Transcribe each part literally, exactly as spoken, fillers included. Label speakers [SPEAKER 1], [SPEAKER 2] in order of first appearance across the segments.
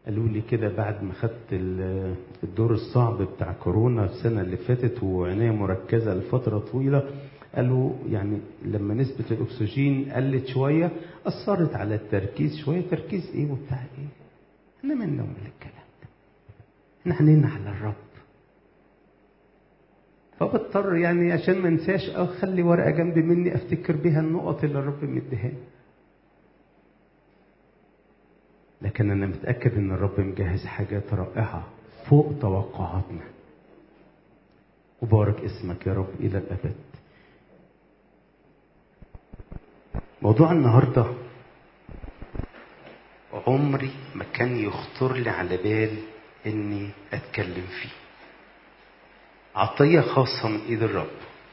[SPEAKER 1] قالوا لي كده بعد ما خدت الدور الصعب بتاع كورونا السنة اللي فاتت وعناية مركزة لفترة طويلة، قالوا يعني لما نسبة الأكسجين قلت شوية أثرت على التركيز شوية. تركيز إيه وبتاع إيه؟ إحنا مالنا ومال الكلام ده، إحنا حنينا على الرب. فبضطر يعني عشان ما انساش أخلي ورقة جنب مني أفتكر بيها النقط اللي الرب مديها. لكن أنا متأكد إن الرب مجهز حاجات رائعة فوق توقعاتنا. وبارك اسمك يا رب إلى الأبد. موضوع النهاردة عمري ما كان يخطر لي على بال إني أتكلم فيه. عطية خاصة من إيد الرب.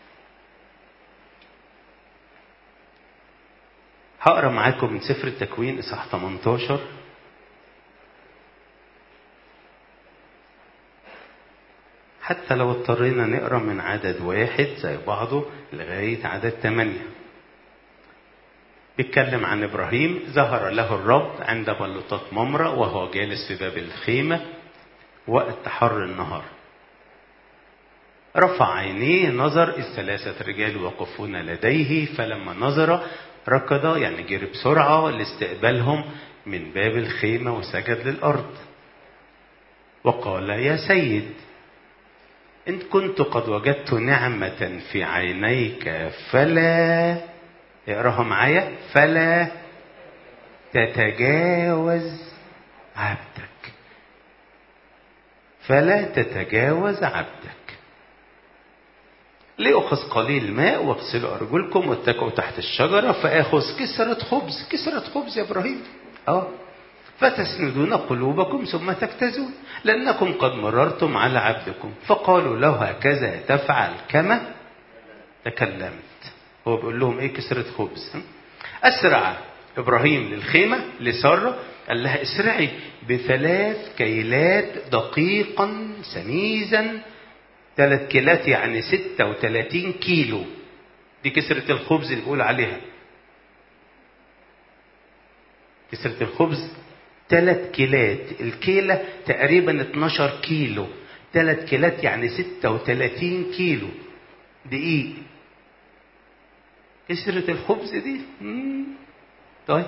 [SPEAKER 1] هقرأ معاكم من سفر التكوين إصحاح ثمانية عشر حتى لو اضطرينا نقرأ من عدد واحد زي بعضه لغاية عدد ثمانية. بيتكلم عن إبراهيم. ظهر له الرب عند بلوطات ممرة وهو جالس في باب الخيمة وقت حر النهار. رفع عينيه نظر إذ ثلاثة رجال وقفون لديه، فلما نظر ركض، يعني جري بسرعة لاستقبالهم من باب الخيمة وسجد للأرض وقال: يا سيد، إن كنت قد وجدت نعمة في عينيك فلا، اقراها معايا، فلا تتجاوز عبدك، فلا تتجاوز عبدك. لأخذ قليل ماء واغسلوا أرجلكم واتكئوا تحت الشجرة، فآخذ كسرة خبز. كسرة خبز يا إبراهيم؟ آه. فتسندون قلوبكم ثم تكتزون لأنكم قد مررتم على عبدكم. فقالوا له: هكذا تفعل كما تكلمت. هو بيقول لهم إيه؟ كسرة خبز. أسرع إبراهيم للخيمة لسارة، قال لها: اسرعي بثلاث كيلات دقيقا سميزا. ثلاث كيلات يعني ستة وثلاثين كيلو. دي كسرة الخبز اللي بيقول عليها. كسرة الخبز ثلاث كيلات، الكيلة تقريبا اتناشر كيلو. ثلاث كيلات يعني ستة وثلاثين كيلو دقيق. كسرة الخبز دي مم. طيب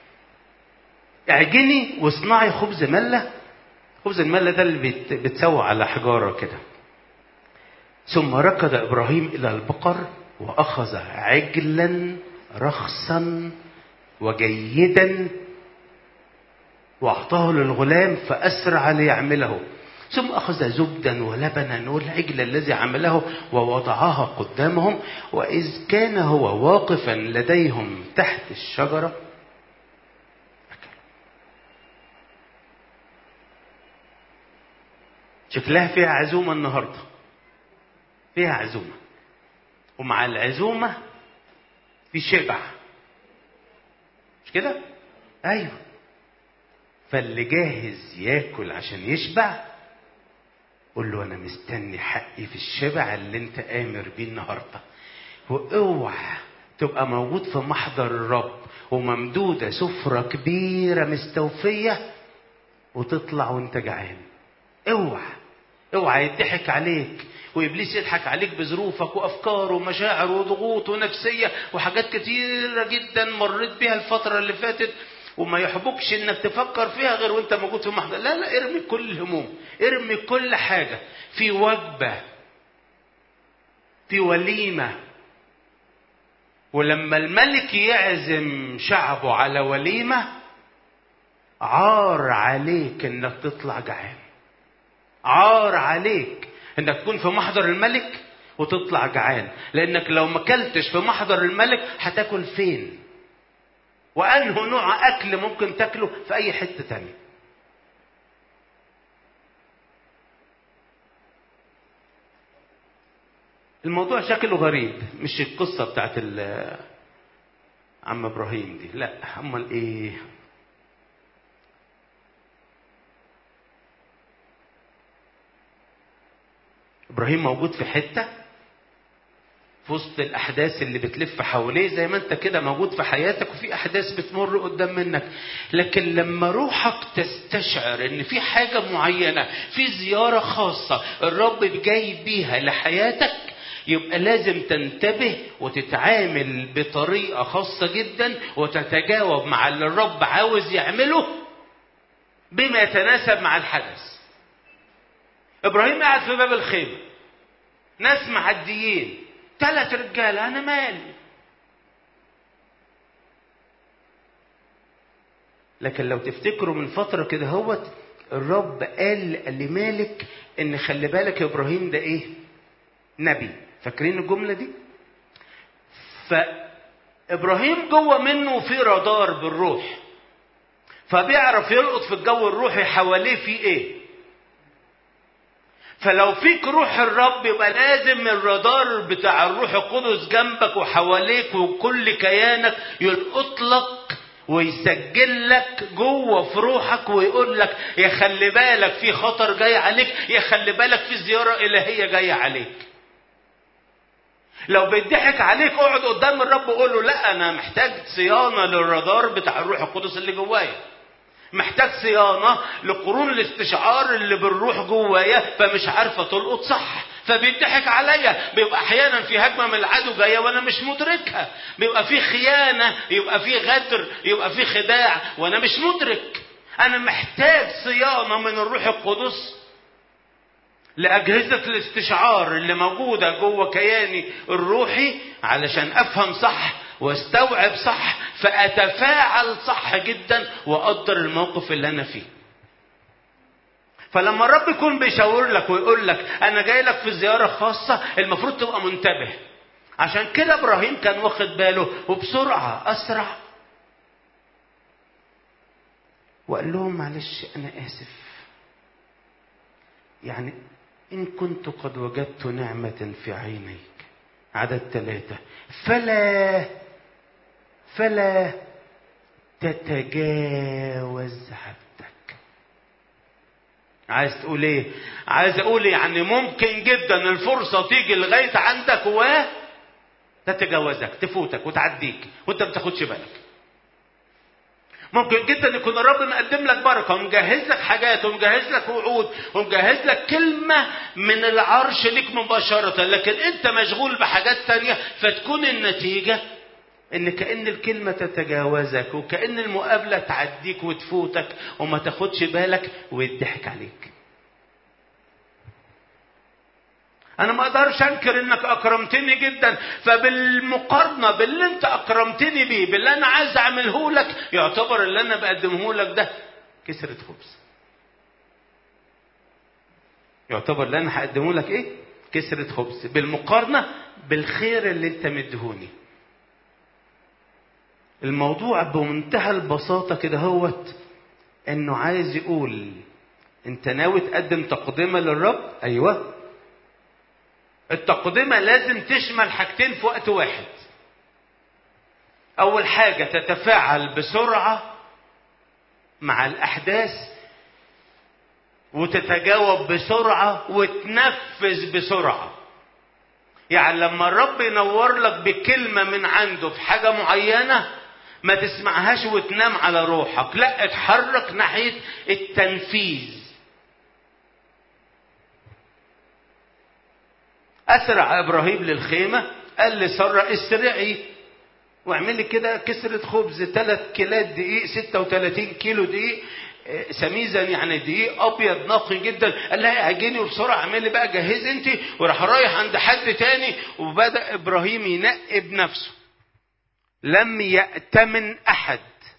[SPEAKER 1] اعجني واصنعي خبز ملة. خبز الملة ده اللي بت... بتسوى على حجارة كده. ثم ركض إبراهيم إلى البقر وأخذ عجلا رخصا وجيدا وأعطاه للغلام فأسرع ليعمله. ثم أخذ زبدا ولبنا والعجل الذي عمله ووضعها قدامهم. وإذ كان هو واقفا لديهم تحت الشجرة شكلها فيها عزومة النهاردة، فيها عزومة، ومع العزومة في شبع، مش كده؟ أيوه. فاللي جاهز ياكل عشان يشبع قول له: أنا مستني حقي في الشبع اللي أنت آمر بيه النهاردة. واوعى تبقى موجود في محضر الرب وممدودة سفرة كبيرة مستوفية وتطلع وانت جعان. اوعى اوعى يضحك عليك وإبليس يضحك عليك بظروفك وأفكار ومشاعر وضغوط ونفسية وحاجات كتيرة جدا مريت بيها الفترة اللي فاتت وما يحبكش انك تفكر فيها غير وانت موجود في محضر. لا لا، ارمي كل الهموم، ارمي كل حاجة في وجبة، في وليمة. ولما الملك يعزم شعبه على وليمة عار عليك انك تطلع جعان. عار عليك انك تكون في محضر الملك وتطلع جعان، لانك لو ما اكلتش في محضر الملك هتاكل فين؟ وانه نوع اكل ممكن تاكله في اي حتة تانية. الموضوع شكله غريب، مش القصة بتاعت عم ابراهيم دي، لا. امال ايه؟ ابراهيم موجود في حتة في وسط الأحداث اللي بتلف حواليه، زي ما أنت كده موجود في حياتك وفي أحداث بتمر قدام منك. لكن لما روحك تستشعر إن في حاجة معينة، في زيارة خاصة الرب جاي بيها لحياتك، يبقى لازم تنتبه وتتعامل بطريقة خاصة جدا وتتجاوب مع اللي الرب عاوز يعمله بما يتناسب مع الحدث. إبراهيم قاعد في باب الخيمة، ناس معديين، ثلاث رجاله، انا مالي. لكن لو تفتكروا من فتره كده هوت الرب قال لمالك ان خلي بالك يا ابراهيم ده ايه؟ نبي. فاكرين الجمله دي؟ فابراهيم جوه منه في رادار بالروح، فبيعرف يلقط في الجو الروحي حواليه في ايه. فلو فيك روح الرب يبقى لازم الرادار بتاع الروح القدس جنبك وحواليك وكل كيانك يلقط لك ويسجل لك جوه في روحك ويقول لك يا خلي بالك في خطر جاي عليك، يا خلي بالك في زيارة إلهية جاية عليك. لو بيضحك عليك اقعد قدام الرب وقول له لا انا محتاج صيانة للرادار بتاع الروح القدس اللي جوايا، محتاج صيانة لقرون الاستشعار اللي بالروح جوايا فمش عارفة تلقط صح، فبيضحك عليا. بيبقى احيانا في هجمة من العدو جاية وانا مش مدركها، بيبقى في خيانة، يبقى في غدر، يبقى في خداع وانا مش مدرك. انا محتاج صيانة من الروح القدس لأجهزة الاستشعار اللي موجودة جوه كياني الروحي علشان افهم صح واستوعب صح، فأتفاعل صح جدا وأقدر الموقف اللي أنا فيه. فلما الرب يكون بيشاور لك ويقول لك أنا جاي لك في زيارة خاصة، المفروض تبقى منتبه. عشان كده إبراهيم كان واخد باله وبسرعة أسرع وقال لهم معلش أنا آسف، يعني إن كنت قد وجدت نعمة في عينيك، عدد ثلاثة، فلا فلا تتجاوز عبدك. عايز تقول ايه؟ عايز اقول يعني ممكن جدا الفرصة تيجي لغاية عندك وتتجاوزك، تفوتك وتعديك وانت ما بتاخدش بالك. ممكن جدا يكون الرب مقدم لك بركة ومجهز لك حاجات ومجهز لك وعود ومجهز لك كلمة من العرش ليك مباشرة، لكن انت مشغول بحاجات تانية، فتكون النتيجة ان كأن الكلمة تتجاوزك وكأن المقابلة تعديك وتفوتك وما تاخدش بالك ويضحك عليك. انا ما اقدرش انكر انك اكرمتني جدا، فبالمقارنة باللي انت اكرمتني بيه باللي انا عايز اعمله لك، يعتبر اللي انا بقدمه لك ده كسرة خبز. يعتبر اللي انا هقدمه لك ايه؟ كسرة خبز بالمقارنة بالخير اللي انت مدهوني. الموضوع بمنتهى البساطة كده هوت انه عايز يقول انت ناوي تقدم تقدمة للرب؟ ايوه. التقدمة لازم تشمل حاجتين في وقت واحد. اول حاجة تتفاعل بسرعة مع الاحداث وتتجاوب بسرعة وتنفذ بسرعة. يعني لما الرب ينور لك بكلمة من عنده في حاجة معينة ما تسمعهاش وتنام على روحك، لا اتحرك ناحية التنفيذ. أسرع إبراهيم للخيمة، قال لسارة اسرعي واعملي كده كسرة خبز ثلاث كيلات دقيق، ستة وثلاثين كيلو دقيق سميزا يعني دقيق أبيض نقي جدا. قال لها اعجني وبسرعة اعملي بقى جهزي انت. وراح رايح عند حد تاني وبدأ إبراهيم ينقي بنفسه. لم يأتمن أحد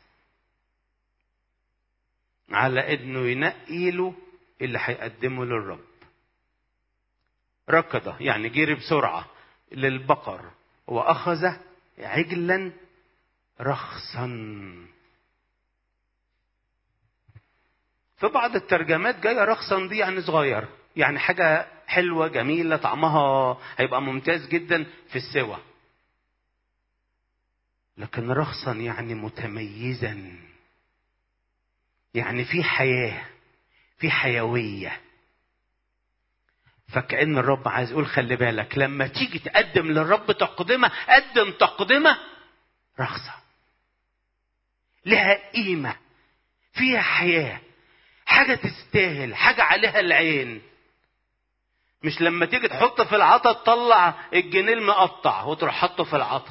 [SPEAKER 1] على انه ينقي له اللي هيقدمه للرب. ركض يعني جري بسرعة للبقر وأخذ عجلا رخصا. في بعض الترجمات جاية رخصا دي يعني صغير، يعني حاجة حلوة جميلة طعمها هيبقى ممتاز جدا في السوى. لكن رخصا يعني متميزا، يعني في حياة، في حيوية. فكأن الرب عايز يقول خلي بالك لما تيجي تقدم للرب تقدمة، قدم تقدمة رخصة لها قيمة، فيها حياة، حاجة تستاهل، حاجة عليها العين. مش لما تيجي تحط في العطا تطلع الجنيه المقطع وتروح حطه في العطا.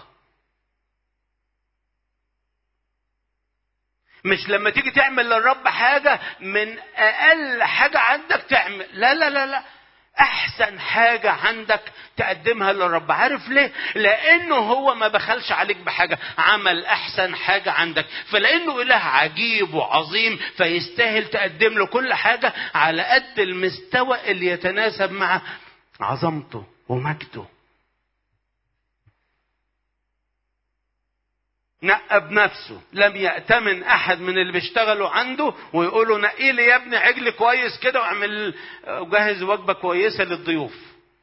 [SPEAKER 1] مش لما تيجي تعمل للرب حاجة من أقل حاجة عندك تعمل، لا لا لا لا، أحسن حاجة عندك تقدمها للرب. عارف ليه؟ لأنه هو ما بخلش عليك بحاجة، عمل أحسن حاجة عندك. فلأنه إله عجيب وعظيم فيستاهل تقدم له كل حاجة على قد المستوى اللي يتناسب مع عظمته ومجده. نقى بنفسه، لم يأتمن أحد من اللي بيشتغلوا عنده ويقولوا نقي لي يا ابني عجل كويس كده واعمل وجهز وجبة كويسة للضيوف.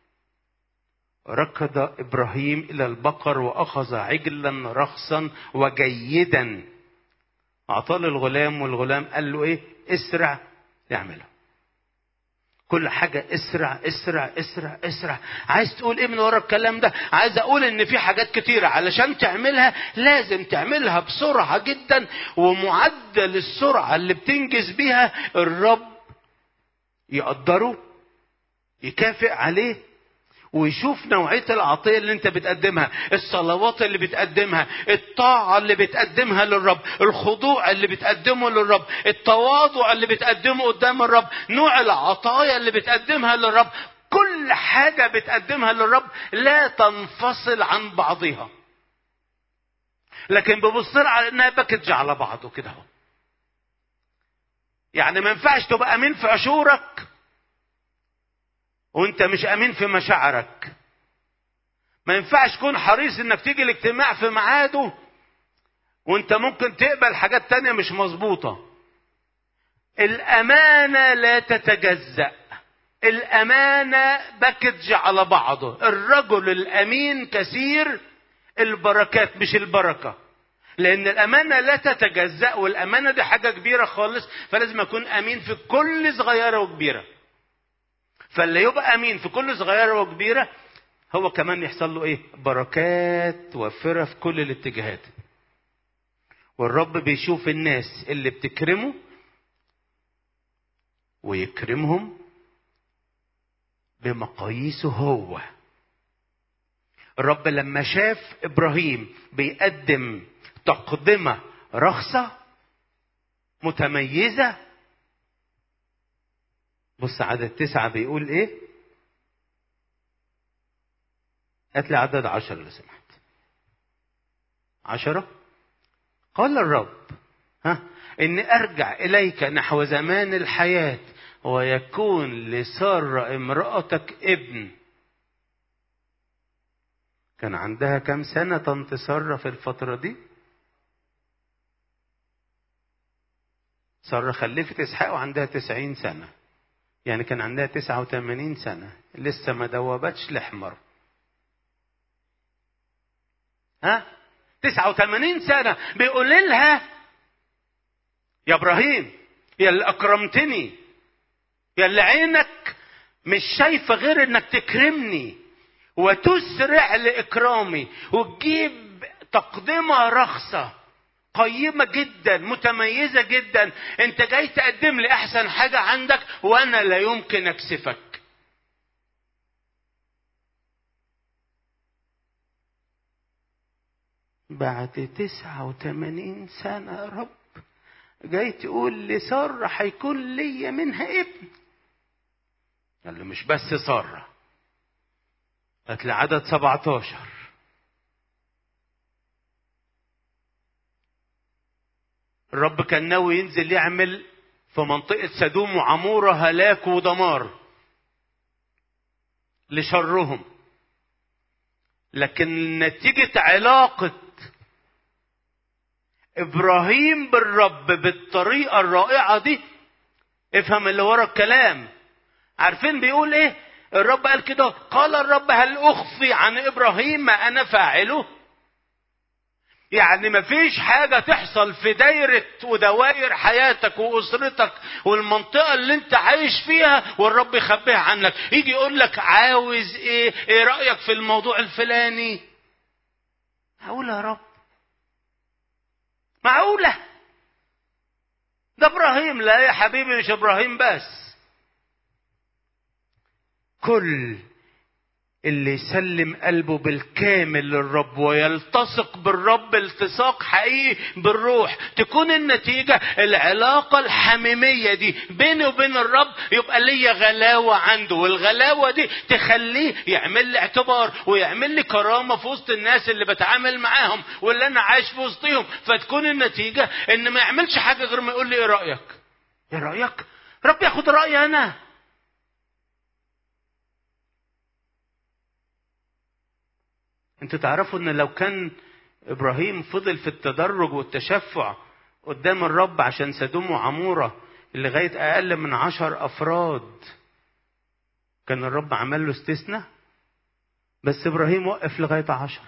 [SPEAKER 1] ركض إبراهيم إلى البقر وأخذ عجلا رخصا وجيدا، أعطاه للغلام، والغلام قال له إيه؟ اسرع يعمله. كل حاجة اسرع اسرع اسرع اسرع. عايز تقول ايه من ورا الكلام ده؟ عايز اقول ان في حاجات كتيرة علشان تعملها لازم تعملها بسرعة جدا، ومعدل السرعة اللي بتنجز بيها الرب يقدره، يكافئ عليه، ويشوف نوعية العطية اللي انت بتقدمها، الصلوات اللي بتقدمها، الطاعة اللي بتقدمها للرب، الخضوع اللي بتقدمه للرب، التواضع اللي بتقدمه قدام الرب، نوع العطايا اللي بتقدمها للرب. كل حاجة بتقدمها للرب لا تنفصل عن بعضها، لكن ببص على انها باكج على بعضه كده اهو. يعني ما ينفعش تبقى امين في عشورك وانت مش امين في مشاعرك. ما ينفعش تكون حريص انك تيجي الاجتماع في ميعاده وانت ممكن تقبل حاجات تانية مش مظبوطة. الامانة لا تتجزأ، الامانة باكج على بعضه. الرجل الامين كثير البركات مش البركة، لان الامانة لا تتجزأ، والامانة دي حاجة كبيرة خالص، فلازم اكون امين في كل صغيرة وكبيرة. فاللي يبقى امين في كل صغيرة وكبيرة هو كمان يحصل له ايه؟ بركات وفرة في كل الاتجاهات. والرب بيشوف الناس اللي بتكرمه ويكرمهم بمقاييسه هو. الرب لما شاف ابراهيم بيقدم تقدمة رخصة متميزة، بص عدد تسعة بيقول ايه؟ هات لي عدد عشرة لو سمحت. عشرة. قال الرب ها إني أرجع إليك نحو زمان الحياة ويكون لسارة امرأتك ابن. كان عندها كم سنة طنط سارة في الفترة دي؟ سارة خلفت إسحاق وعندها تسعين سنة، يعني كان عندها تسعة وثمانين سنة، لسه ما دوبتش لحمر. ها تسعة وثمانين سنة بيقول لها يا ابراهيم يا اللي اكرمتني، يا اللي عينك مش شايفة غير انك تكرمني وتسرع لاكرامي وتجيب تقدمة رخصة قيمة جدا متميزة جدا، انت جاي تقدم لي احسن حاجة عندك وانا لا يمكن اكسفك. بعد تسعة وثمانين سنة يا رب جاي تقول لسارة هيكون لي منها ابن. قال له مش بس سارة، هات لي عدد سبعتاشر. الرب كان ناوي ينزل يعمل في منطقة سدوم وعمورة هلاك ودمار لشرهم، لكن نتيجة علاقة إبراهيم بالرب بالطريقة الرائعة دي، افهم اللي ورا الكلام. عارفين بيقول ايه؟ الرب قال كده قال الرب هل أخفي عن إبراهيم ما أنا فاعله؟ يعني مفيش حاجة تحصل في دايرة ودوائر حياتك وأسرتك والمنطقة اللي انت عايش فيها والرب يخبيها عنك. يجي يقول لك عاوز ايه؟ ايه رأيك في الموضوع الفلاني؟ معقولة يا رب؟ معقولة؟ ده ابراهيم. لا يا حبيبي، مش ابراهيم بس، كل اللي يسلم قلبه بالكامل للرب ويلتصق بالرب التصاق حقيقي بالروح، تكون النتيجة العلاقة الحميمية دي بيني وبين الرب، يبقى ليا غلاوة عنده، والغلاوة دي تخليه يعمل لي اعتبار ويعمل لي كرامة في وسط الناس اللي بتعامل معاهم واللي انا عايش في وسطهم. فتكون النتيجة ان ما يعملش حاجة غير ما يقول لي ايه رأيك؟ ايه رأيك؟ رب ياخد رأيي انا. انتوا تعرفوا ان لو كان ابراهيم فضل في التدرج والتشفع قدام الرب عشان سدوم وعمورة لغاية اقل من عشر افراد، كان الرب عمل له استثناء، بس ابراهيم وقف لغاية عشر.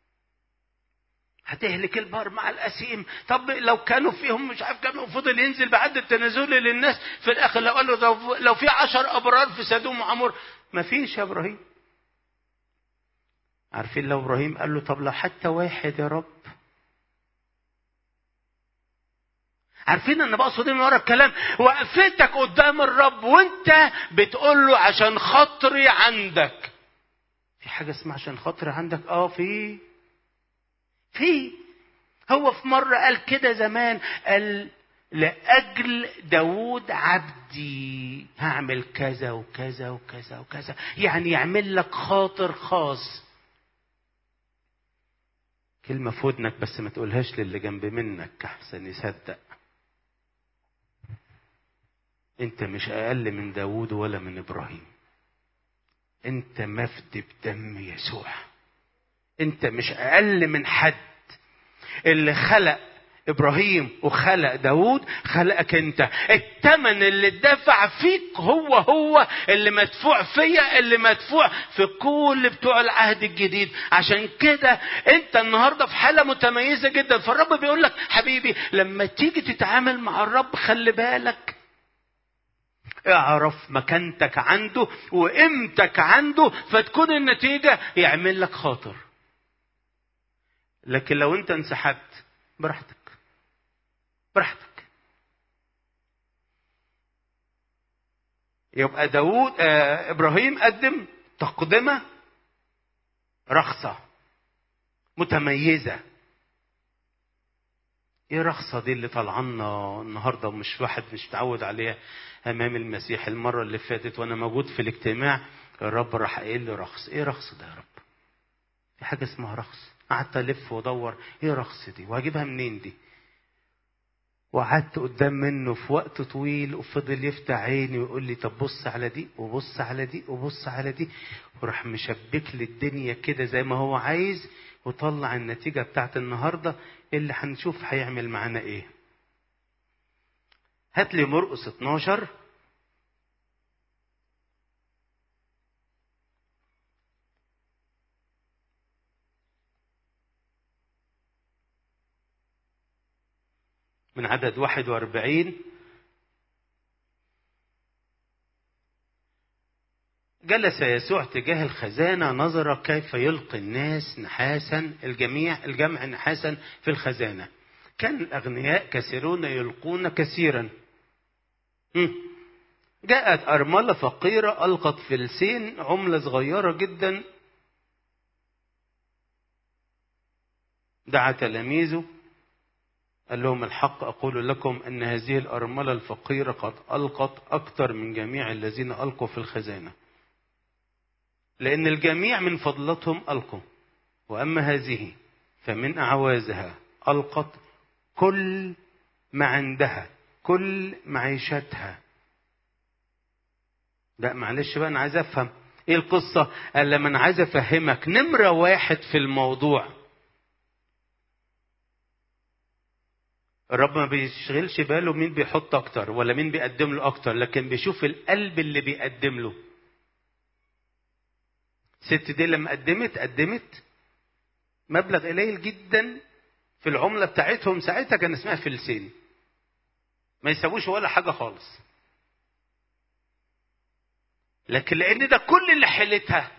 [SPEAKER 1] هتهلك البار مع الاسيم. طب لو كانوا فيهم مش عارف كم، وفضل ينزل بعد التنازل للناس في الاخر لو قال له لو في عشر ابرار في سدوم وعمورة، مفيش يا ابراهيم. عارفين لو ابراهيم قال له طب لو حتى واحد يا رب؟ عارفين انا بقصد ايه من ورا الكلام؟ وقفتك قدام الرب وانت بتقول له عشان خاطري عندك. في حاجه اسمها عشان خاطري عندك؟ اه في في هو في مره قال كده زمان، قال لأجل داود عبدي هعمل كذا وكذا وكذا وكذا، يعني يعمل لك خاطر خاص. كلمة في ودنك بس ما تقولهاش للي جنب منك أحسن يصدق. أنت مش أقل من داود ولا من إبراهيم، أنت مفدي بدم يسوع. أنت مش أقل من حد. اللي خلق إبراهيم وخلق داود خلقك أنت. الثمن اللي اتدفع فيك هو هو اللي مدفوع فيا، اللي مدفوع في كل بتوع العهد الجديد. عشان كده أنت النهاردة في حالة متميزة جدا. فالرب بيقول لك حبيبي لما تيجي تتعامل مع الرب خلي بالك، اعرف مكانتك عنده وقيمتك عنده، فتكون النتيجة يعمل لك خاطر. لكن لو أنت انسحبت براحتك براحتك. يبقى داود آه ابراهيم قدم تقدمه رخصه متميزه. ايه رخصه دي اللي طالعنا النهارده ومش واحد مش متعود عليها امام المسيح؟ المره اللي فاتت وانا موجود في الاجتماع الرب راح قايل لي رخص. ايه رخص ده يا رب؟ في حاجه اسمها رخص. قعدت الف وادور ايه رخص دي وهجيبها منين دي، وقعدت قدام منه في وقت طويل وفضل يفتح عيني ويقول لي طب بص على دي وبص على دي وبص على دي، وراح مشبك لي الدنيا كده زي ما هو عايز، وطلع النتيجة بتاعت النهاردة اللي هنشوف هيعمل معانا ايه. هات لي مرقس اتناشر من عدد واحد واربعين. جلس يسوع تجاه الخزانة نظر كيف يلقي الناس نحاسا، الجميع الجمع نحاسا في الخزانة. كان الأغنياء كثيرون يلقون كثيرا. جاءت أرملة فقيرة ألقت فلسين عملة صغيرة جدا. دعا تلاميذه قال لهم الحق أقول لكم أن هذه الأرملة الفقيرة قد ألقت أكثر من جميع الذين ألقوا في الخزانة، لأن الجميع من فضلتهم ألقوا، وأما هذه فمن أعوازها ألقت كل ما عندها، كل معيشتها. لا معلش بقى أنا عايز أفهم إيه القصة. قال لما أنا عايز أفهمك نمرة واحد في الموضوع، الرب ما بيشغلش باله مين بيحط أكتر ولا مين بيقدم له أكتر، لكن بيشوف القلب اللي بيقدم له. ست دي لما قدمت قدمت مبلغ قليل جدا في العملة بتاعتهم ساعتها كان اسمها فلسين، ما يسويش ولا حاجة خالص. لكن لأن ده كل اللي حلتها،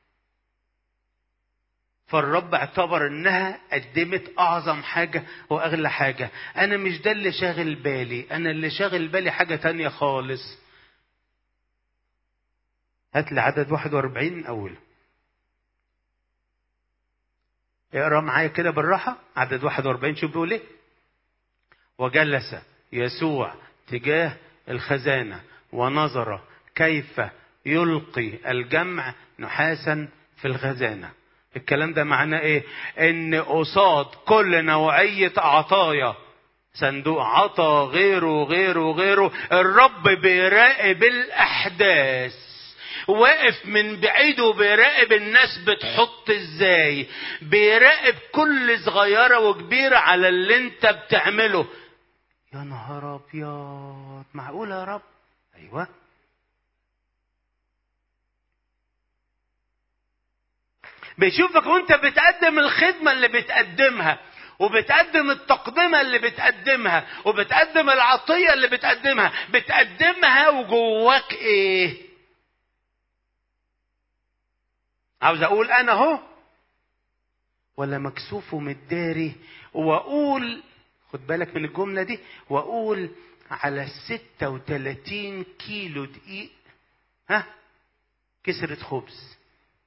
[SPEAKER 1] فالرب اعتبر انها قدمت اعظم حاجة واغلى حاجة. انا مش ده اللي شاغل بالي، انا اللي شاغل بالي حاجة تانية خالص. هات لي عدد واحد واربعين من اوله، اقرا معايا كده بالراحة. عدد واحد واربعين شوف بيقول ايه. وجلس يسوع تجاه الخزانة ونظر كيف يلقي الجمع نحاسا في الخزانة. الكلام ده معناه ايه؟ ان قصاد كل نوعية عطايا، صندوق عطا غيره غيره غيره، الرب بيراقب الاحداث، واقف من بعيد وبيراقب الناس بتحط ازاي، بيراقب كل صغيرة وكبيرة على اللي انت بتعمله. يا نهار ابيض، معقول يا رب؟ ايوه. بيشوفك وانت بتقدم الخدمة اللي بتقدمها، وبتقدم التقدمة اللي بتقدمها، وبتقدم العطية اللي بتقدمها، بتقدمها وجواك ايه؟ عاوز اقول انا اهو، ولا مكسوف ومتداري واقول، خد بالك من الجملة دي، واقول على ستة وتلاتين كيلو دقيق ها كسرة خبز،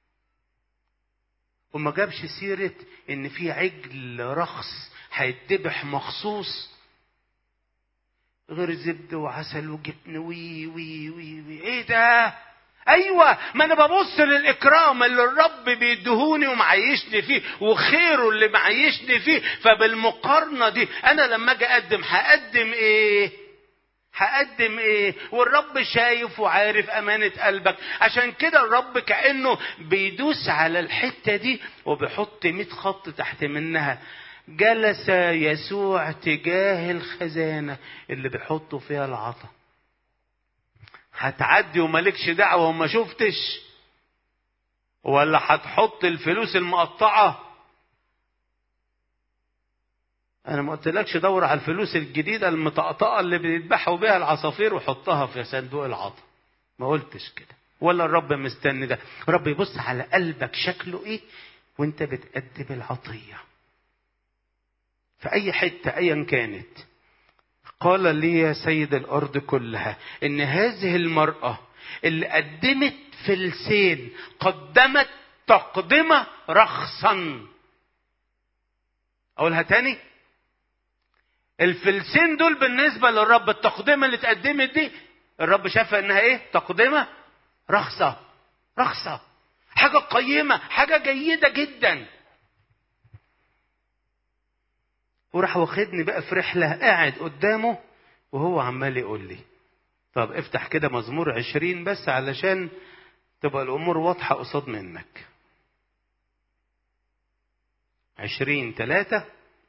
[SPEAKER 1] وما جابش سيرة ان في عجل رخص هيتذبح مخصوص غير زبد وعسل وجبن وي وي وي وي. ايه ده؟ ايوه، ما انا ببص للاكرام اللي الرب بيدهوني ومعيشني فيه، وخيره اللي معيشني فيه. فبالمقارنة دي انا لما اجي اقدم هقدم ايه؟ هقدم ايه؟ والرب شايف وعارف امانة قلبك. عشان كده الرب كأنه بيدوس على الحتة دي وبيحط مئة خط تحت منها. جلس يسوع تجاه الخزانة اللي بيحطوا فيها العطا. هتعدي ومالكش دعوة وما شفتش، ولا هتحط الفلوس المقطعة؟ انا ما قلتلكش دور على الفلوس الجديدة المتقطعة اللي بيذبحوا بيها العصافير وحطها في صندوق العطا، ما قلتش كده. ولا الرب مستني ده. الرب يبص على قلبك شكله ايه وانت بتقدم العطية في اي حتة ايا كانت. قال لي يا سيد الارض كلها ان هذه المرأة اللي قدمت فلسين قدمت تقدمة رخصا. اقولها تاني، الفلسين دول بالنسبة للرب، التقدمة اللي اتقدمت دي الرب شافها انها ايه؟ تقدمة رخصة. رخصة، حاجة قيمة، حاجة جيدة جدا. وراح واخدني بقى في رحلة قاعد قدامه وهو عمال يقول لي. طب افتح كده مزمور عشرين بس علشان تبقى الامور واضحة قصاد منك. عشرين تلاتة.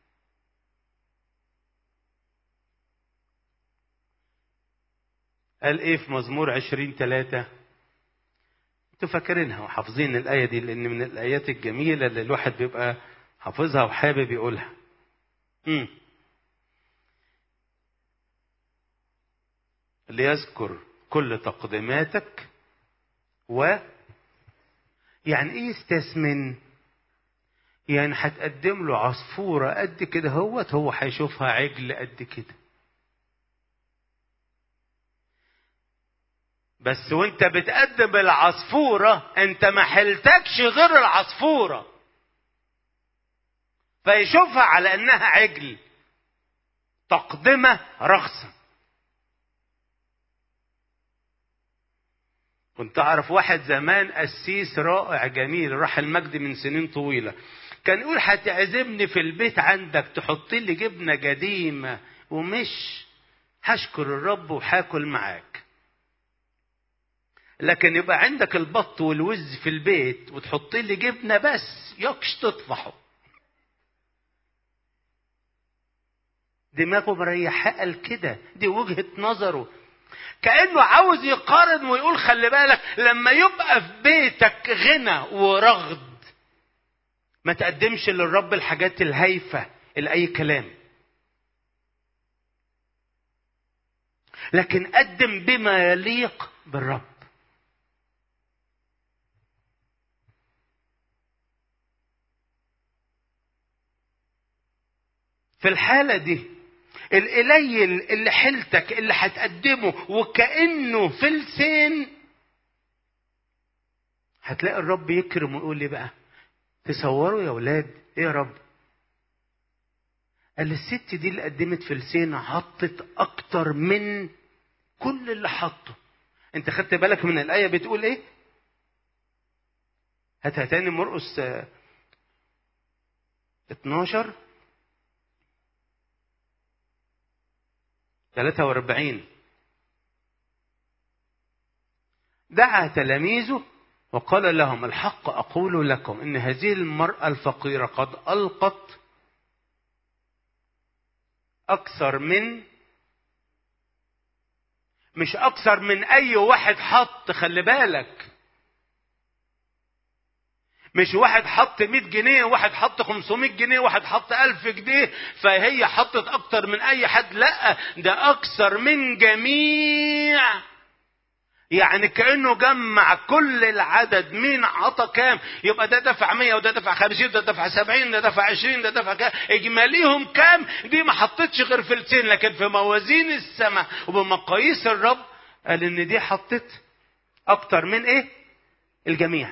[SPEAKER 1] قال ايه في مزمور عشرين تلاتة؟ انتوا فاكرينها وحافظين الآية دي، لان من الآيات الجميلة اللي الواحد بيبقى حافظها وحابب يقولها. امم ليذكر كل تقدماتك و يعني ايه يستثمن؟ يعني هتقدم له عصفورة قد كده هوت، هو هيشوفها عجل قد كده. بس وانت بتقدم العصفورة انت ما حلتكش غير العصفورة، فيشوفها على انها عجل، تقدمة رخصة. كنت اعرف واحد زمان قسيس رائع جميل راح المجد من سنين طويلة، كان يقول هتعزمني في البيت عندك تحط لي جبنة قديمة ومش هشكر الرب وهاكل معاك، لكن يبقى عندك البط والوز في البيت وتحط لي جبنة بس يكش تطفحه. دماغه مريحة قال كده، دي وجهة نظره. كأنه عاوز يقارن ويقول خلي بالك لما يبقى في بيتك غنى ورغد ما تقدمش للرب الحاجات الهايفة لأي كلام، لكن قدم بما يليق بالرب. في الحالة دي القليل اللي حيلتك اللي هتقدمه وكأنه فلسين، هتلاقي الرب يكرم ويقول لي بقى تصوروا يا ولاد ايه يا رب؟ قال الست دي اللي قدمت فلسين حطت اكتر من كل اللي حطه. انت خدت بالك من الآية بتقول ايه؟ هاتها تاني، مرقس اتناشر ثلاثة وأربعين. دعا تلاميذه وقال لهم الحق أقول لكم إن هذه المرأة الفقيرة قد ألقت أكثر من، مش أكثر من أي واحد حط، خلي بالك، مش واحد حط مئة جنيه، واحد حط خمسمائة جنيه، واحد حط ألف جنيه فهي حطت أكتر من أي حد. لا، ده أكثر من جميع، يعني كأنه جمع كل العدد. مين عطى كام؟ يبقى ده دفع مية وده دفع خمسين وده دفع سبعين ده دفع عشرين ده دفع كام، اجماليهم كام؟ دي ما حطتش غير فلسين، لكن في موازين السماء وبمقاييس الرب قال ان دي حطت اكتر من ايه؟ الجميع.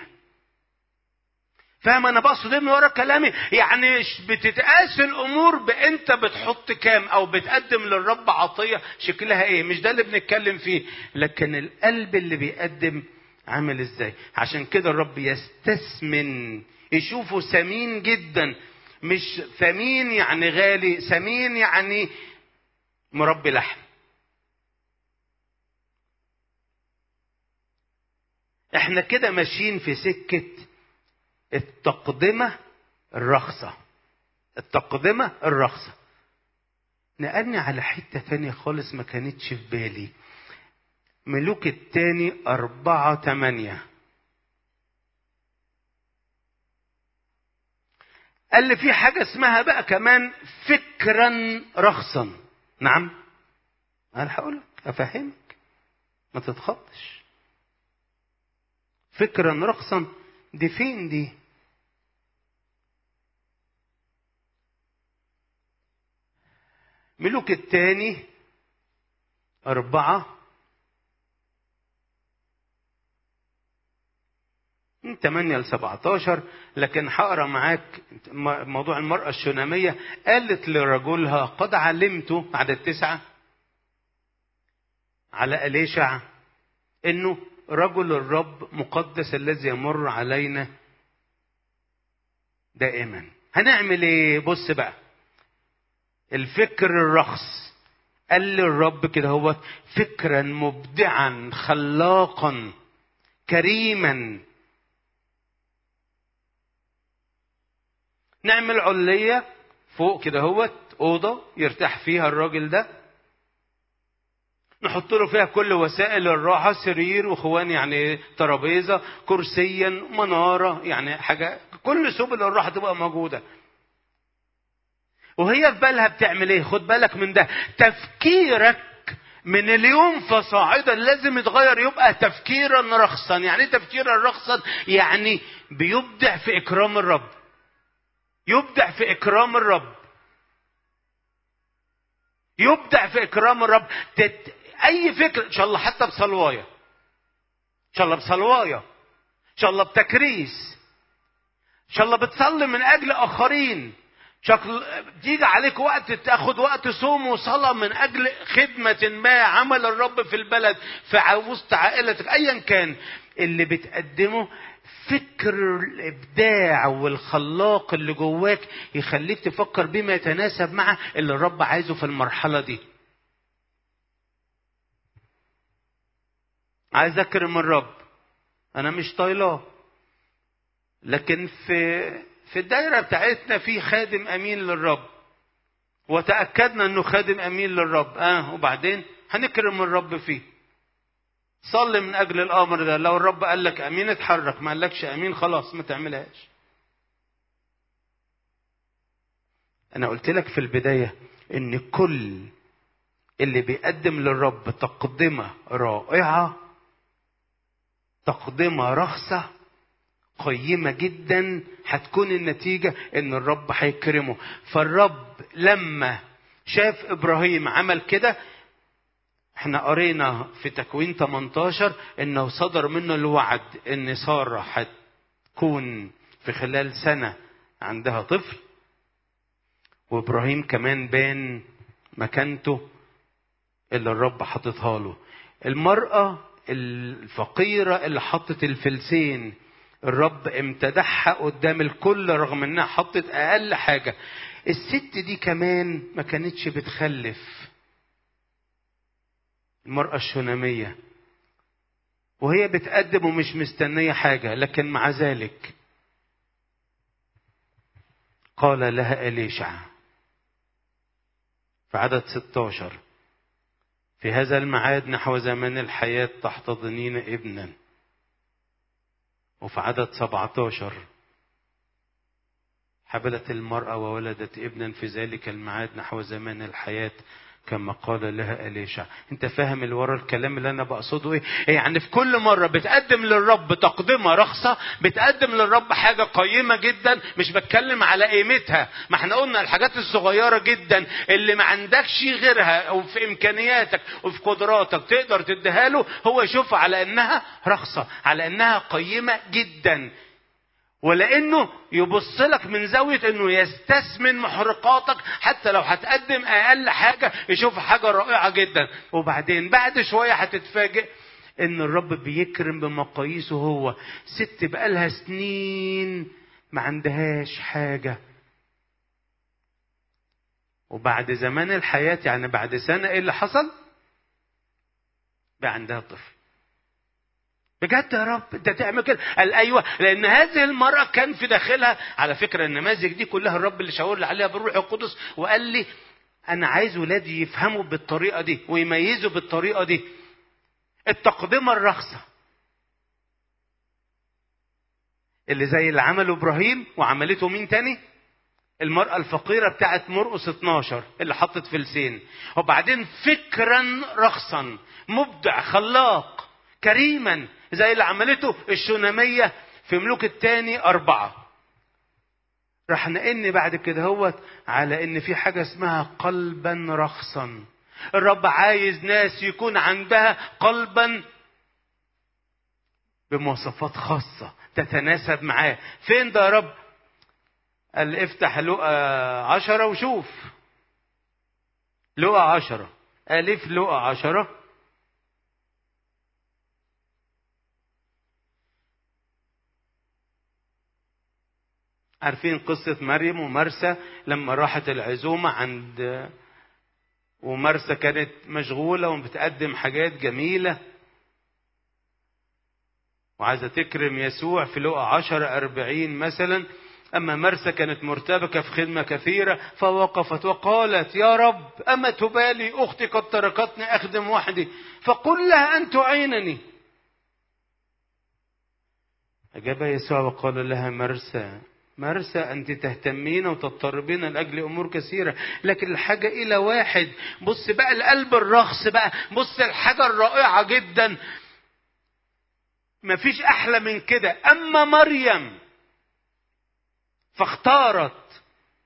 [SPEAKER 1] فاهم انا بقصد ايه من ورا كلامي؟ يعني مش بتتقاس الامور بانت بتحط كام او بتقدم للرب عطيه شكلها ايه، مش ده اللي بنتكلم فيه، لكن القلب اللي بيقدم عامل ازاي. عشان كده الرب يستثمن، يشوفه ثمين جدا، مش ثمين يعني غالي، ثمين يعني مربي لحم. احنا كده ماشيين في سكه التقدمة الرخصة، التقدمة الرخصة. نقلني على حتة تانية خالص ما كانتش في بالي. ملوك التاني أربعة تمانية قال لي في حاجة اسمها بقى كمان فكرا رخصا. نعم أنا هقولك أفهمك ما تتخطش. فكرا رخصا دي فين دي؟ ملوك الثاني أربعة من ثمانية لسبعتاشر، لكن هقرا معاك موضوع المرأة الشونامية. قالت لرجلها قد علمت، عدد تسعة، على أليشع إنه رجل الرب مقدس الذي يمر علينا دائما. هنعمل إيه؟ بص بقى، الفكر الرخص قال لي الرب كده هو فكرا مبدعا خلاقا كريما. نعمل علية فوق كده هو أوضة يرتاح فيها الراجل ده، نحط له فيها كل وسائل الراحة، سرير وخوان يعني ترابيزة، كرسيا، منارة، يعني حاجة كل سبل الراحة تبقى موجودة. وهي في بالها بتعمل ايه؟ خد بالك من ده، تفكيرك من اليوم فصاعدا لازم يتغير، يبقى تفكيرا رخصا. يعني ايه تفكيرا رخصا؟ يعني بيبدع في اكرام الرب، يبدع في اكرام الرب، يبدع في اكرام الرب. تت... اي فكر ان شاء الله، حتى بصلوايه، ان شاء الله بصلوايه، ان شاء الله بتكريس، ان شاء الله بتصلي من اجل اخرين، شكل تيجي عليك وقت تاخد وقت صوم وصلاة من اجل خدمة ما، عمل الرب في البلد، في وسط عائلتك، ايا كان اللي بتقدمه. فكر الابداع والخلاق اللي جواك يخليك تفكر بما يتناسب مع اللي الرب عايزه في المرحلة دي. عايز اكرم الرب، انا مش طايلاه، لكن في في الدائرة بتاعتنا في خادم امين للرب، وتأكدنا انه خادم امين للرب، اه وبعدين هنكرم الرب فيه. صلي من اجل الامر ده، لو الرب قال لك امين اتحرك، ما قالكش امين خلاص ما تعملهاش. انا قلت لك في البداية ان كل اللي بيقدم للرب تقدمة رائعة، تقدمة رخصة قيمة جدا، هتكون النتيجة ان الرب هيكرمه. فالرب لما شاف ابراهيم عمل كده، احنا قرينا في تكوين ثمانية عشر انه صدر منه الوعد ان سارة هتكون في خلال سنة عندها طفل، وابراهيم كمان بان مكانته اللي الرب حطتها له. المرأة الفقيرة اللي حطت الفلسين، الرب امتدحها قدام الكل رغم انها حطت اقل حاجة. الست دي كمان ما كانتش بتخلف، المرأة الشونامية، وهي بتقدم ومش مستنية حاجة، لكن مع ذلك قال لها إليشع في عدد ستة عشر: في هذا الميعاد نحو زمان الحياة تحتضنين ابنا. وفي عدد سبعة عشر: حبلت المرأة وولدت ابنا في ذلك الميعاد نحو زمان الحياة كما قال لها إليشع. انت فاهم اللي ورا الكلام اللي انا بقصده ايه؟ يعني في كل مرة بتقدم للرب تقدمة رخصة، بتقدم للرب حاجة قيمة جدا. مش بتكلم على قيمتها، ما احنا قلنا الحاجات الصغيرة جدا اللي ما عندكش غيرها او في امكانياتك وفي قدراتك تقدر تديها له، هو يشوفها على انها رخصة، على انها قيمة جدا، ولانه يبص لك من زاويه انه يستثمن محرقاتك. حتى لو هتقدم اقل حاجه يشوف حاجه رائعه جدا. وبعدين بعد شويه هتتفاجئ ان الرب بيكرم بمقاييسه هو. ست بقالها سنين ما عندهاش حاجه، وبعد زمان الحياه يعني بعد سنه ايه اللي حصل؟ بقى عندها طفل. بجد يا رب انت تعمل كده؟ قال ايوه، لان هذه المرأة كان في داخلها، على فكرة النماذج دي كلها الرب اللي شاور لي عليها بالروح القدس وقال لي انا عايز ولادي يفهموا بالطريقة دي ويميزوا بالطريقة دي. التقدمة الرخصة اللي زي اللي عمله ابراهيم وعملته مين تاني؟ المرأة الفقيرة بتاعت مرقس اتناشر اللي حطت فلسين. وبعدين فكرا رخصا مبدع خلاق كريما زي اللي عملته الشونامية في ملوك الثاني أربعة. راح نقلني بعد كده هو على ان في حاجة اسمها قلبا رخصا. الرب عايز ناس يكون عندها قلبا بمواصفات خاصة تتناسب معاه. فين ده يا رب؟ قال افتح لقا عشرة وشوف. لقا عشرة، ألف لقا عشرة. عارفين قصة مريم ومرسى لما راحت العزومة عند، ومرسى كانت مشغولة وبتقدم حاجات جميلة وعايزة تكرم يسوع في لقا عشرة أربعين مثلا. أما مرسى كانت مرتبكة في خدمة كثيرة، فوقفت وقالت يا رب أما تبالي أختي قد تركتني أخدم وحدي، فقل لها أن تعينني. أجاب يسوع وقال لها مرسى مرسى أنت تهتمين وتضطربين لأجل أمور كثيرة، لكن الحاجة إلى واحد. بص بقى القلب الرخص بقى، بص الحاجة الرائعة جدا مفيش أحلى من كده. أما مريم فاختارت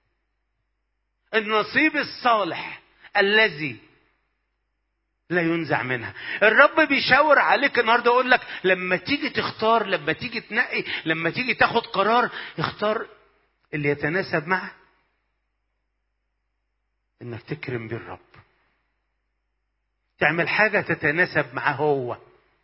[SPEAKER 1] النصيب الصالح الذي لا ينزع منها. الرب بيشاور عليك النهارده يقول لك لما تيجي تختار، لما تيجي تنقي، لما تيجي تاخد قرار، اختار اللي يتناسب معه انك تكرم بيه الرب، تعمل حاجة تتناسب معه هو.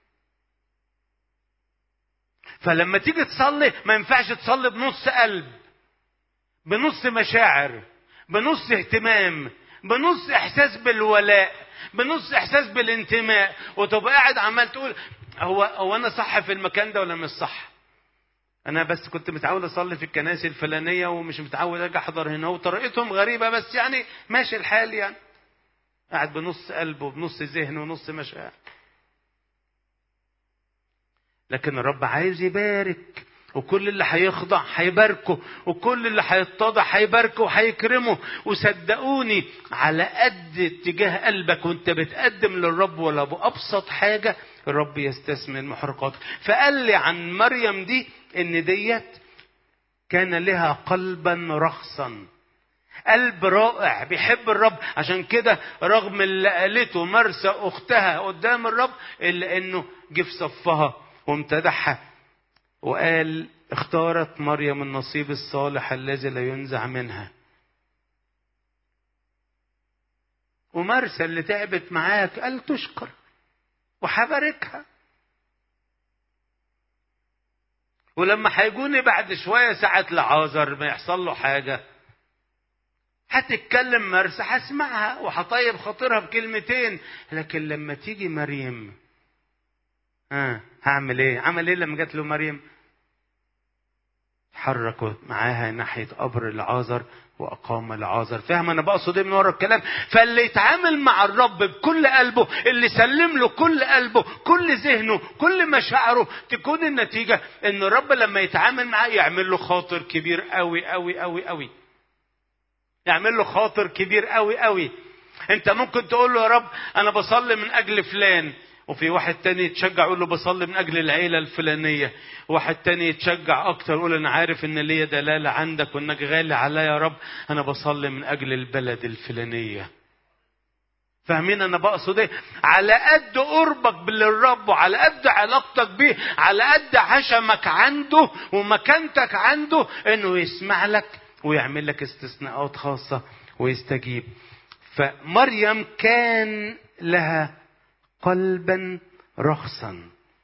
[SPEAKER 1] فلما تيجي تصلي ما ينفعش تصلي بنص قلب، بنص مشاعر، بنص اهتمام، بنص احساس بالولاء، بنص احساس بالانتماء، وتبقى قاعد عمال تقول هو هو انا صح في المكان ده ولا مش صح؟ انا بس كنت متعود اصلي في الكنائس الفلانيه ومش متعود اجي احضر هنا وطريقتهم غريبه، بس يعني ماشي الحال. يعني قاعد بنص قلب وبنص ذهن ونص مشاعر. لكن الرب عايز يبارك وكل اللي هيخضع هيباركه، وكل اللي هيتضع هيباركه وهيكرمه. وصدقوني على قد اتجاه قلبك وانت بتقدم للرب ولا بأبسط حاجة الرب يستثمر محرقاتك. فقال لي عن مريم دي ان ديت كان لها قلبا رخصا، قلب رائع بيحب الرب. عشان كده رغم اللي قالته مرسى اختها قدام الرب الا انه جه في صفها وامتدحها وقال اختارت مريم النصيب الصالح الذي لا ينزع منها. ومرسى اللي تعبت معاك قال تشكر وحباركها. ولما هيجوني بعد شوية ساعة لعازر ما يحصل له حاجة هتتكلم مرسى هسمعها وهطيب خاطرها بكلمتين. لكن لما تيجي مريم ها هعمل ايه؟ عمل ايه لما جات له مريم؟ حركوا معاها ناحية قبر العازر وأقام العازر. فاهم أنا بقصد إيه من ورا الكلام؟ فاللي يتعامل مع الرب بكل قلبه، اللي سلم له كل قلبه كل ذهنه كل مشاعره، تكون النتيجة إن الرب لما يتعامل معاه يعمل له خاطر كبير قوي قوي قوي قوي، يعمل له خاطر كبير قوي قوي. أنت ممكن تقول له يا رب أنا بصلي من أجل فلان، وفي واحد تاني يتشجع يقول له بصلي من أجل العيلة الفلانية، واحد تاني يتشجع أكتر يقول أنا عارف إن ليا دلالة عندك وإنك غالي عليا يا رب، أنا بصلي من أجل البلد الفلانية. فاهمين أنا بقصد إيه؟ على قد قربك للرب وعلى قد علاقتك بيه، على قد عشمك عنده ومكانتك عنده، إنه يسمع لك ويعمل لك استثناءات خاصة ويستجيب. فمريم كان لها قلبا رخصا.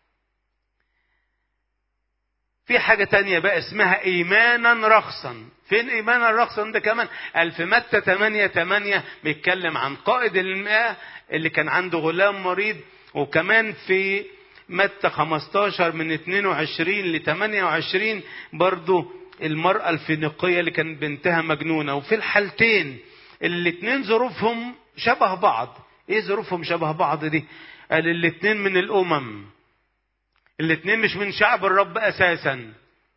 [SPEAKER 1] في حاجة تانية بقى اسمها ايمانا رخصا. فين ايمانا رخصا ده كمان؟ قال في متى ثمانية ثمانية بيتكلم عن قائد المئة اللي كان عنده غلام مريض. وكمان في متى خمستاشر من اثنين وعشرين ل ثمانية وعشرين برضو المرأة الفينيقية اللي كانت بنتها مجنونة. وفي الحالتين الاتنين ظروفهم شبه بعض. ايه ظروفهم شبه بعض دي؟ قال الاتنين من الامم، الاتنين مش من شعب الرب اساسا،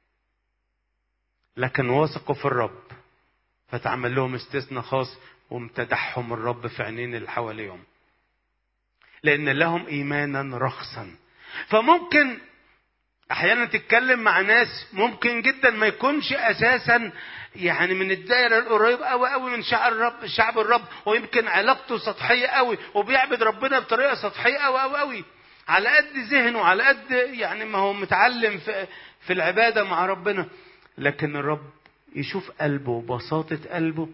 [SPEAKER 1] لكن وثقوا في الرب فتعمل لهم استثناء خاص وامتدحهم الرب في عينين اللي حواليهم لان لهم ايمانا رخصا. فممكن احيانا تتكلم مع ناس ممكن جدا ما يكونش اساسا يعني من الدائره القريبه قوي قوي من شعب الرب شعب الرب، ويمكن علاقته سطحيه قوي وبيعبد ربنا بطريقه سطحيه قوي قوي قوي، على قد ذهنه على قد يعني ما هو متعلم في في العباده مع ربنا. لكن الرب يشوف قلبه وبساطه قلبه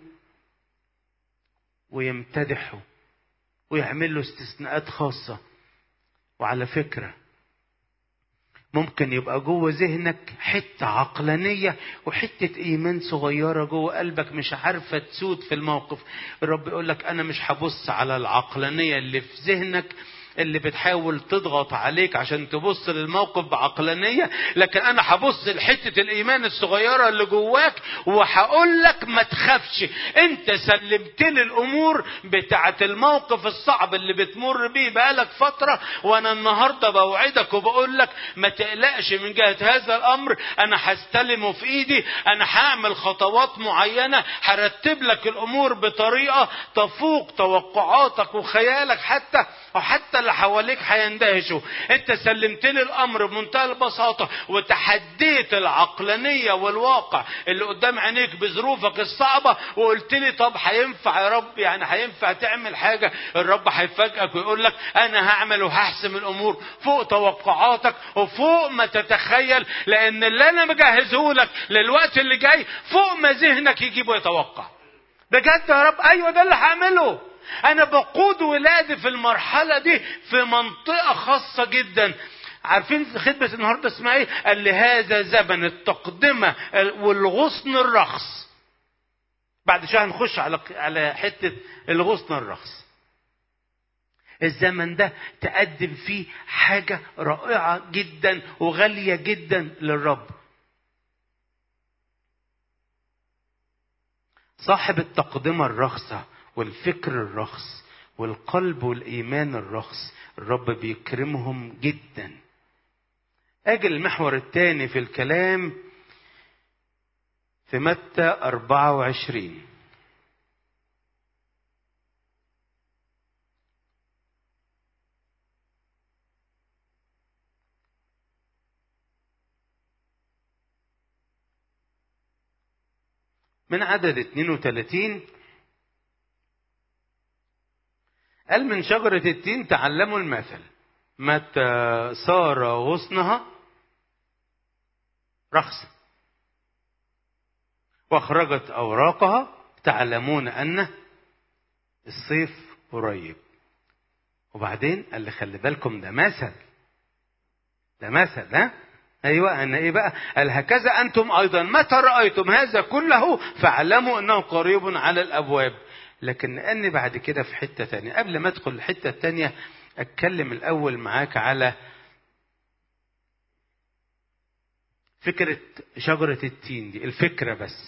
[SPEAKER 1] ويمتدحه ويعمل له استثناءات خاصه. وعلى فكره ممكن يبقى جوه ذهنك حتة عقلانية وحتة إيمان صغيرة جوه قلبك مش عارفة تسود في الموقف. الرب يقول لك أنا مش هبص على العقلانية اللي في ذهنك اللي بتحاول تضغط عليك عشان تبص للموقف بعقلانية، لكن أنا هبص لحتة الإيمان الصغيرة اللي جواك وهقول لك ما تخافش. أنت سلمت لي الأمور بتاعة الموقف الصعب اللي بتمر بيه بقالك فترة، وأنا النهاردة بوعدك وبقول لك ما تقلقش من جهة هذا الأمر. أنا هستلمه في إيدي، أنا هعمل خطوات معينة، هرتب لك الأمور بطريقة تفوق توقعاتك وخيالك، حتى وحتى اللي حواليك هيندهشوا. انت سلمت لي الامر بمنتهى البساطه وتحديت العقلانيه والواقع اللي قدام عينيك بظروفك الصعبه، وقلت لي طب هينفع يا رب؟ يعني هينفع تعمل حاجه؟ الرب هيفاجئك ويقول لك انا هعمل وهحسم الامور فوق توقعاتك وفوق ما تتخيل، لان اللي انا مجهزه لك للوقت اللي جاي فوق ما ذهنك يجيب ويتوقع. بجد يا رب؟ ايوه ده اللي هعمله. أنا بقود ولادي في المرحلة دي في منطقة خاصة جدا. عارفين خدمة النهاردة اسمها ايه؟ قال لي هذا زمن التقدمة والغصن الرخص. بعد شوية هنخش على على حتة الغصن الرخص. الزمن ده تقدم فيه حاجة رائعة جدا وغالية جدا للرب. صاحب التقدمة الرخصة والفكر الرخص والقلب والإيمان الرخص الرب بيكرمهم جدا. اجي المحور الثاني في الكلام في متى أربعة وعشرين. من عدد اثنين وثلاثين قال: من شجرة التين تعلموا المثل، متى صار غصنها رخصا واخرجت اوراقها تعلمون ان الصيف قريب. وبعدين قال لي خلي بالكم ده مثل، ده مثل. ها ايوه انا ايه بقى؟ قال: هكذا انتم ايضا متى رايتم هذا كله فاعلموا انه قريب على الابواب. لكن اني بعد كده في حته ثانيه، قبل ما ادخل الحته الثانيه اتكلم الاول معاك على فكره شجره التين دي، الفكره بس.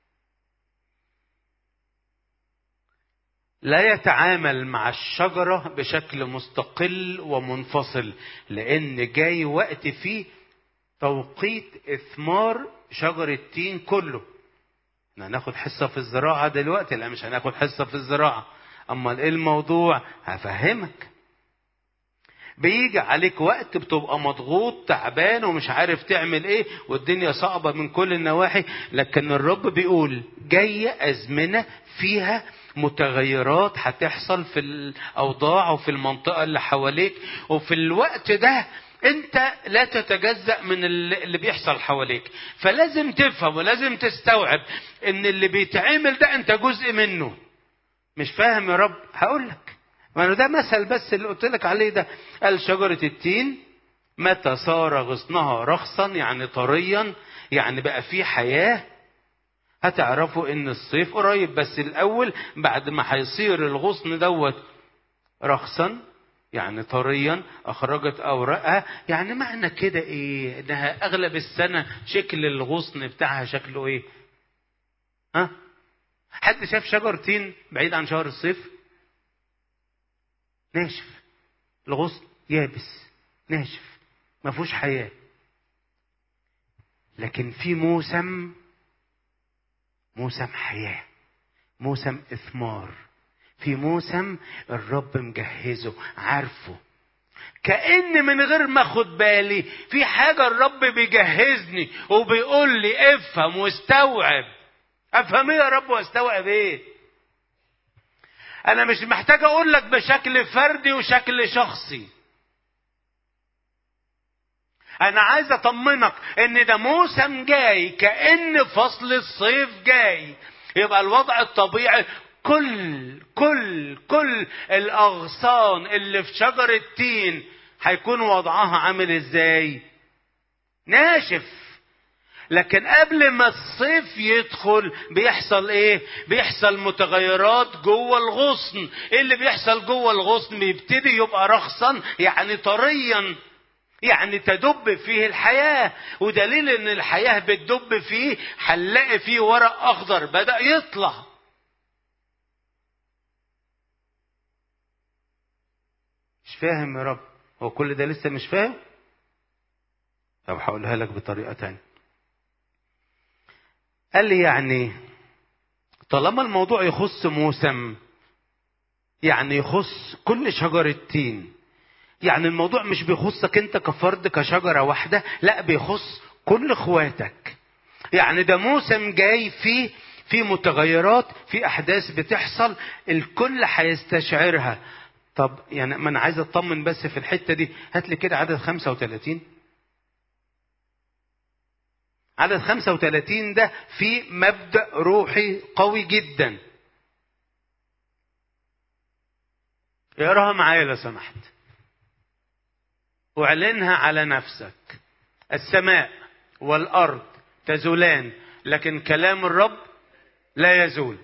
[SPEAKER 1] لا يتعامل مع الشجره بشكل مستقل ومنفصل، لان جاي وقت فيه توقيت اثمار شجر التين كله. هناخد حصة في الزراعة دلوقتي؟ لا مش هناخد حصة في الزراعة. اما ايه الموضوع؟ هفهمك. بيجي عليك وقت بتبقى مضغوط تعبان ومش عارف تعمل ايه والدنيا صعبة من كل النواحي، لكن الرب بيقول جاية ازمنة فيها متغيرات هتحصل في الاوضاع وفي المنطقة اللي حواليك، وفي الوقت ده انت لا تتجزأ من اللي بيحصل حواليك. فلازم تفهم ولازم تستوعب ان اللي بيتعمل ده انت جزء منه. مش فاهم يا رب؟ هقول لك. ما انا ده مثل بس اللي قلت لك عليه ده. قال: شجرة التين متى صار غصنها رخصا، يعني طريا، يعني بقى فيه حياة، هتعرفوا ان الصيف قريب. بس الاول بعد ما هيصير الغصن دوت رخصا يعني طريا، اخرجت اوراقها، يعني معنى كده ايه؟ انها اغلب السنة شكل الغصن بتاعها شكله ايه؟ ها؟ حد شاف شجر تين بعيد عن شهر الصيف؟ ناشف، الغصن يابس ناشف ما فيهوش حياة. لكن في موسم، موسم حياة، موسم اثمار، في موسم الرب مجهزه عارفه. كأن من غير ما اخد بالي في حاجة الرب بيجهزني وبيقول لي افهم واستوعب. افهم ايه يا رب واستوعب ايه؟ انا مش محتاج اقول لك بشكل فردي وشكل شخصي. انا عايز اطمنك ان ده موسم جاي، كأن فصل الصيف جاي. يبقى الوضع الطبيعي كل كل كل الاغصان اللي في شجر التين هيكون وضعها عامل ازاي؟ ناشف. لكن قبل ما الصيف يدخل بيحصل ايه؟ بيحصل متغيرات جوه الغصن. ايه اللي بيحصل جوه الغصن؟ بيبتدي يبقى رخصا يعني طريا، يعني تدب فيه الحياة. ودليل ان الحياة بتدب فيه هنلاقي فيه ورق اخضر بدأ يطلع. مش فاهم يا رب؟ هو كل ده لسه مش فاهم؟ طب هقولها لك بطريقة تانية. قال لي يعني طالما الموضوع يخص موسم، يعني يخص كل شجرة تين، يعني الموضوع مش بيخصك انت كفرد كشجرة واحدة، لا بيخص كل اخواتك. يعني ده موسم جاي فيه في متغيرات، في احداث بتحصل الكل هيستشعرها. طب يعني ما انا عايز اطمن بس في الحتة دي. هات لي كده عدد خمسة وثلاثين. عدد خمسة وثلاثين ده في مبدأ روحي قوي جدا. اقراها معايا لو سمحت. واعلنها على نفسك: السماء والارض تزولان لكن كلام الرب لا يزول.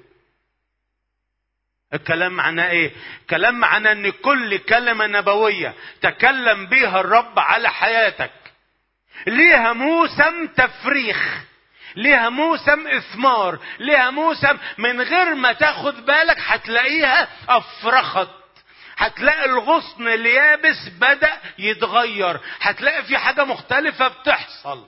[SPEAKER 1] الكلام معناه ايه؟ كلام معناه ان كل كلمة نبوية تكلم بيها الرب على حياتك ليها موسم تفريخ، ليها موسم اثمار، ليها موسم من غير ما تاخد بالك هتلاقيها افرخت، هتلاقي الغصن اليابس بدأ يتغير، هتلاقي في حاجة مختلفة بتحصل.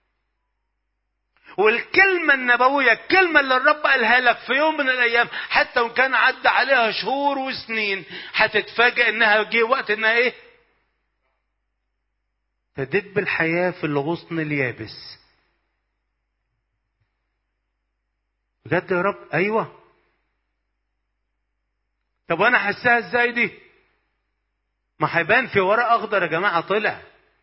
[SPEAKER 1] والكلمة النبوية، الكلمة اللي الرب قالها لك في يوم من الأيام، حتى وإن كان عدى عليها شهور وسنين، هتتفاجئ إنها جه وقت إنها إيه؟ تدب الحياة في الغصن اليابس. بجد يا رب؟ أيوة. طب وأنا حسها إزاي دي؟ ما هيبان في ورق أخضر يا جماعة طلع.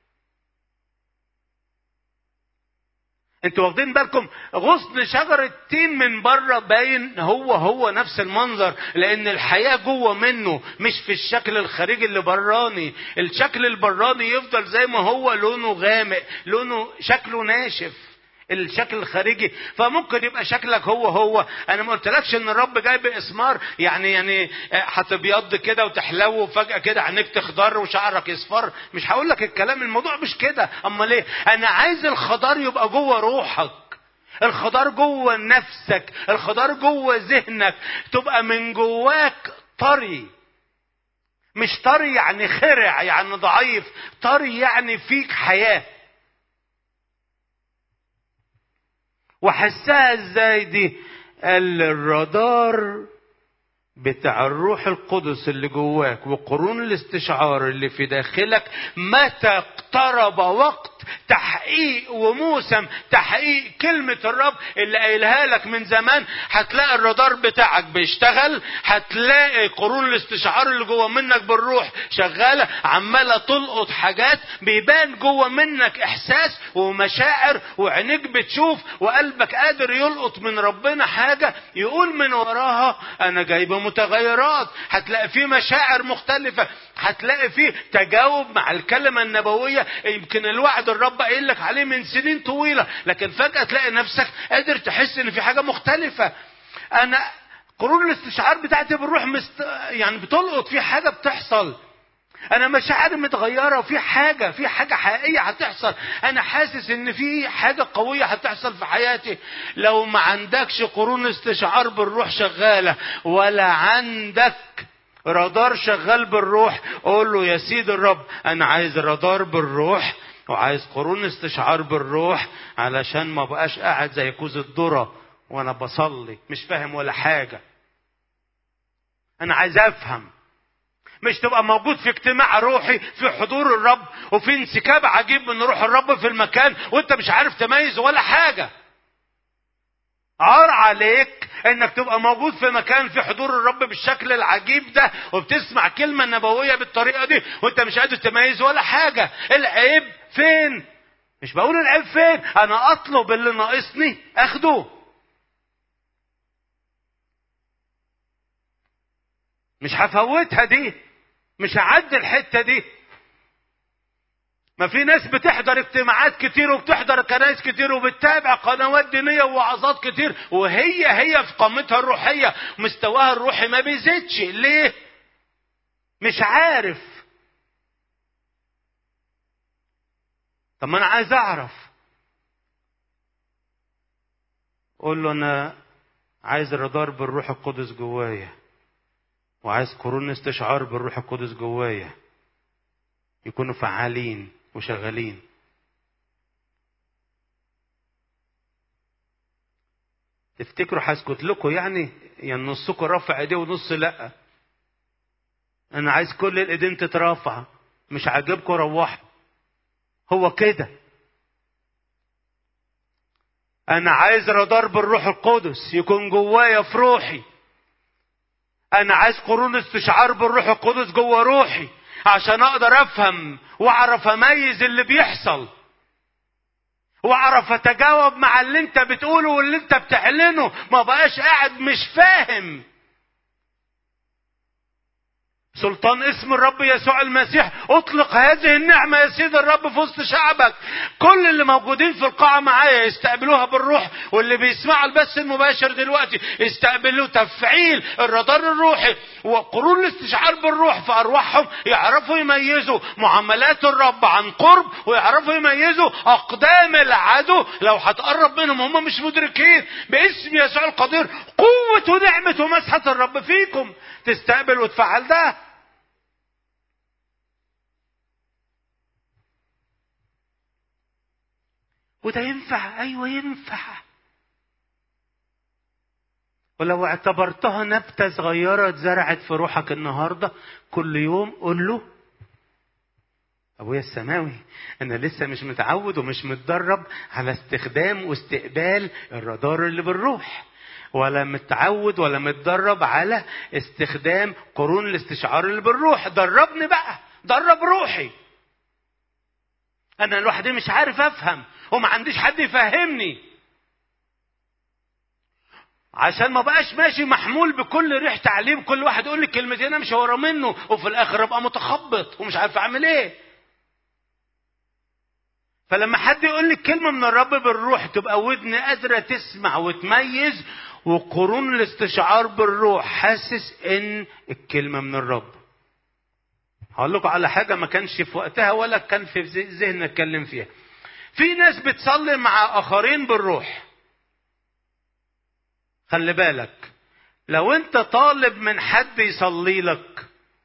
[SPEAKER 1] انتوا واخدين بالكم؟ غصن شجر التين من بره باين هو هو نفس المنظر، لان الحياة جوه منه، مش في الشكل الخارجي اللي براني. الشكل البراني يفضل زي ما هو، لونه غامق، لونه شكله ناشف، الشكل الخارجي. فممكن يبقى شكلك هو هو. انا ما قلتلكش ان الرب جايب اسمار، يعني يعني هتبيض كده وتحلو وفجأة كده عينيك تخضر وشعرك يصفر. مش هقول لك الكلام، الموضوع مش كده. امال ايه؟ انا عايز الخضار يبقى جوه روحك، الخضار جوه نفسك، الخضار جوه ذهنك، تبقى من جواك طري. مش طري يعني خرع يعني ضعيف، طري يعني فيك حياة. وحسها ازاي دي؟ قال الرادار بتاع الروح القدس اللي جواك وقرون الاستشعار اللي في داخلك، متى اقترب وقت تحقيق وموسم تحقيق كلمة الرب اللي قايلها لك من زمان، هتلاقي الرادار بتاعك بيشتغل، هتلاقي قرون الاستشعار اللي جوه منك بالروح شغالة، عمالة تلقط حاجات، بيبان جوه منك احساس ومشاعر، وعينيك بتشوف، وقلبك قادر يلقط من ربنا حاجة يقول من وراها انا جايبه متغيرات. هتلاقي فيه مشاعر مختلفة، هتلاقي فيه تجاوب مع الكلمة النبوية يمكن الوعد الرب قايل لك عليه من سنين طويلة، لكن فجأة تلاقي نفسك قادر تحس ان في حاجة مختلفة. انا قرون الاستشعار بتاعتي بالروح مست... يعني بتلقط في حاجة بتحصل. انا مشاعري متغيرة، وفي حاجة في حاجة حقيقية هتحصل. انا حاسس ان في حاجة قوية هتحصل في حياتي. لو ما عندكش قرون استشعار بالروح شغالة، ولا عندك رادار شغال بالروح، قول له يا سيد الرب انا عايز رادار بالروح، وعايز قرون استشعار بالروح، علشان ما بقاش قاعد زي كوز الذرة وانا بصلي مش فاهم ولا حاجة. انا عايز افهم. مش تبقى موجود في اجتماع روحي في حضور الرب وفي انسكاب عجيب من روح الرب في المكان وانت مش عارف تميز ولا حاجة. عار عليك انك تبقى موجود في مكان في حضور الرب بالشكل العجيب ده، وبتسمع كلمة نبوية بالطريقة دي وانت مش قادر تميز ولا حاجة. العيب فين؟ مش بقول العيب فين، انا اطلب اللي ناقصني اخده. مش هفوتها دي، مش هعدي الحتة دي. ما في ناس بتحضر اجتماعات كتير وبتحضر كنائس كتير وبتتابع قنوات دينية ووعظات كتير، وهي هي في قامتها الروحية مستواها الروحي ما بيزيدش. ليه؟ مش عارف. طب ما انا عايز اعرف. قول له انا عايز الرادار بالروح القدس جوايا، وعايز قرون استشعار بالروح القدس جوايا يكونوا فعالين وشغالين. تفتكروا هسكت لكم يعني؟ يعني نصكم رافع ايديه ونص لا. انا عايز كل الايدين تترافع. مش عاجبكم روحوا. هو كده. انا عايز رادار بالروح القدس يكون جوايا في روحي. انا عايز قرون استشعار بالروح القدس جوا روحي عشان اقدر افهم واعرف اميز اللي بيحصل، واعرف اتجاوب مع اللي انت بتقوله واللي انت بتعلنه. ما بقاش قاعد مش فاهم. سلطان اسم الرب يسوع المسيح اطلق هذه النعمة يا سيد الرب في وسط شعبك. كل اللي موجودين في القاعة معايا يستقبلوها بالروح، واللي بيسمعوا البث المباشر دلوقتي يستقبلوا تفعيل الرادار الروحي وقرون الاستشعار بالروح في ارواحهم، يعرفوا يميزوا معاملات الرب عن قرب، ويعرفوا يميزوا اقدام العدو لو هتقرب منهم هم مش مدركين. باسم يسوع القدير قوة ونعمة ومسحة الرب فيكم تستقبل وتفعل ده. وده ينفع. ايوه ينفع. ولو اعتبرتها نبتة صغيرة اتزرعت في روحك النهاردة، كل يوم قول له ابويا السماوي، انا لسه مش متعود ومش متدرب على استخدام واستقبال الرادار اللي بالروح، ولا متعود ولا متدرب على استخدام قرون الاستشعار اللي بالروح. دربني بقى، درب روحي. انا لوحدي مش عارف افهم وما عنديش حد يفهمني، عشان ما بقاش ماشي محمول بكل ريح تعليم، كل واحد يقول لي كلمتين امشي ورا منه وفي الاخر ابقى متخبط ومش عارف اعمل ايه. فلما حد يقول لي كلمه من الرب بالروح، تبقى ودني قادره تسمع وتميز، وقرون الاستشعار بالروح حاسس ان الكلمه من الرب. هقول لكم على حاجه ما كانش في وقتها ولا كان في ذهني اتكلم فيها. في ناس بتصلي مع اخرين بالروح. خلي بالك، لو انت طالب من حد يصلي لك،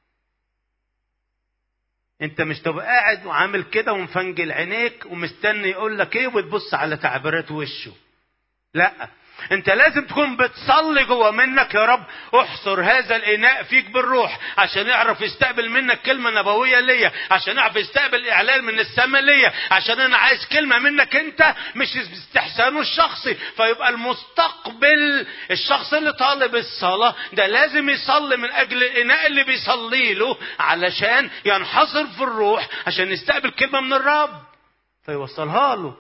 [SPEAKER 1] انت مش تبقى قاعد وعامل كده ومفنجل عينيك ومستني يقول لك ايه وتبص على تعبيرات وشه. لا، انت لازم تكون بتصلي جوه منك، يا رب احصر هذا الاناء فيك بالروح عشان يعرف يستقبل منك كلمه نبويه ليا، عشان يعرف يستقبل اعلان من السماء ليا، عشان انا عايز كلمه منك انت، مش باستحسانه الشخصي. فيبقى المستقبل الشخص اللي طالب الصلاه ده لازم يصلي من اجل الاناء اللي بيصلي له، علشان ينحصر في الروح عشان يستقبل كلمه من الرب فيوصلها له.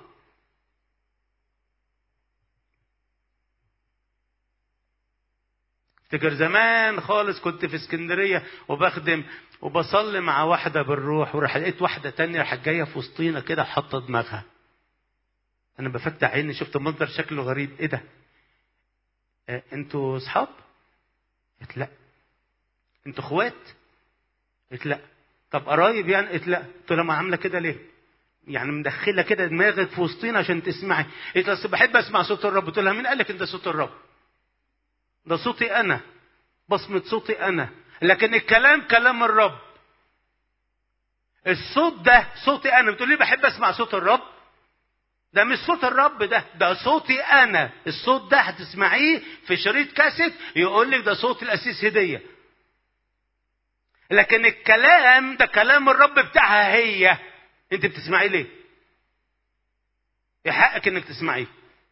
[SPEAKER 1] افتكر زمان خالص كنت في اسكندريه وبخدم وبصلي مع واحده بالروح، وراح لقيت واحده تانية راحت جايه في وسطينا كده حاطه دماغها. انا بفتح عيني شفت منظر شكله غريب. ايه ده؟ اه انتوا اصحاب؟ قلت لا. انتوا اخوات؟ قلت لا. طب قرايب يعني؟ قلت لا. قلت لما عامله كده ليه؟ يعني مدخله كده دماغك في وسطينا عشان تسمعي. قلت بس بحب اسمع صوت الرب. قلت لها مين قال لك انت صوت الرب؟ ده صوتي انا، بصمة صوتي انا، لكن الكلام كلام الرب. الصوت ده صوتي انا. بتقول لي بحب اسمع صوت الرب؟ ده مش صوت الرب، ده ده صوتي انا. الصوت ده هتسمعيه في شريط كاسيت يقول لك ده صوت القسيس هدية، لكن الكلام ده كلام الرب بتاعها هي. انت بتسمعيه ليه؟ يحقك انك تسمعيه.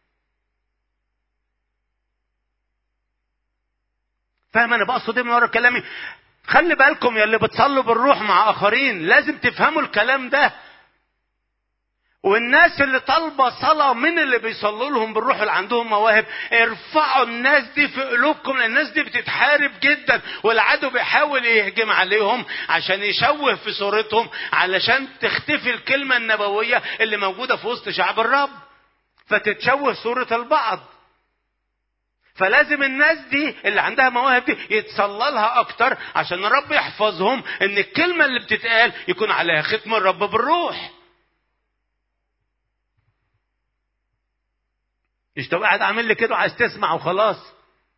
[SPEAKER 1] فاهم انا بقصد ايه من ورا كلامي؟ خلي بالكم يا اللي بتصلوا بالروح مع اخرين، لازم تفهموا الكلام ده. والناس اللي طالبه صلاه من اللي بيصلوا لهم بالروح اللي عندهم مواهب، ارفعوا الناس دي في قلوبكم، لان الناس دي بتتحارب جدا، والعدو بيحاول يهجم عليهم عشان يشوه في صورتهم، علشان تختفي الكلمه النبويه اللي موجوده في وسط شعب الرب، فتتشوه صوره البعض. فلازم الناس دي اللي عندها مواهب دي يتصلى لها اكتر عشان الرب يحفظهم، ان الكلمه اللي بتتقال يكون عليها ختم الرب بالروح. مش تبقى قاعد عامل لي كده وعايز تسمع وخلاص.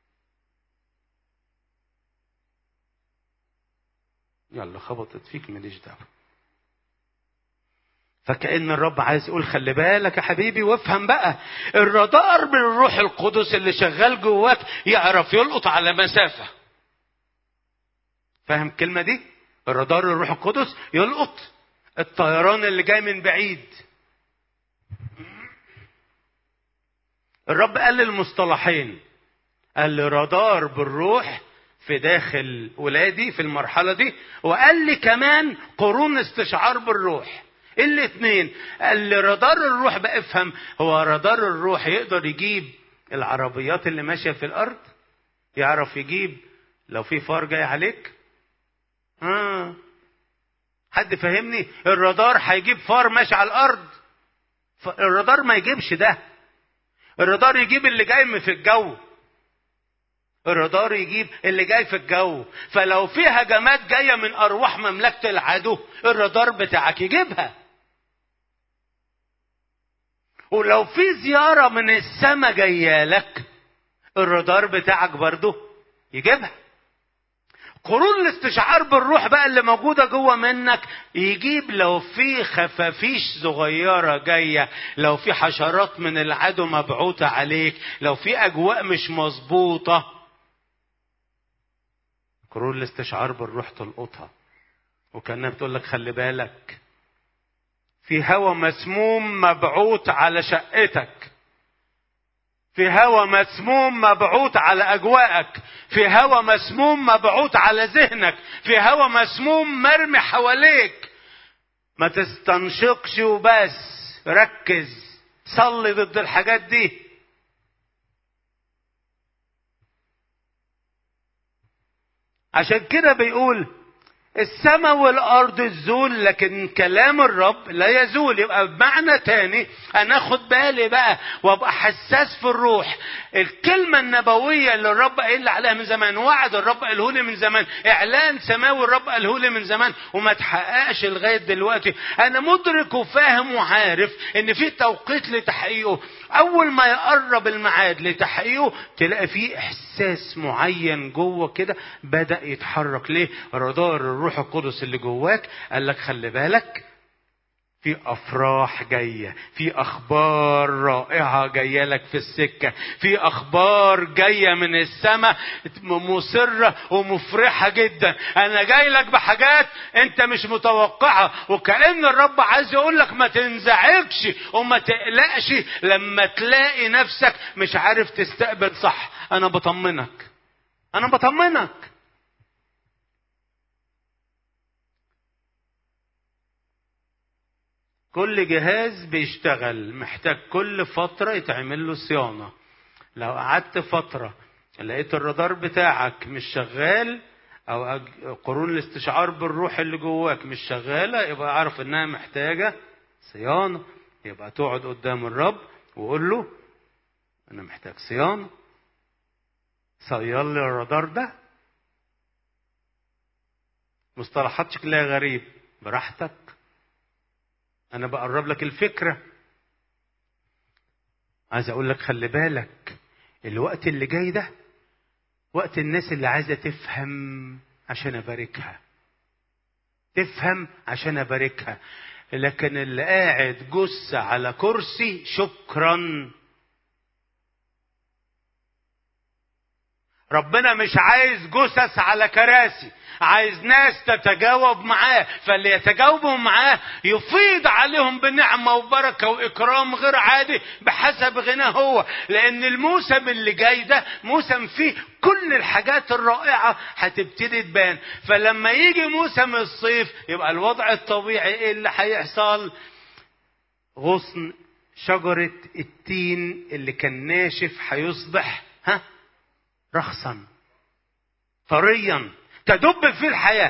[SPEAKER 1] يلا خبطت فيك ماليش دعوه. فكأن الرب عايز يقول خلي بالك يا حبيبي وافهم بقى، الرادار بالروح القدس اللي شغال جواك يعرف يلقط على مسافة. فاهم الكلمة دي؟ الرادار الروح القدس يلقط الطيران اللي جاي من بعيد. الرب قال المصطلحين، قال لي رادار بالروح في داخل ولادي في المرحلة دي، وقال لي كمان قرون استشعار بالروح. الاثنين. قال لي رادار الروح بقى افهم، هو رادار الروح يقدر يجيب العربيات اللي ماشية في الارض، يعرف يجيب لو في فار جاي عليك. آه. حد فهمني؟ الرادار هيجيب فار ماشي على الارض؟ الرادار ما يجيبش ده. الرادار يجيب اللي جاي في الجو. الرادار يجيب اللي جاي في الجو. فلو في هجمات جاية من ارواح مملكة العدو، الرادار بتاعك يجيبها. ولو في زيارة من السماء جاية لك، الرادار بتاعك برضو يجيبها. قرون الاستشعار بالروح بقى اللي موجودة جوه منك يجيب لو في خفافيش صغيرة جاية، لو في حشرات من العدو مبعوثة عليك، لو في أجواء مش مظبوطة، قرون الاستشعار بالروح تلقطها. وكأنها بتقول لك خلي بالك في هوا مسموم مبعوث على شقتك، في هوا مسموم مبعوث على أجواءك، في هوا مسموم مبعوث على ذهنك، في هوا مسموم مرمي حواليك. ما تستنشقش وبس، ركز، صلي ضد الحاجات دي. عشان كده بيقول السماء والارض تزول لكن كلام الرب لا يزول. يبقى بمعنى تاني انا اخد بالي بقى وابقى حساس في الروح. الكلمة النبوية اللي الرب قال عليها من زمان، وعد الرب قاله لي من زمان، اعلان سماوي الرب قاله لي من زمان وما تحققش لغاية دلوقتي، انا مدرك وفاهم وعارف ان في توقيت لتحقيقه. اول ما يقرب الميعاد لتحقيقه تلاقي فيه احساس معين جوه كده بدأ يتحرك. ليه؟ رادار الروح القدس اللي جواك قال لك خلي بالك في افراح جايه، في اخبار رائعه جايه لك في السكه، في اخبار جايه من السماء مسره ومفرحه جدا. انا جاي لك بحاجات انت مش متوقعها، وكأن الرب عايز يقول لك ما تنزعجش وما تقلقش لما تلاقي نفسك مش عارف تستقبل صح. انا بطمنك، انا بطمنك. كل جهاز بيشتغل محتاج كل فترة يتعمل له صيانة. لو قعدت فترة لقيت الرادار بتاعك مش شغال او قرون الاستشعار بالروح اللي جواك مش شغالة، يبقى عارف انها محتاجة صيانة. يبقى تقعد قدام الرب وقول له انا محتاج صيانة، صيّن لي الرادار ده. مصطلحات شكلها غريب، براحتك، انا بقرب لك الفكرة. عايز اقول لك خلي بالك الوقت اللي جاي ده وقت الناس اللي عايزة تفهم عشان اباركها، تفهم عشان اباركها. لكن اللي قاعد جثة على كرسي شكرا. ربنا مش عايز جثث على كراسي، عايز ناس تتجاوب معاه. فاللي يتجاوبوا معاه يفيض عليهم بنعمة وبركة وإكرام غير عادي بحسب غناه هو. لأن الموسم اللي جاي ده موسم فيه كل الحاجات الرائعة هتبتدي تبان. فلما يجي موسم الصيف يبقى الوضع الطبيعي ايه اللي هيحصل؟ غصن شجرة التين اللي كان ناشف هيصبح ها رخصا طريا تدب فيه الحياة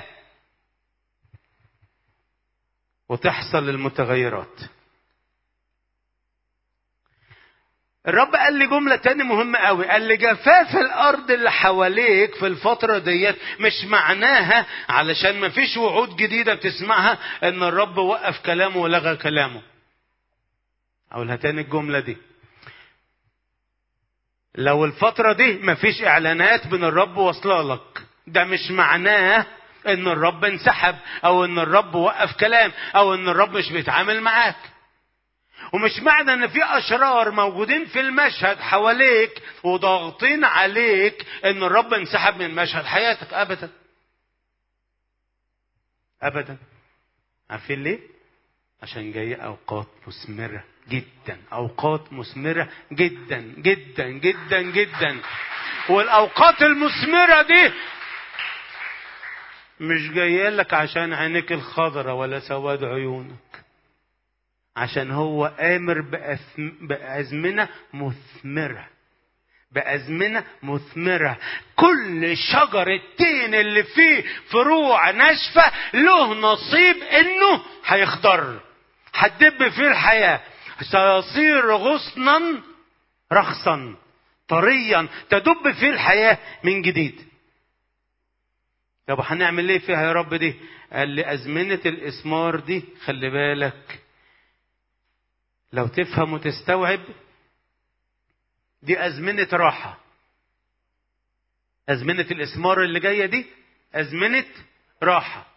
[SPEAKER 1] وتحصل المتغيرات. الرب قال لي جملة تاني مهمة قوي، قال لي جفاف الارض اللي حواليك في الفترة ديت مش معناها علشان ما فيش وعود جديدة بتسمعها ان الرب وقف كلامه ولغى كلامه. اقولها تاني الجملة دي، لو الفترة دي مفيش اعلانات من الرب واصله لك ده مش معناه ان الرب انسحب او ان الرب وقف كلام او ان الرب مش بيتعامل معاك. ومش معنى ان في اشرار موجودين في المشهد حواليك وضاغطين عليك ان الرب انسحب من مشهد حياتك. ابدا ابدا. عارفين ليه؟ عشان جاي اوقات مثمرة جدا، اوقات مثمرة جدا جدا جدا جدا. والاوقات المثمرة دي مش جايه لك عشان عينيك الخضرة ولا سواد عيونك، عشان هو آمر بأزمنة مثمرة، بأزمنة مثمرة. كل شجر التين اللي فيه فروع ناشفة له نصيب انه هيخضر، هتدب فيه الحياة، سيصير غصنا رخصا طريا تدب فيه الحياة من جديد. طب هنعمل ايه فيها يا رب دي؟ قال لي أزمنة الإثمار دي خلي بالك لو تفهم وتستوعب دي أزمنة راحة. أزمنة الإثمار اللي جاية دي أزمنة راحة.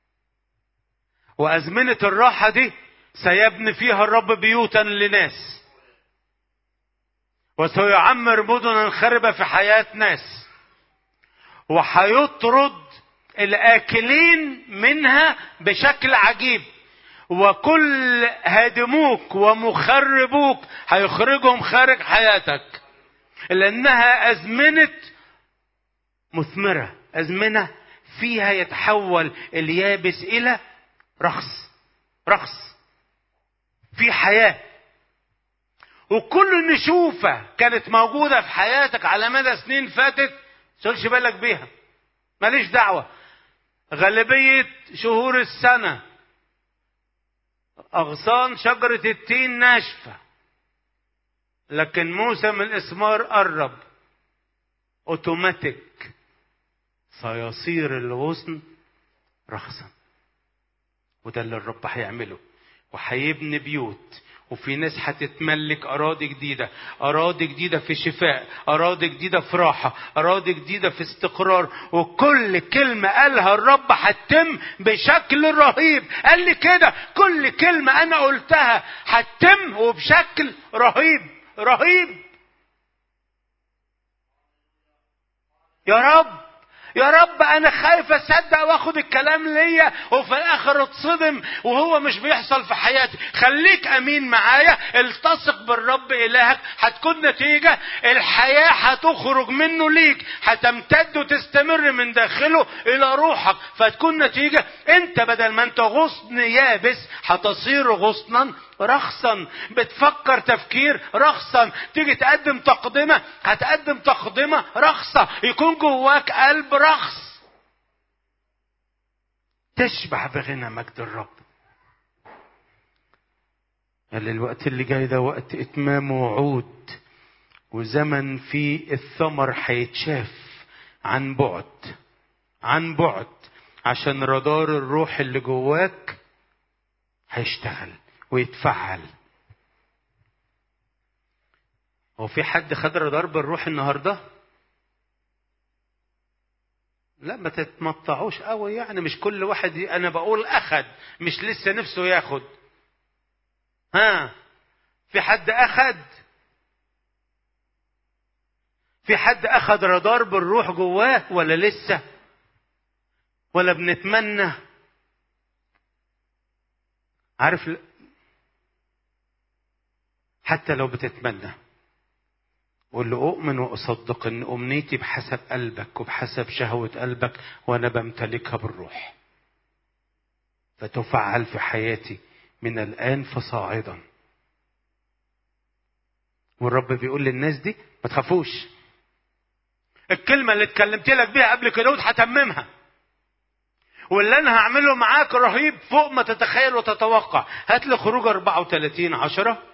[SPEAKER 1] وأزمنة الراحة دي سيبني فيها الرب بيوتا لناس، وسيعمر مدنا خربة في حياة ناس، وحيطرد الآكلين منها بشكل عجيب، وكل هادموك ومخربوك هيخرجهم خارج حياتك، لأنها أزمنة مثمرة، أزمنة فيها يتحول اليابس إلى رخص، رخص في حياة. وكل نشوفة كانت موجودة في حياتك على مدى سنين فاتت تشغلش بالك بيها، ماليش دعوة. غالبية شهور السنة أغصان شجرة التين ناشفة، لكن موسم الإثمار قرب، أوتوماتيك سيصير الغصن رخصا. وده اللي الرب هيعمله، وهيبني بيوت، وفي ناس هتتملك أراضي جديدة، أراضي جديدة في شفاء، أراضي جديدة في راحة، أراضي جديدة في استقرار. وكل كلمة قالها الرب هتتم بشكل رهيب. قال لي كده، كل كلمة أنا قلتها هتتم وبشكل رهيب رهيب. يا رب يا رب أنا خايف أصدق وأخد الكلام ليا وفي الآخر اتصدم وهو مش بيحصل في حياتي. خليك أمين معايا، التصق بالرب إلهك، هتكون نتيجة الحياة هتخرج منه ليك، هتمتد وتستمر من داخله إلى روحك، فتكون نتيجة أنت بدل ما أنت غصن يابس هتصير غصنا رخصا. بتفكر تفكير رخصا، تيجي تقدم تقدمة هتقدم تقدمة رخصة، يكون جواك قلب رخص، تشبع بغنى مجد الرب. قال الوقت اللي جاي ده وقت اتمام وعود، وزمن فيه الثمر هيتشاف عن بعد عن بعد، عشان رادار الروح اللي جواك هيشتغل ويتفعل. هو في حد خد رادار بالروح النهارده؟ لا ما تتمطعوش قوي، يعني مش كل واحد، انا بقول اخد مش لسه نفسه ياخد. ها، في حد اخد؟ في حد اخد رادار بالروح جواه ولا لسه؟ ولا بنتمنى؟ عارف، حتى لو بتتمنى، قول له أؤمن وأصدق أن أمنيتي بحسب قلبك وبحسب شهوة قلبك، وأنا بمتلكها بالروح، فتفعل في حياتي من الآن فصاعدا. والرب بيقول للناس دي ما تخافوش، الكلمة اللي اتكلمت لك بيها قبل كده هتممها، واللي أنا هعمله معاك رهيب فوق ما تتخيل وتتوقع. هات لي خروج أربعة وثلاثين عشرة.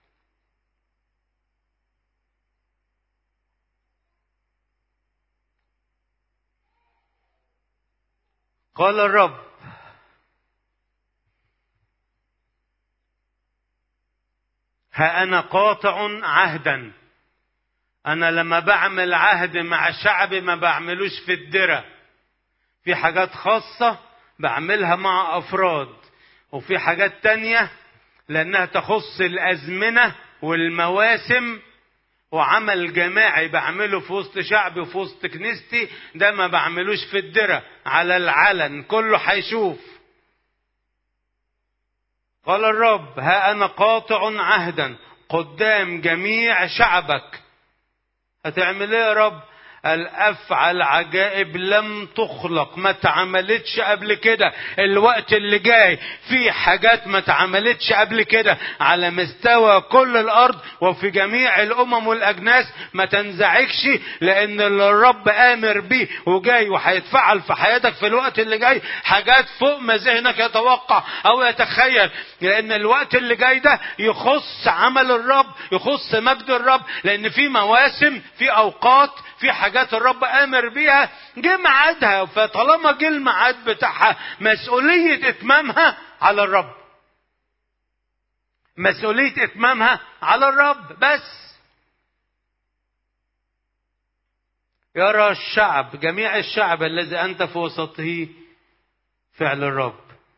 [SPEAKER 1] قال الرب ها أنا قاطع عهدا. أنا لما بعمل عهد مع شعبي ما بعملوش في الدرة، في حاجات خاصة بعملها مع أفراد، وفي حاجات تانية لأنها تخص الأزمنة والمواسم وعمل جماعي بعمله في وسط شعبي وفي وسط كنيستي، ده ما بعملوش في الدرة على العلن كله هيشوف. قال الرب ها أنا قاطع عهدا قدام جميع شعبك. هتعمل ايه يا رب؟ الأفعل عجائب لم تخلق، ما تعملتش قبل كده. الوقت اللي جاي في حاجات ما تعملتش قبل كده على مستوى كل الأرض وفي جميع الأمم والأجناس. ما تنزعجش، لأن اللي الرب آمر بيه وجاي وهيتفعل في حياتك في الوقت اللي جاي حاجات فوق ما ذهنك يتوقع أو يتخيل. لأن الوقت اللي جاي ده يخص عمل الرب، يخص مجد الرب، لأن في مواسم، في أوقات، في حاجات الرب آمر بيها جه ميعادها، فطالما جه الميعاد بتاعها مسؤولية إتمامها على الرب، مسؤولية إتمامها على الرب. بس يرى الشعب، جميع الشعب الذي أنت في وسطه فعل الرب،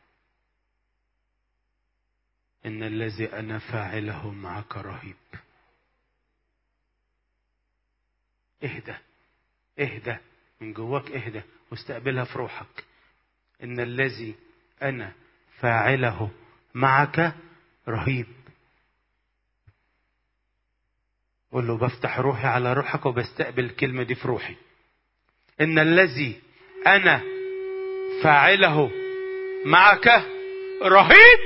[SPEAKER 1] إن الذي أنا فاعله معك رهيب. اهدى اهدى من جواك، اهدى واستقبلها في روحك. إن الذي أنا فاعله معك رهيب. قول له بفتح روحي على روحك وبستقبل الكلمة دي في روحي. إن الذي أنا فاعله معك رهيب.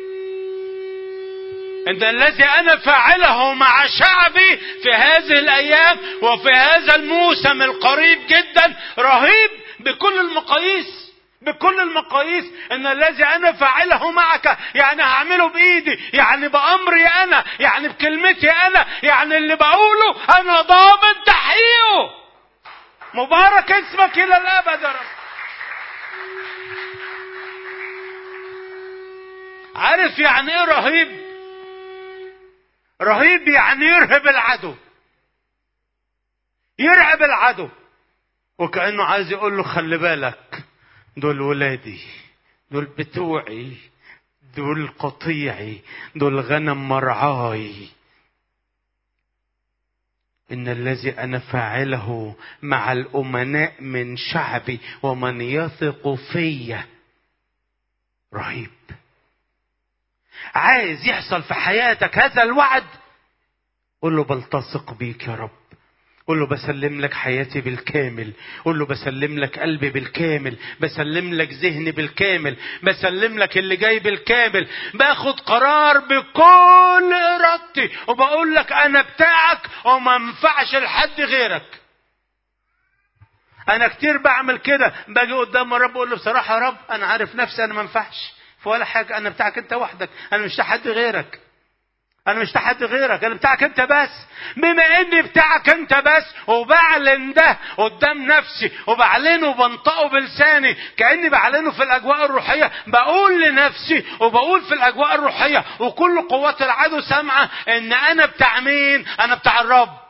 [SPEAKER 1] إن الذي أنا فاعله مع شعبي في هذه الأيام وفي هذا الموسم القريب جدا رهيب بكل المقاييس، بكل المقاييس. إن الذي أنا فاعله معك يعني هعمله بإيدي، يعني بأمري أنا، يعني بكلمتي أنا، يعني اللي بقوله أنا ضامن تحقيقه. مبارك اسمك إلى الأبد يا رب. عارف يعني إيه رهيب؟ رهيب يعني يرهب العدو، يرعب العدو، وكأنه عايز يقول له خلي بالك، دول ولادي، دول بتوعي، دول قطيعي، دول غنم مرعاي. إن الذي أنا فاعله مع الأمناء من شعبي ومن يثق فيا رهيب. عايز يحصل في حياتك هذا الوعد، قل له بلتصق بيك يا رب. قل له بسلم لك حياتي بالكامل. قل له بسلم لك قلبي بالكامل، بسلم لك ذهني بالكامل، بسلم لك اللي جاي بالكامل. باخد قرار بكل ارادتي وبقول لك انا بتاعك وما ينفعش لحد غيرك. انا كتير بعمل كده، باجي قدام الرب اقول له بصراحه يا رب انا عارف نفسي انا ما ينفعش في ولا حاجه، انا بتاعك انت وحدك، انا مش حد غيرك، انا مش حد غيرك، انا بتاعك انت بس. بما اني بتاعك انت بس وبعلن ده قدام نفسي وبعلنه وبنطقه بلساني كاني بعلنه في الاجواء الروحيه، بقول لنفسي وبقول في الاجواء الروحيه وكل قوات العدو سامعه ان انا بتاع مين؟ انا بتاع الرب.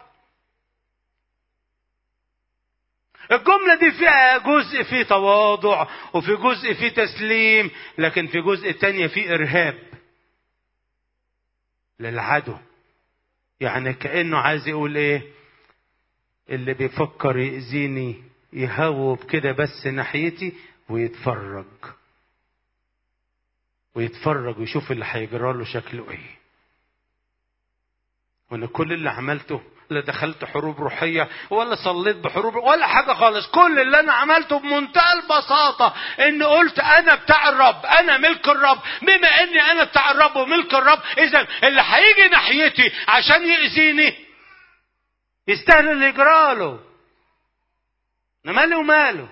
[SPEAKER 1] الجملة دي فيها جزء فيه تواضع وفي جزء فيه تسليم، لكن في جزء تانية فيه إرهاب للعدو. يعني كأنه عايز يقول إيه؟ اللي بيفكر يأذيني يهوب كده بس ناحيتي ويتفرج ويتفرج ويشوف اللي هيجرى له شكله إيه. وأنا كل اللي عملته لا دخلت حروب روحية ولا صليت بحروب ولا حاجة خالص. كل اللي انا عملته بمنتهى البساطة ان قلت انا بتاع الرب، انا ملك الرب. بما اني انا بتاع الرب وملك الرب، اذا اللي هيجي ناحيتي عشان يأذيني يستاهل اللي يجراله. انا مالي وماله.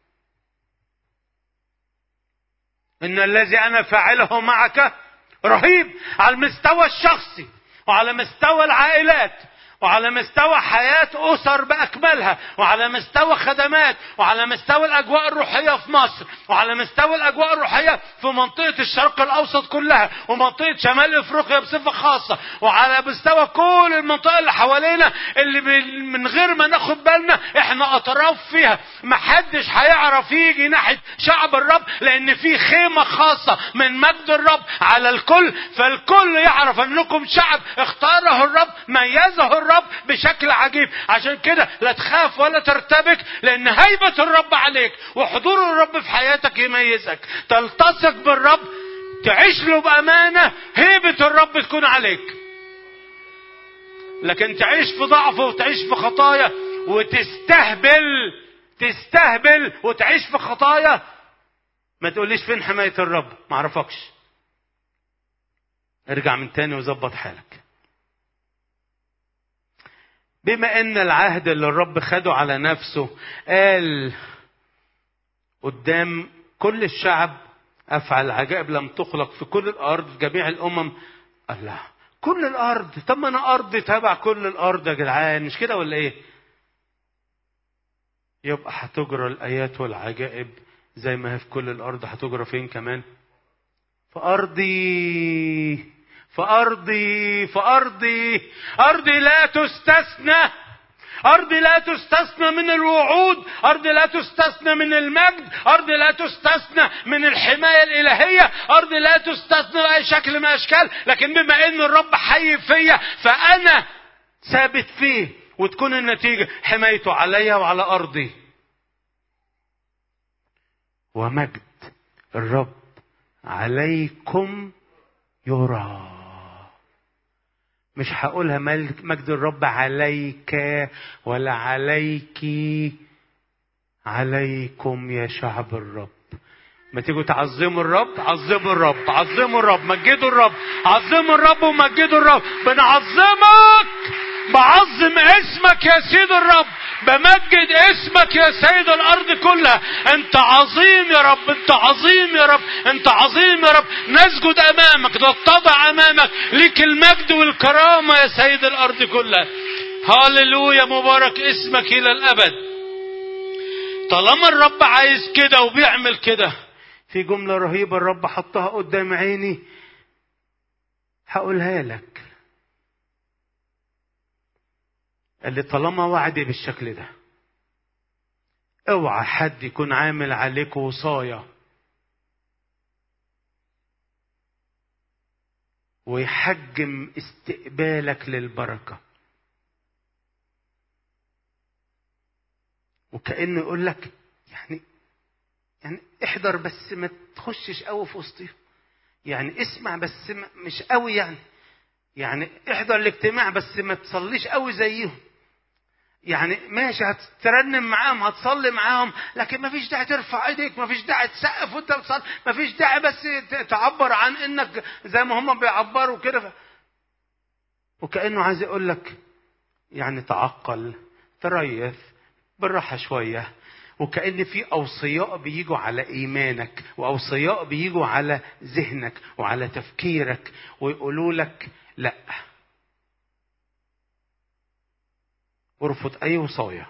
[SPEAKER 1] ان الذي انا فاعله معك رهيب على المستوى الشخصي وعلى مستوى العائلات وعلى مستوى حياة أسر بأكملها وعلى مستوى خدمات وعلى مستوى الأجواء الروحية في مصر وعلى مستوى الأجواء الروحية في منطقة الشرق الأوسط كلها ومنطقة شمال أفريقيا بصفة خاصة وعلى مستوى كل المنطقة اللي حوالينا اللي من غير ما ناخد بالنا احنا أطراف فيها. محدش هيعرف يجي ناحية شعب الرب لأن في خيمة خاصة من مجد الرب على الكل، فالكل يعرف أنكم شعب اختاره الرب، ميزه الرب الرب بشكل عجيب. عشان كده لا تخاف ولا ترتبك، لان هيبة الرب عليك وحضور الرب في حياتك يميزك. تلتصق بالرب، تعيش له بأمانة، هيبة الرب تكون عليك. لكن تعيش في ضعف وتعيش في خطايا وتستهبل تستهبل وتعيش في خطايا، ما تقوليش فين حماية الرب، ما اعرفكش. ارجع من تاني وظبط حالك. بما ان العهد اللي الرب خده على نفسه قال قدام كل الشعب افعل عجائب لم تخلق في كل الارض جميع الامم. الله، كل الارض؟ طب ما انا ارض تبع كل الارض يا جدعان، مش كده ولا ايه؟ يبقى هتجرى الايات والعجائب زي ما هي في كل الارض، هتجرى فين كمان؟ في ارضي، في ارضي، في ارضي. ارضي لا تستثنى. أرضي لا تستثنى من الوعود، أرضي لا تستثنى من المجد، أرضي لا تستثنى من الحماية الإلهية، أرضي لا تستثنى بأي شكل من الأشكال. لكن بما أن الرب حي فيا فأنا ثابت فيه، وتكون النتيجة حمايته عليا وعلى أرضي. ومجد الرب عليكم يرى. مش هقولها مجد الرب عليك ولا عليك، عليكم يا شعب الرب. ما تيجوا تعظموا الرب، عظموا الرب، عظموا الرب، مجدوا الرب، عظموا الرب ومجدوا الرب. بنعظمك، بعظم اسمك يا سيد الرب، بمجد اسمك يا سيد الارض كلها. انت عظيم يا رب، انت عظيم يا رب، انت عظيم يا رب. نسجد امامك، نتضع امامك، ليك المجد والكرامة يا سيد الارض كلها. هاللويا، مبارك اسمك الى الابد. طالما الرب عايز كده وبيعمل كده، في جملة رهيبة الرب حطها قدام عيني هقولها لك. قال لي طالما وعدي بالشكل ده، اوعى حد يكون عامل عليك وصايا ويحجم استقبالك للبركة، وكأنه يقول لك يعني يعني احضر بس ما تخشش قوي في وسطهم، يعني اسمع بس مش قوي، يعني يعني احضر الاجتماع بس ما تصليش قوي زيهم، يعني ماشي هتترنم معاهم هتصلي معاهم، لكن ما فيش داعي ترفع ايديك، ما فيش داعي تسقف وانت بتصلي، ما فيش داعي بس تعبر عن انك زي ما هم بيعبروا كده. وكأنه عايز يقول لك يعني تعقل، تريث بالراحة شوية. وكأن في أوصياء بيجوا على إيمانك، وأوصياء بيجوا على ذهنك وعلى تفكيرك، ويقولوا لك لا، ارفض أي وصايا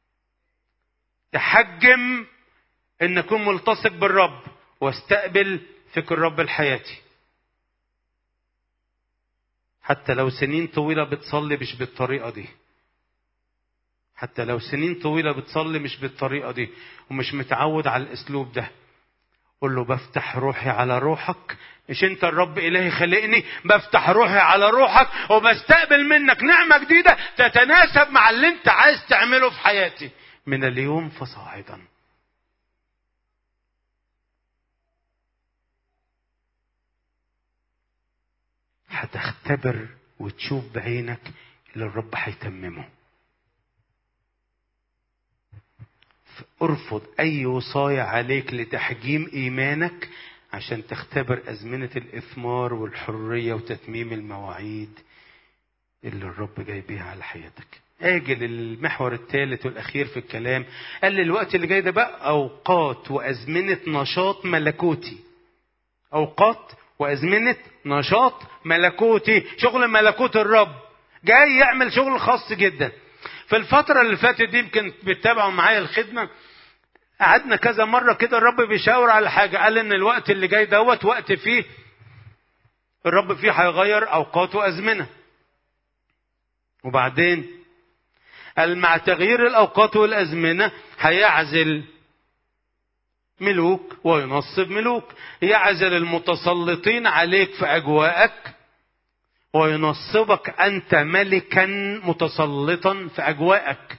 [SPEAKER 1] تحجم ان اكون ملتصق بالرب واستقبل فكر الرب لحياتي. حتى لو سنين طويلة بتصلي مش بالطريقة دي، حتى لو سنين طويلة بتصلي مش بالطريقة دي ومش متعود على الاسلوب ده، قل له بفتح روحي على روحك. مش انت الرب الهي خلقني؟ بفتح روحي على روحك وبستقبل منك نعمة جديدة تتناسب مع اللي انت عايز تعمله في حياتي من اليوم فصاعدا. هتختبر وتشوف بعينك اللي الرب هيتممه. ارفض اي وصايا عليك لتحجيم ايمانك عشان تختبر ازمنة الاثمار والحرية وتتميم المواعيد اللي الرب جاي بيها على حياتك. اجي للمحور الثالث والاخير في الكلام. قال لي الوقت اللي جاي ده بقى اوقات وازمنة نشاط ملكوتي. اوقات وازمنة نشاط ملكوتي، شغل ملكوت الرب جاي يعمل شغل خاص جدا. في الفترة اللي فاتت دي يمكن بتتابعوا معايا الخدمة، قعدنا كذا مرة كده الرب بيشاور على حاجة. قال ان الوقت اللي جاي دوت وقت فيه الرب فيه هيغير اوقات وازمنة. وبعدين قال مع تغيير الاوقات والازمنة هيعزل ملوك وينصب ملوك، يعزل المتسلطين عليك في اجواءك وينصبك انت ملكا متسلطا في اجواءك،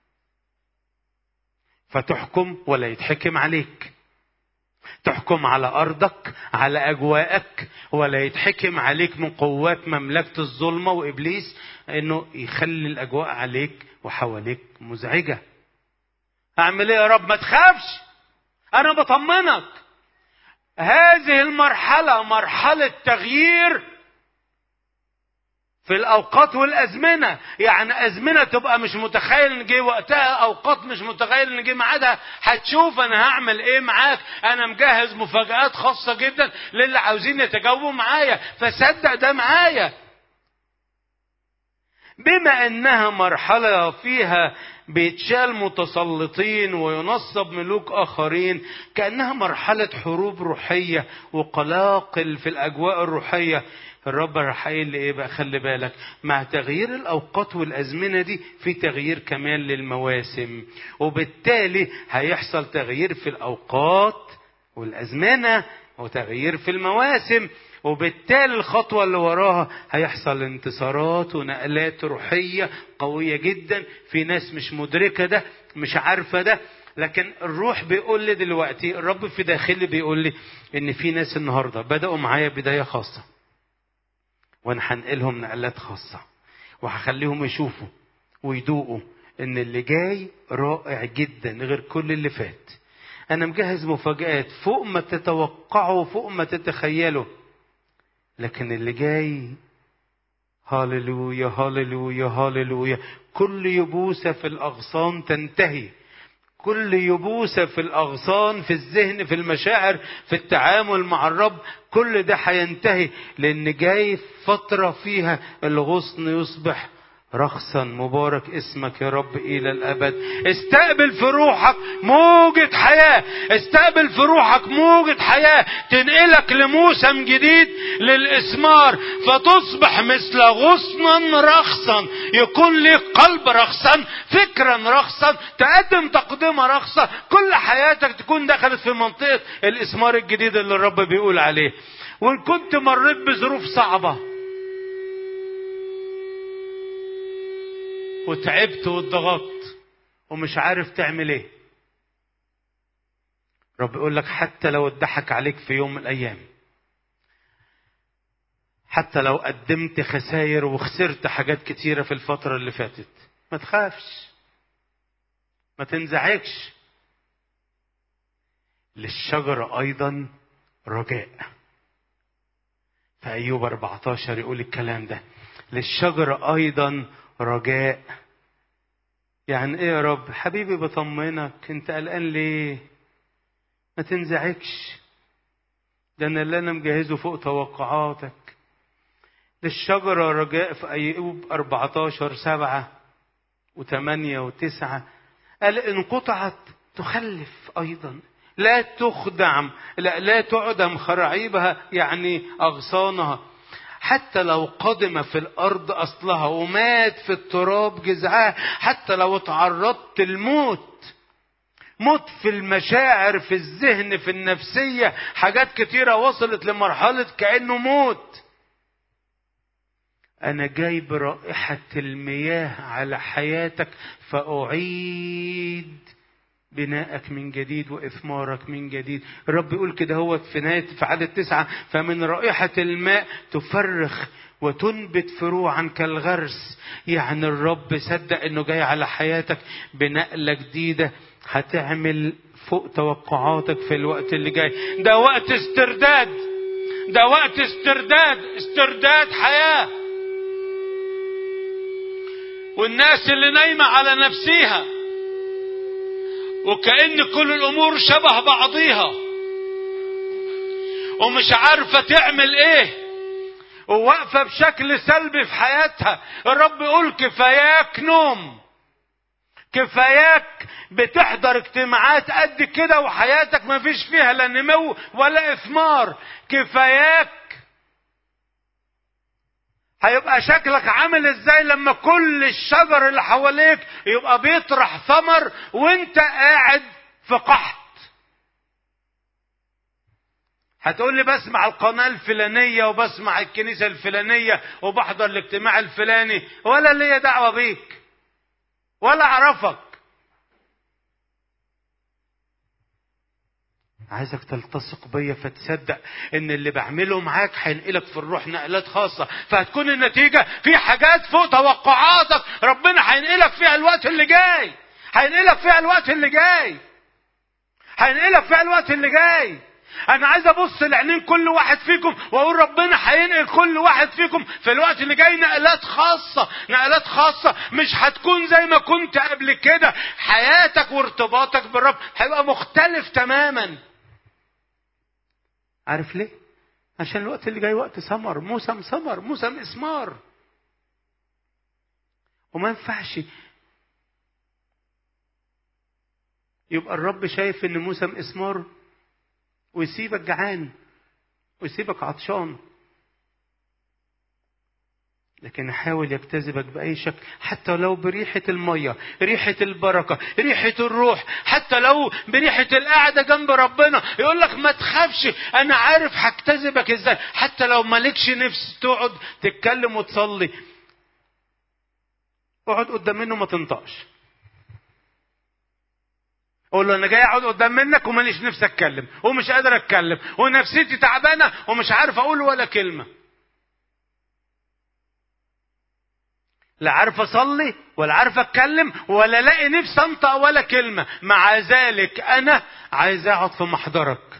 [SPEAKER 1] فتحكم ولا يتحكم عليك. تحكم على ارضك على اجواءك ولا يتحكم عليك من قوات مملكة الظلمة وابليس انه يخلي الاجواء عليك وحواليك مزعجة. اعمل ايه يا رب؟ ما تخافش، انا بطمنك. هذه المرحلة مرحلة تغيير في الاوقات والازمنة. يعني ازمنة تبقى مش متخيل ان جه وقتها، اوقات مش متخيل ان جه ميعادها. هتشوف انا هعمل ايه معاك. انا مجهز مفاجآت خاصة جدا للي عاوزين يتجاوبوا معايا، فصدق ده معايا. بما انها مرحلة فيها بيتشال متسلطين وينصب ملوك اخرين، كأنها مرحلة حروب روحية وقلاقل في الاجواء الروحية. الرب راح قايل لي ايه بقى؟ خلي بالك، مع تغيير الاوقات والازمنة دي في تغيير كمان للمواسم، وبالتالي هيحصل تغيير في الاوقات والازمنة وتغيير في المواسم، وبالتالي الخطوة اللي وراها هيحصل انتصارات ونقلات روحية قوية جدا. في ناس مش مدركة ده، مش عارفة ده، لكن الروح بيقول لي دلوقتي، الرب في داخلي بيقول لي ان في ناس النهاردة بدأوا معايا بداية خاصة، وانا هنقلهم نقلات خاصة، وهخليهم يشوفوا ويدوقوا ان اللي جاي رائع جدا غير كل اللي فات. انا مجهز مفاجآت فوق ما تتوقعوا، فوق ما تتخيلوا، لكن اللي جاي هاليلويا هاليلويا هاليلويا. كل يبوسة في الأغصان تنتهي، كل يبوسة في الأغصان، في الذهن، في المشاعر، في التعامل مع الرب، كل ده هينتهي، لأن جاي فترة فيها الغصن يصبح رخصا. مبارك اسمك يا رب إلى الأبد. استقبل في روحك موجة حياة، استقبل في روحك موجة حياة تنقلك لموسم جديد للإثمار، فتصبح مثل غصنا رخصا، يكون لك قلب رخصا، فكرا رخصا، تقدم تقدمة رخصة، كل حياتك تكون دخلت في منطقة الإثمار الجديد اللي الرب بيقول عليه. وإن كنت مريت بظروف صعبة وتعبت واتضغطت ومش عارف تعمل ايه، رب يقول لك حتى لو اتضحك عليك في يوم من الايام، حتى لو قدمت خسائر وخسرت حاجات كتيرة في الفترة اللي فاتت، ما تخافش، ما تنزعجش. للشجرة ايضا رجاء. في ايوب أربعة عشر يقول الكلام ده، للشجرة ايضا رجاء. يعني ايه يا رب؟ حبيبي بطمنك، انت قلقان ليه؟ ما تنزعجش، ده انا اللي انا مجهزه فوق توقعاتك. للشجرة رجاء. في ايوب أربعة عشر سبعة وثمانية وتسعة قال ان قطعت تخلف ايضا، لا تخدم، لا, لا تعدم خراعيبها، يعني اغصانها. حتى لو قدم في الارض اصلها ومات في التراب جذعها، حتى لو تعرضت الموت، موت في المشاعر، في الذهن، في النفسية، حاجات كتيرة وصلت لمرحلة كأنه موت، أنا جايب رائحة المياه على حياتك فأعيد بناءك من جديد وإثمارك من جديد. الرب يقول كده هو في نهاية في عدد تسعة، فمن رائحة الماء تفرخ وتنبت فروعا كالغرس. يعني الرب صدق انه جاي على حياتك بنقلة جديدة هتعمل فوق توقعاتك في الوقت اللي جاي. ده وقت استرداد، ده وقت استرداد، استرداد حياة. والناس اللي نايمة على نفسيها وكأن كل الأمور شبه بعضيها ومش عارفة تعمل ايه وواقفة بشكل سلبي في حياتها، الرب يقول كفاياك نوم، كفاياك بتحضر اجتماعات قد كده وحياتك ما فيش فيها لا نمو ولا إثمار، كفاياك. هيبقى شكلك عامل ازاي لما كل الشجر اللي حواليك يبقى بيطرح ثمر وانت قاعد في قحط؟ هتقول لي بسمع القناة الفلانية وبسمع الكنيسة الفلانية وبحضر الاجتماع الفلاني، ولا ليا دعوة بيك ولا اعرفك. عايزك تلتصق بيا فتصدق ان اللي بعمله معاك هينقلك في الروح نقلات خاصة، فهتكون النتيجة في حاجات فوق توقعاتك ربنا هينقلك فيها الوقت اللي جاي، هينقلك فيها الوقت اللي جاي، هينقلك فيها الوقت اللي جاي. انا عايز ابص لعينين كل واحد فيكم واقول ربنا هينقل كل واحد فيكم في الوقت اللي جاي نقلات خاصة، نقلات خاصة. مش هتكون زي ما كنت قبل كده، حياتك وارتباطك بالرب هيبقى مختلف تماما. عارف ليه؟ عشان الوقت اللي جاي وقت ثمر، موسم ثمر، موسم إثمار. وما ينفعش يبقى الرب شايف ان موسى مسمار ويسيبك جعان ويسيبك عطشان، لكن يحاول يجتذبك بأي شكل، حتى لو بريحة المية، ريحة البركة، ريحة الروح، حتى لو بريحة القعدة جنب ربنا. يقول لك ما تخافش، أنا عارف هجتذبك إزاي. حتى لو مالكش نفس تقعد تتكلم وتصلي، اقعد قدام منه ما تنطقش. قول له أنا جاي أقعد قدام منك وماليش نفس أتكلم ومش قادر أتكلم ونفسيتي تعبانة ومش عارف أقول ولا كلمة. لا عارف اصلي ولا عارف اتكلم ولا لاقي نفسي انطق ولا كلمه، مع ذلك انا عايز اقعد في محضرك.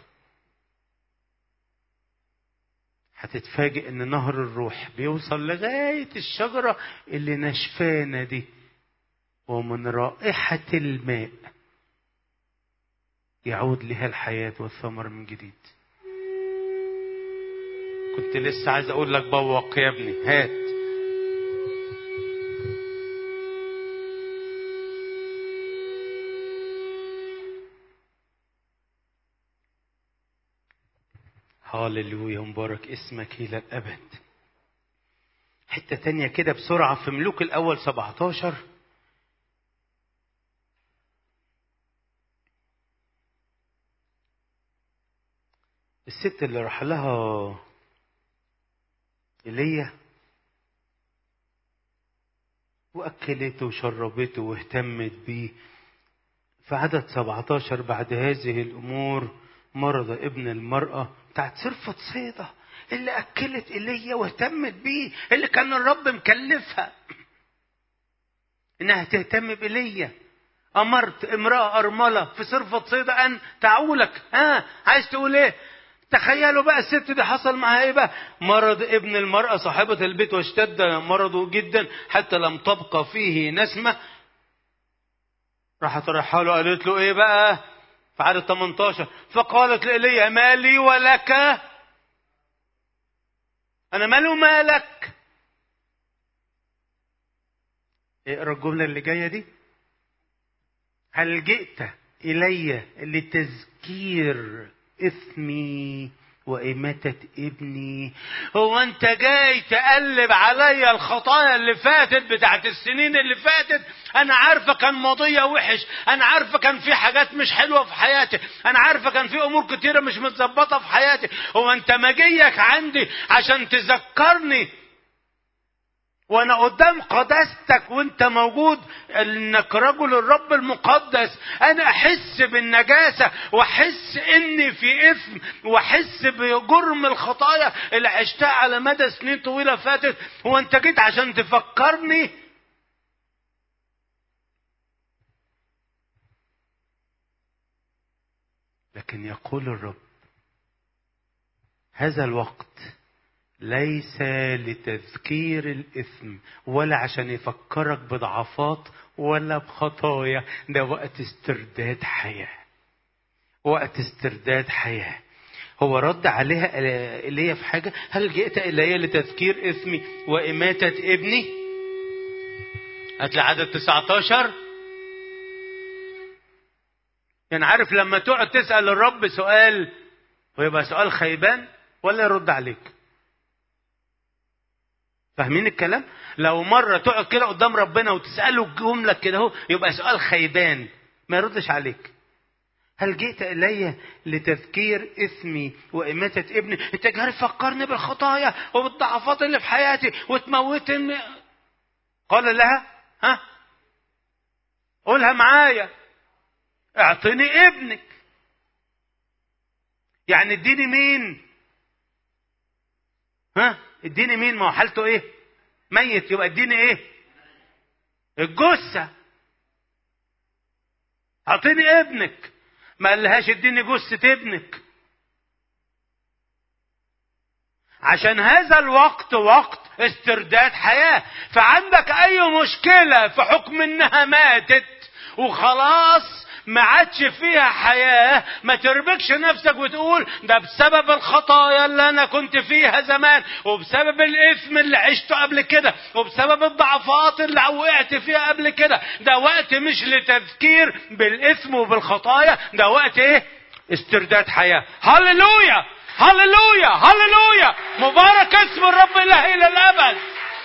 [SPEAKER 1] هتتفاجئ ان نهر الروح بيوصل لغايه الشجره اللي نشفانه دي، ومن رائحه الماء يعود لها الحياه والثمر من جديد. كنت لسه عايز اقول لك بوق يا ابني، هات. هاللويا، مبارك اسمك إلى الأبد. حتة تانية كده بسرعة في ملوك الأول سبعتاشر. الست اللي راح لها إيليا وأكلته وشربته واهتمت بيه. في عدد سبعتاشر، بعد هذه الأمور مرض ابن المرأة بتاعت صرفة صيدة اللي أكلت إيليا واهتمت بيه، اللي كان الرب مكلفها إنها تهتم بإيليا. أمرت امرأة أرملة في صرفة صيدة أن تعولك. ها آه. عايز تقول إيه؟ تخيلوا بقى الست دي حصل معها إيه بقى؟ مرض ابن المرأة صاحبة البيت واشتد مرضه جدا حتى لم تبقى فيه نسمة. راحت رايحة له قالت له إيه بقى؟ في عدد ثمانية عشر، فقالت لإيليا ما لي ولك؟ أنا مالي ومالك؟ اقرأ الجملة اللي جاية دي. هل جئت إلي لتذكير إثمي وإماتة ابني؟ هو أنت جاي تقلب عليا الخطايا اللي فاتت بتاعت السنين اللي فاتت؟ أنا عارفة كان ماضية وحش، أنا عارفة كان في حاجات مش حلوة في حياتي، أنا عارفة كان في أمور كتيرة مش متظبطة في حياتي. هو أنت مجيك عندي عشان تذكرني وانا قدام قداستك وانت موجود انك رجل الرب المقدس؟ انا احس بالنجاسة واحس اني في اثم واحس بجرم الخطايا اللي عشتها على مدى سنين طويلة فاتت، وانت جيت عشان تفكرني؟ لكن يقول الرب هذا الوقت ليس لتذكير الإثم ولا عشان يفكرك بضعفات ولا بخطايا، ده وقت استرداد حياة، وقت استرداد حياة. هو رد عليها إليا في حاجة. هل جئت إلي لتذكير إثمي وإماتة ابني؟ هتلاقي عدد تسعة عشر. يعني عارف لما تقعد تسأل الرب سؤال ويبقى سؤال خيبان ولا يرد عليك؟ فاهمين الكلام؟ لو مرة تقعد كده قدام ربنا وتسأله جملة كده اهو يبقى سؤال خيبان ما يردش عليك. هل جئت إلي لتذكير إثمي وإماتة ابني؟ انت جاي تفكرني بالخطايا وبالضعفات اللي في حياتي وتموتني. قال لها ها قولها معايا، اعطيني ابنك. يعني اديني مين؟ ها اديني مين؟ ما هو حالته ايه؟ ميت. يبقى اديني ايه؟ الجثة. اعطيني ابنك. ما قالهاش اديني جثة ابنك. عشان هذا الوقت وقت استرداد حياة. فعندك اي مشكلة في حكم انها ماتت وخلاص ما عادش فيها حياة، ما تربكش نفسك وتقول ده بسبب الخطايا اللي انا كنت فيها زمان، وبسبب الاثم اللي عشته قبل كده، وبسبب الضعفات اللي وقعت فيها قبل كده. ده وقت مش لتذكير بالاثم وبالخطايا، ده وقت ايه؟ استرداد حياة. هللويا هللويا هللويا، مبارك اسم الرب الإله الى الابد.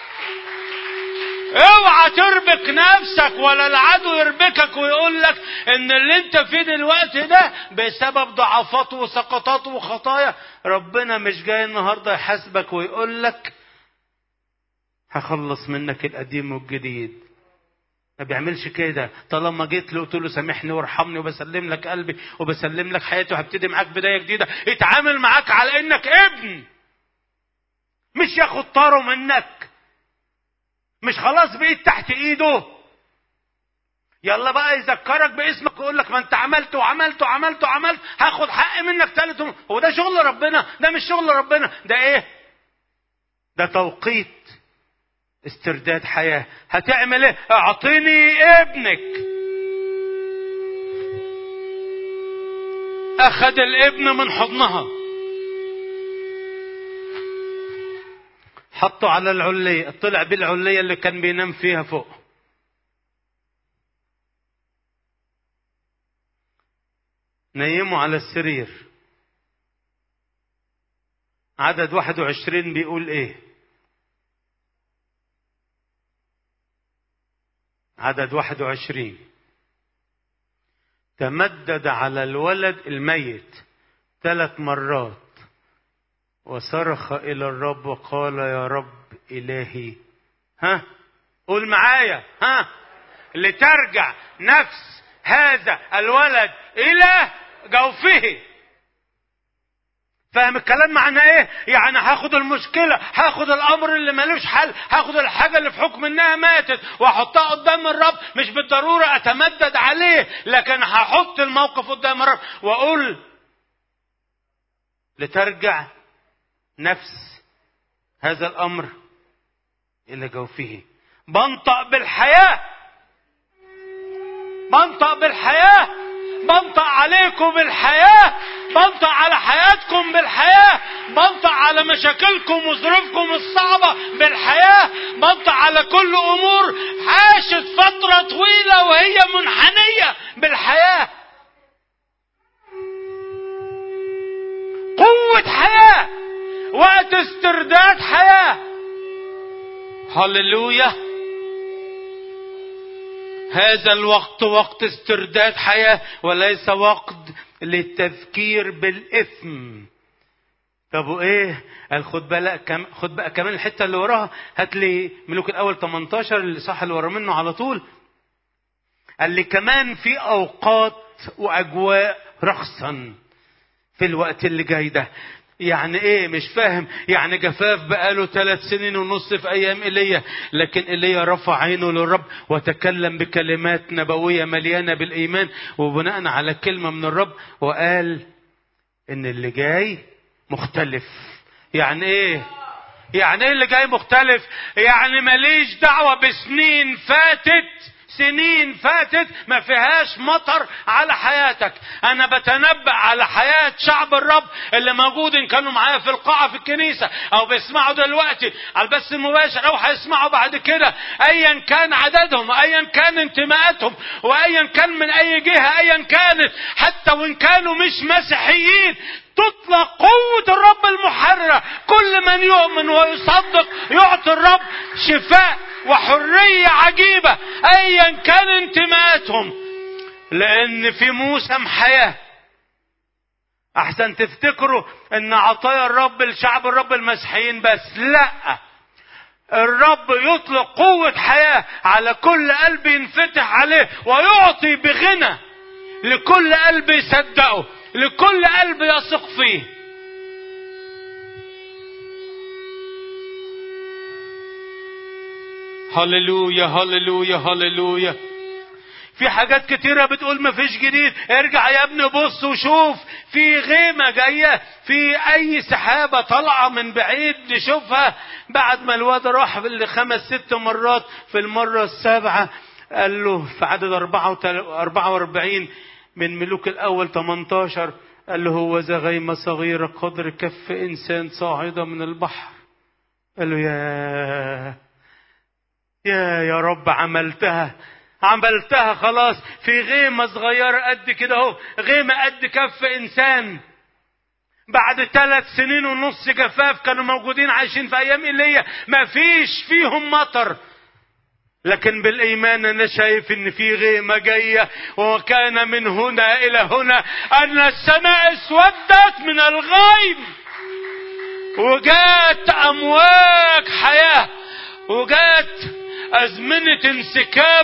[SPEAKER 1] اوعى تربك نفسك ولا العدو يربكك ويقول لك ان اللي انت فيه دلوقتي ده بسبب ضعفات وسقطات وخطايا. ربنا مش جاي النهارده يحاسبك ويقول لك هخلص منك القديم والجديد. ما بيعملش كده. طالما جيت له قلت له سامحني وارحمني وبسلم لك قلبي وبسلم لك حياتي وهبتدي معاك بدايه جديده، اتعامل معاك على انك ابن، مش ياخد طاره منك، مش خلاص بقيت تحت ايده. يلا بقى يذكرك باسمك ويقول لك ما انت عملت وعملت وعملت وعملت، هاخد حق منك ثالث. هو ده شغل ربنا؟ ده مش شغل ربنا. ده ايه؟ ده توقيت استرداد حياة. هتعمل ايه؟ اعطيني ابنك. اخذ الابن من حضنها، حطه على العلية، طلع بالعلية اللي كان بينام فيها فوق. نيمه على السرير. عدد واحد وعشرين بيقول ايه؟ عدد واحد وعشرين: تمدد على الولد الميت ثلاث مرات وصرخ إلى الرب وقال يا رب إلهي. ها قول معايا، ها لترجع نفس هذا الولد إلى جوفه. فاهم الكلام معناه ايه؟ يعني هاخد المشكلة، هاخد الامر اللي ملوش حل، هاخد الحاجة اللي في حكم انها ماتت واحطها قدام الرب. مش بالضرورة اتمدد عليه، لكن هحط الموقف قدام الرب واقول لترجع نفس هذا الامر الى جوفه. بنطق بالحياة، بنطق بالحياة، بنطق عليكم بالحياة، بنطق على حياتكم بالحياة، بنطق على مشاكلكم وظروفكم الصعبة بالحياة، بنطق على كل أمور عاشت فترة طويلة وهي منحنية بالحياة. قوة حياة، وقت استرداد حياة. هللويا. هذا الوقت وقت استرداد حياة وليس وقت للتذكير بالإثم. طب وايه؟ قال خد بالك كم خد بقى كمان الحته اللي وراها. هات لي ملوك الاول ثمانية عشر اللي صح اللي ورا منه على طول. قال لي كمان في اوقات واجواء رخصا في الوقت اللي جاي ده. يعني ايه؟ مش فاهم. يعني جفاف بقاله ثلاث سنين ونص في ايام ايليا، لكن ايليا رفع عينه للرب وتكلم بكلمات نبوية مليانة بالايمان وبناء على كلمة من الرب، وقال ان اللي جاي مختلف. يعني ايه؟ يعني ايه اللي جاي مختلف؟ يعني ماليش دعوة بسنين فاتت، سنين فاتت ما فيهاش مطر على حياتك. انا بتنبأ على حياة شعب الرب اللي موجودين كانوا معايا في القاعة في الكنيسة او بيسمعوا دلوقتي على البث المباشر او هيسمعوا بعد كده، ايا كان عددهم، ايا كان انتماءاتهم، وايا كان من اي جهة ايا كانت، حتى وان كانوا مش مسيحيين، تطلق قوة الرب المحررة. كل من يؤمن ويصدق يعطي الرب شفاء وحرية عجيبة ايا كان انتماءاتهم، لان في موسم حياة. احسن تفتكروا ان عطايا الرب لشعب الرب المسيحيين بس، لا، الرب يطلق قوة حياة على كل قلب ينفتح عليه ويعطي بغنى لكل قلب يصدقه، لكل قلب يثق فيه. هللويا هللويا هللويا. في حاجات كتيرة بتقول ما فيش جديد. ارجع يا ابني بص وشوف، في غيمة جاية، في اي سحابة طالعة من بعيد نشوفها. بعد ما الواد راح لخمس ست مرات، في المرة السابعة قال له في عدد أربعة وأربعين من ملوك الأول ثمانية عشر قال له هو ذا غيمة صغيرة قدر كف إنسان صاعدة من البحر. قال له يا يا يا رب عملتها عملتها خلاص في غيمة صغيرة قد كده اهو، غيمة قد كف إنسان. بعد ثلاث سنين ونص جفاف كانوا موجودين عايشين في أيام إيليا ما فيش فيهم مطر، لكن بالإيمان أنا شايف إن في غيمة جاية. وكان من هنا إلى هنا أن السماء اسودت من الغيم، وجات أمواج حياة، وجات أزمنة انسكاب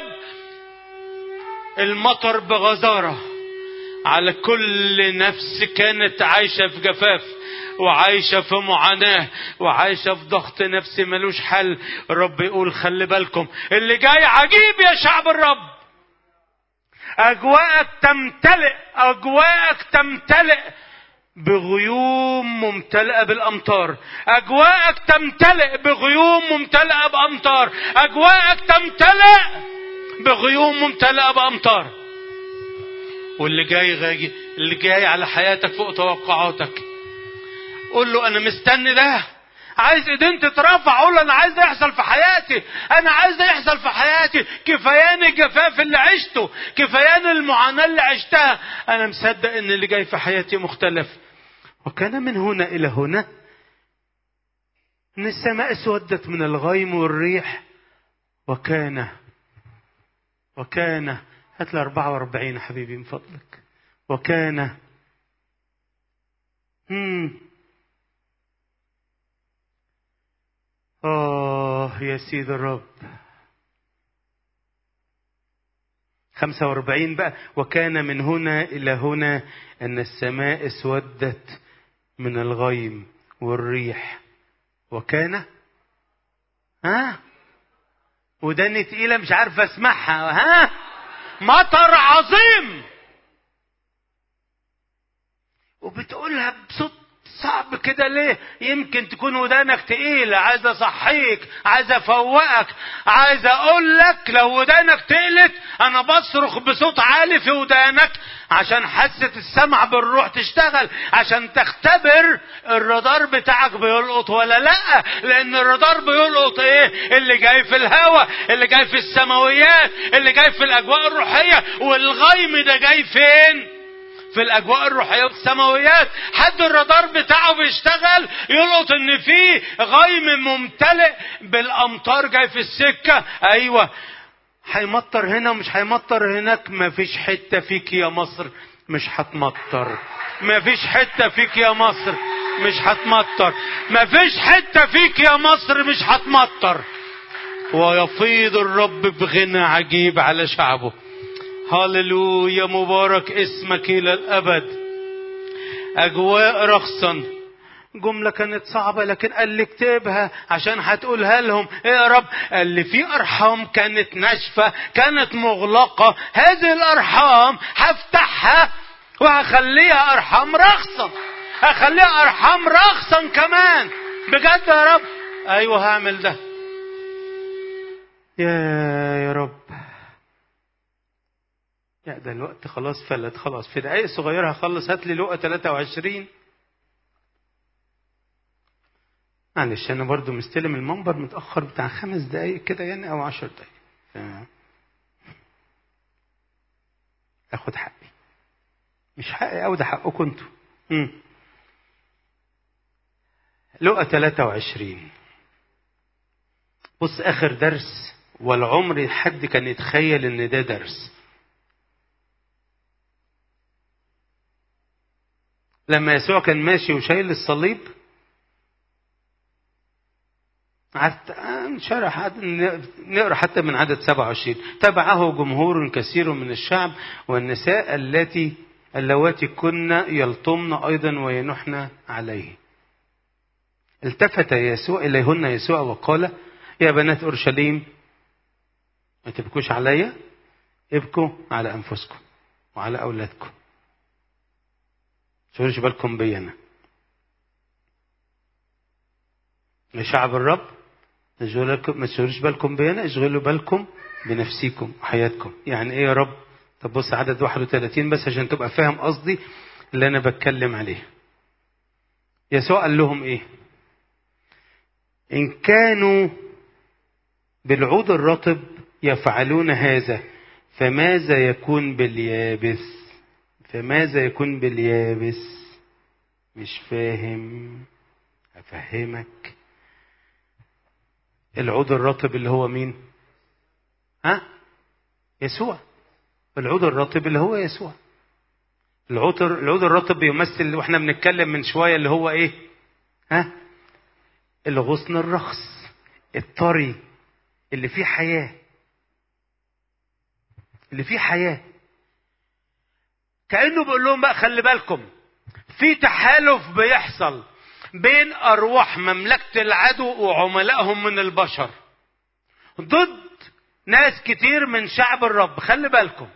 [SPEAKER 1] المطر بغزارة على كل نفس كانت عايشة في جفاف وعايشة في معاناة وعايشة في ضغط نفسي ملوش حل. الرب يقول خلي بالكم اللي جاي عجيب يا شعب الرب. أجواءك تمتلئ، أجواءك تمتلئ بغيوم ممتلئة بالأمطار، أجواءك تمتلئ بغيوم ممتلئة بأمطار، أجواءك تمتلئ بغيوم ممتلئة بأمطار. واللي جاي غاجي، اللي جاي على حياتك فوق توقعاتك. قول له أنا مستني ده، عايز ايدين تترفع، قول له أنا عايز ده يحصل في حياتي، أنا عايز ده يحصل في حياتي. كفايان الجفاف اللي عشته، كفايان المعاناة اللي عشتها، أنا مصدق إن اللي جاي في حياتي مختلف. وكان من هنا إلى هنا إن السماء اسودت من الغيم والريح. وكان وكان هات لي أربعة وأربعين يا حبيبي من فضلك. وكان مم. آه يا سيد الرب. خمسة وأربعين بقى. وكان من هنا إلى هنا أن السماء اسودت من الغيم والريح. وكان ها وداني تقيلة مش عارفة اسمعها. ها مطر عظيم. وبتقولها بصوت صعب كده ليه؟ يمكن تكون ودانك تقيلة، عايز اصحيك، عايز افوقك، عايز اقول لك لو ودانك تقلت انا بصرخ بصوت عالي في ودانك عشان حاسة السمع بالروح تشتغل، عشان تختبر الرادار بتاعك بيلقط ولا لا. لان الرادار بيلقط ايه؟ اللي جاي في الهواء، اللي جاي في السماويات، اللي جاي في الاجواء الروحية. والغيم ده جاي فين؟ في الاجواء الروحيه والسماويات. حد الرادار بتاعه بيشتغل يلقط ان في غيم ممتلئ بالامطار جاي في السكه. ايوه هيمطر هنا ومش هيمطر هناك. مفيش حته فيك يا مصر مش هتمطر، مفيش حته فيك يا مصر مش هتمطر، مفيش حته فيك يا مصر مش هتمطر. ويفيض الرب بغنى عجيب على شعبه. هاللويا، مبارك اسمك إلى الأبد. أجواء رخصا. جملة كانت صعبة لكن قال لي اكتبها عشان هتقولها لهم. ايه يا رب؟ قال لي في أرحام كانت ناشفة، كانت مغلقة، هذه الأرحام هفتحها وهخليها أرحام رخصا، هخليها أرحام رخصا كمان. بجد يا رب؟ أيوه هعمل ده. يا يا رب يا ده الوقت خلاص فلت، خلاص في دقايق صغيرة هخلص. هات لي لقى ثلاثة وعشرين. معلش أنا برضو مستلم المنبر متأخر بتاع خمس دقايق كده يعني أو عشر دقايق. أخد حقي، مش حقي أو ده حقكم أنتوا. لقى ثلاثة وعشرين. بص آخر درس، والعمر حد كان يتخيل إن ده درس. لما يسوع كان ماشي وشايل الصليب، شرح نقرأ حتى من عدد سبعة وعشرين. تبعه جمهور كثير من الشعب والنساء التي اللواتي كن يلطمن أيضا وينحن عليه. التفت يسوع إليهن يسوع وقال يا بنات أورشليم ما تبكوش عليا، ابكوا على أنفسكم وعلى أولادكم. تشغلوش بالكم بي أنا يا شعب الرب، ما تشغلوش بالكم بي أنا، اشغلوا بالكم بنفسيكم وحياتكم. يعني إيه يا رب؟ طب بص عدد واحد وثلاثين بس عشان تبقى فاهم قصدي اللي انا بتكلم عليه. يسوع قال لهم ايه؟ ان كانوا بالعود الرطب يفعلون هذا فماذا يكون باليابس؟ فماذا يكون باليابس؟ مش فاهم، افهمك. العود الرطب اللي هو مين؟ ها؟ يسوع. العود الرطب اللي هو يسوع. العود العود الرطب بيمثل، واحنا بنتكلم من شويه، اللي هو ايه؟ ها؟ الغصن الرخص الطري اللي فيه حياه، اللي فيه حياه. كأنه بيقول لهم بقى خلي بالكم، في تحالف بيحصل بين أرواح مملكة العدو وعملائهم من البشر ضد ناس كتير من شعب الرب. خلي بالكم،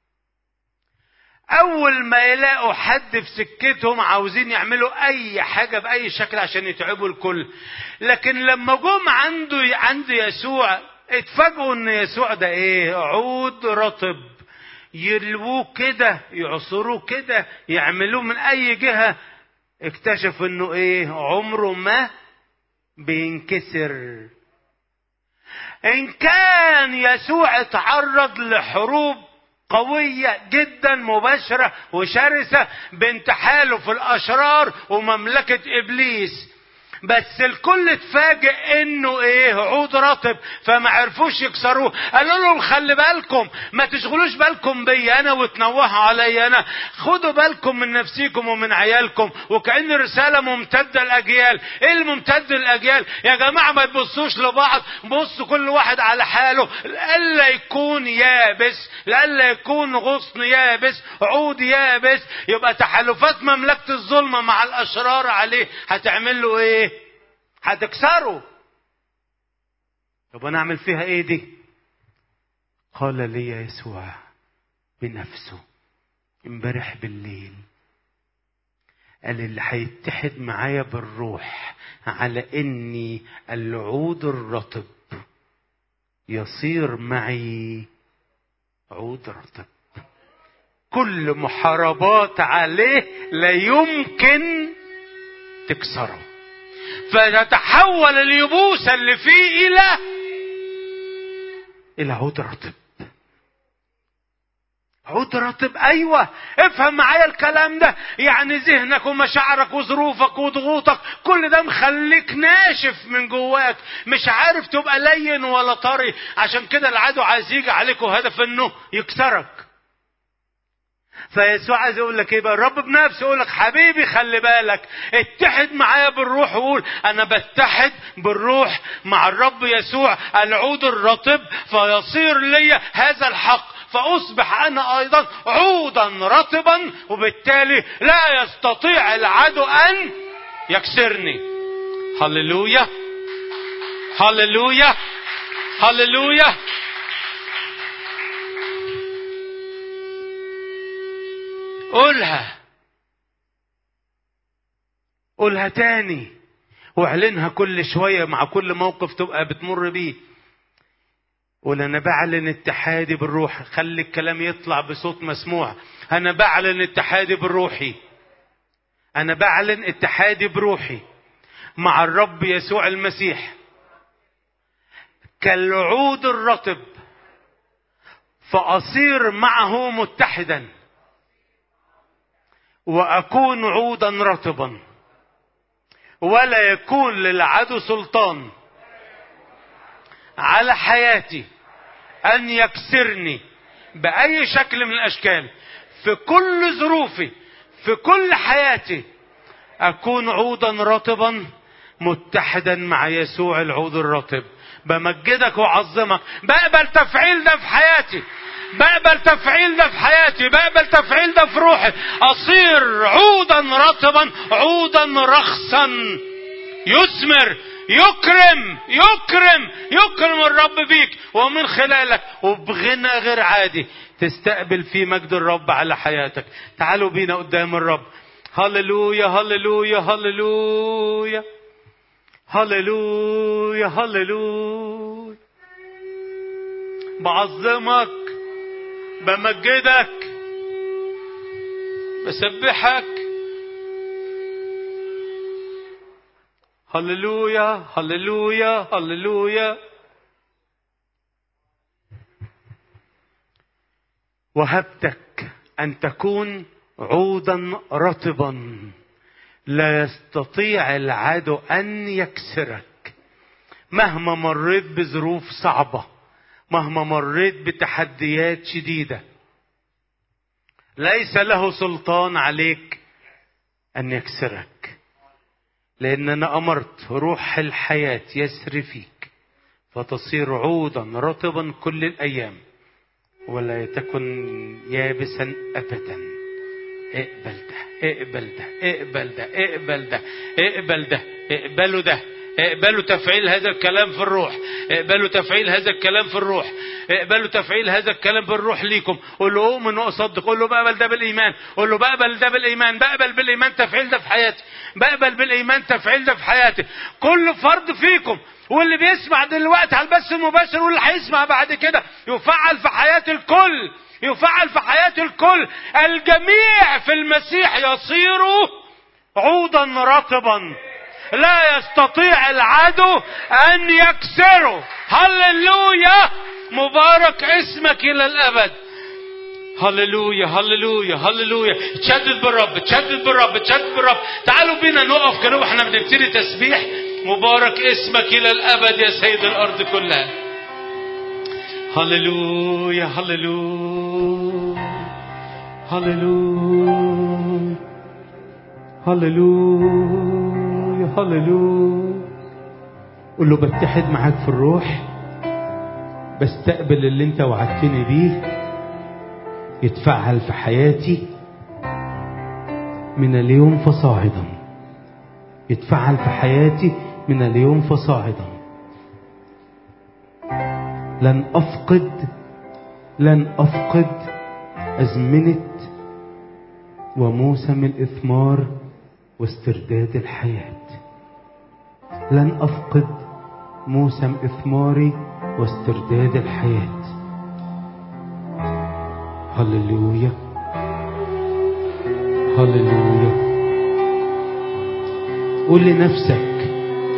[SPEAKER 1] أول ما يلاقوا حد في سكتهم عاوزين يعملوا أي حاجة بأي شكل عشان يتعبوا الكل، لكن لما جم عنده عند يسوع اتفاجئوا إن يسوع ده إيه؟ عود رطب. يلووه كده، يعصروه كده، يعملوه من أي جهة، اكتشف إنه إيه؟ عمره ما بينكسر. إن كان يسوع اتعرض لحروب قوية جدا مباشرة وشرسة بين تحالف الأشرار ومملكة إبليس، بس الكل اتفاجئ انه ايه؟ عود رطب، فما عرفوش يكسروه. قالوا لهم خلي بالكم، ما تشغلوش بالكم بي انا وتنوهوا علي انا، خدوا بالكم من نفسيكم ومن عيالكم. وكأن رسالة ممتدة الاجيال. ايه الممتد الاجيال يا جماعة؟ ما تبصوش لبعض، بصوا كل واحد على حاله، لألا يكون يابس، لألا يكون غصن يابس، عود يابس. يبقى تحالفات مملكة الظلمة مع الاشرار عليه هتعمل له ايه؟ هتكسره. طب انا اعمل فيها ايه دي؟ قال لي يسوع بنفسه امبارح بالليل، قال اللي هيتحد معايا بالروح على اني العود الرطب يصير معي عود رطب. كل محاربات عليه لا يمكن تكسره، فتتحول اليبوسة اللي فيه إلى إلى عود رطب. عود رطب، أيوة. افهم معايا الكلام ده. يعني ذهنك ومشاعرك وظروفك وضغوطك كل ده مخليك ناشف من جواك، مش عارف تبقى لين ولا طري. عشان كده العدو عايز يجي عليك وهدف انه يكسرك. فيسوع عايز يقول لك ايه بقى؟ الرب بنفسه يقول لك حبيبي خلي بالك، اتحد معايا بالروح، وقول انا بتحد بالروح مع الرب يسوع العود الرطب، فيصير لي هذا الحق، فاصبح انا ايضا عودا رطبا، وبالتالي لا يستطيع العدو ان يكسرني. هللويا هللويا هللويا. قولها قولها تاني واعلنها كل شوية مع كل موقف تبقى بتمر بيه. قول انا بعلن اتحادي بالروح. خلي الكلام يطلع بصوت مسموع. انا بعلن اتحادي بالروحي، انا بعلن اتحادي بروحي مع الرب يسوع المسيح كالعود الرطب، فاصير معه متحدا وأكون عودا رطبا، ولا يكون للعدو سلطان على حياتي أن يكسرني بأي شكل من الأشكال. في كل ظروفي، في كل حياتي، أكون عودا رطبا متحدا مع يسوع العود الرطب. بمجدك وعظمك. بقبل تفعيل ده في حياتي، بقبل تفعيل ده في حياتي، بقبل تفعيل ده في روحي. أصير عودا رطبا، عودا رخصا يثمر، يكرم يكرم يكرم الرب بيك ومن خلالك، وبغنى غير عادي تستقبل في مجد الرب على حياتك. تعالوا بينا قدام الرب. هللويا هللويا هللويا هللويا هللويا. بعظمك بمجدك، بسبحك. هللويا هللويا هللويا. وهبتك أن تكون عودا رطبا لا يستطيع العدو أن يكسرك. مهما مريت بظروف صعبة، مهما مريت بتحديات شديدة، ليس له سلطان عليك أن يكسرك، لأن أنا أمرت روح الحياة يسري فيك فتصير عودا رطبا كل الأيام ولا تكن يابسا أبدا. اقبل ده، اقبل ده، اقبل ده، اقبل ده، اقبل ده، اقبلوا ده، اقبلوا تفعيل هذا الكلام في الروح، اقبلوا تفعيل هذا الكلام في الروح، اقبلوا تفعيل هذا الكلام بالروح ليكم. قول له اؤمن واصدق، قول له بقبل ده بالايمان، قول له بقبل ده بالايمان، بقبل بالايمان تفعيل ده في حياتي، بقبل بالايمان تفعيل ده في حياتي. كل فرد فيكم واللي بيسمع دلوقتي على البث المباشر واللي هيسمع بعد كده يفعل في حياة الكل، يفعل في حياة الكل. الجميع في المسيح يصيروا عودا رطبا لا يستطيع العدو أن يكسره. هللويا، مبارك اسمك إلى الأبد. هللويا هللويا هللويا. تشدد بالرب، تشدد بالرب، تشدد بالرب. تعالوا بينا نقف كده واحنا بنبتدي تسبيح. مبارك اسمك إلى الأبد يا سيد الأرض كلها. هللويا هللويا هللويا هللويا هللويا. قل له بتحد معاك في الروح، بستقبل اللي انت وعدتني بيه يتفعل في حياتي من اليوم فصاعدا، يتفعل في حياتي من اليوم فصاعدا. لن أفقد لن أفقد أزمنة وموسم الإثمار واسترداد الحياة. لن أفقد موسم إثماري واسترداد الحياة. هللويا هللويا. قول لنفسك،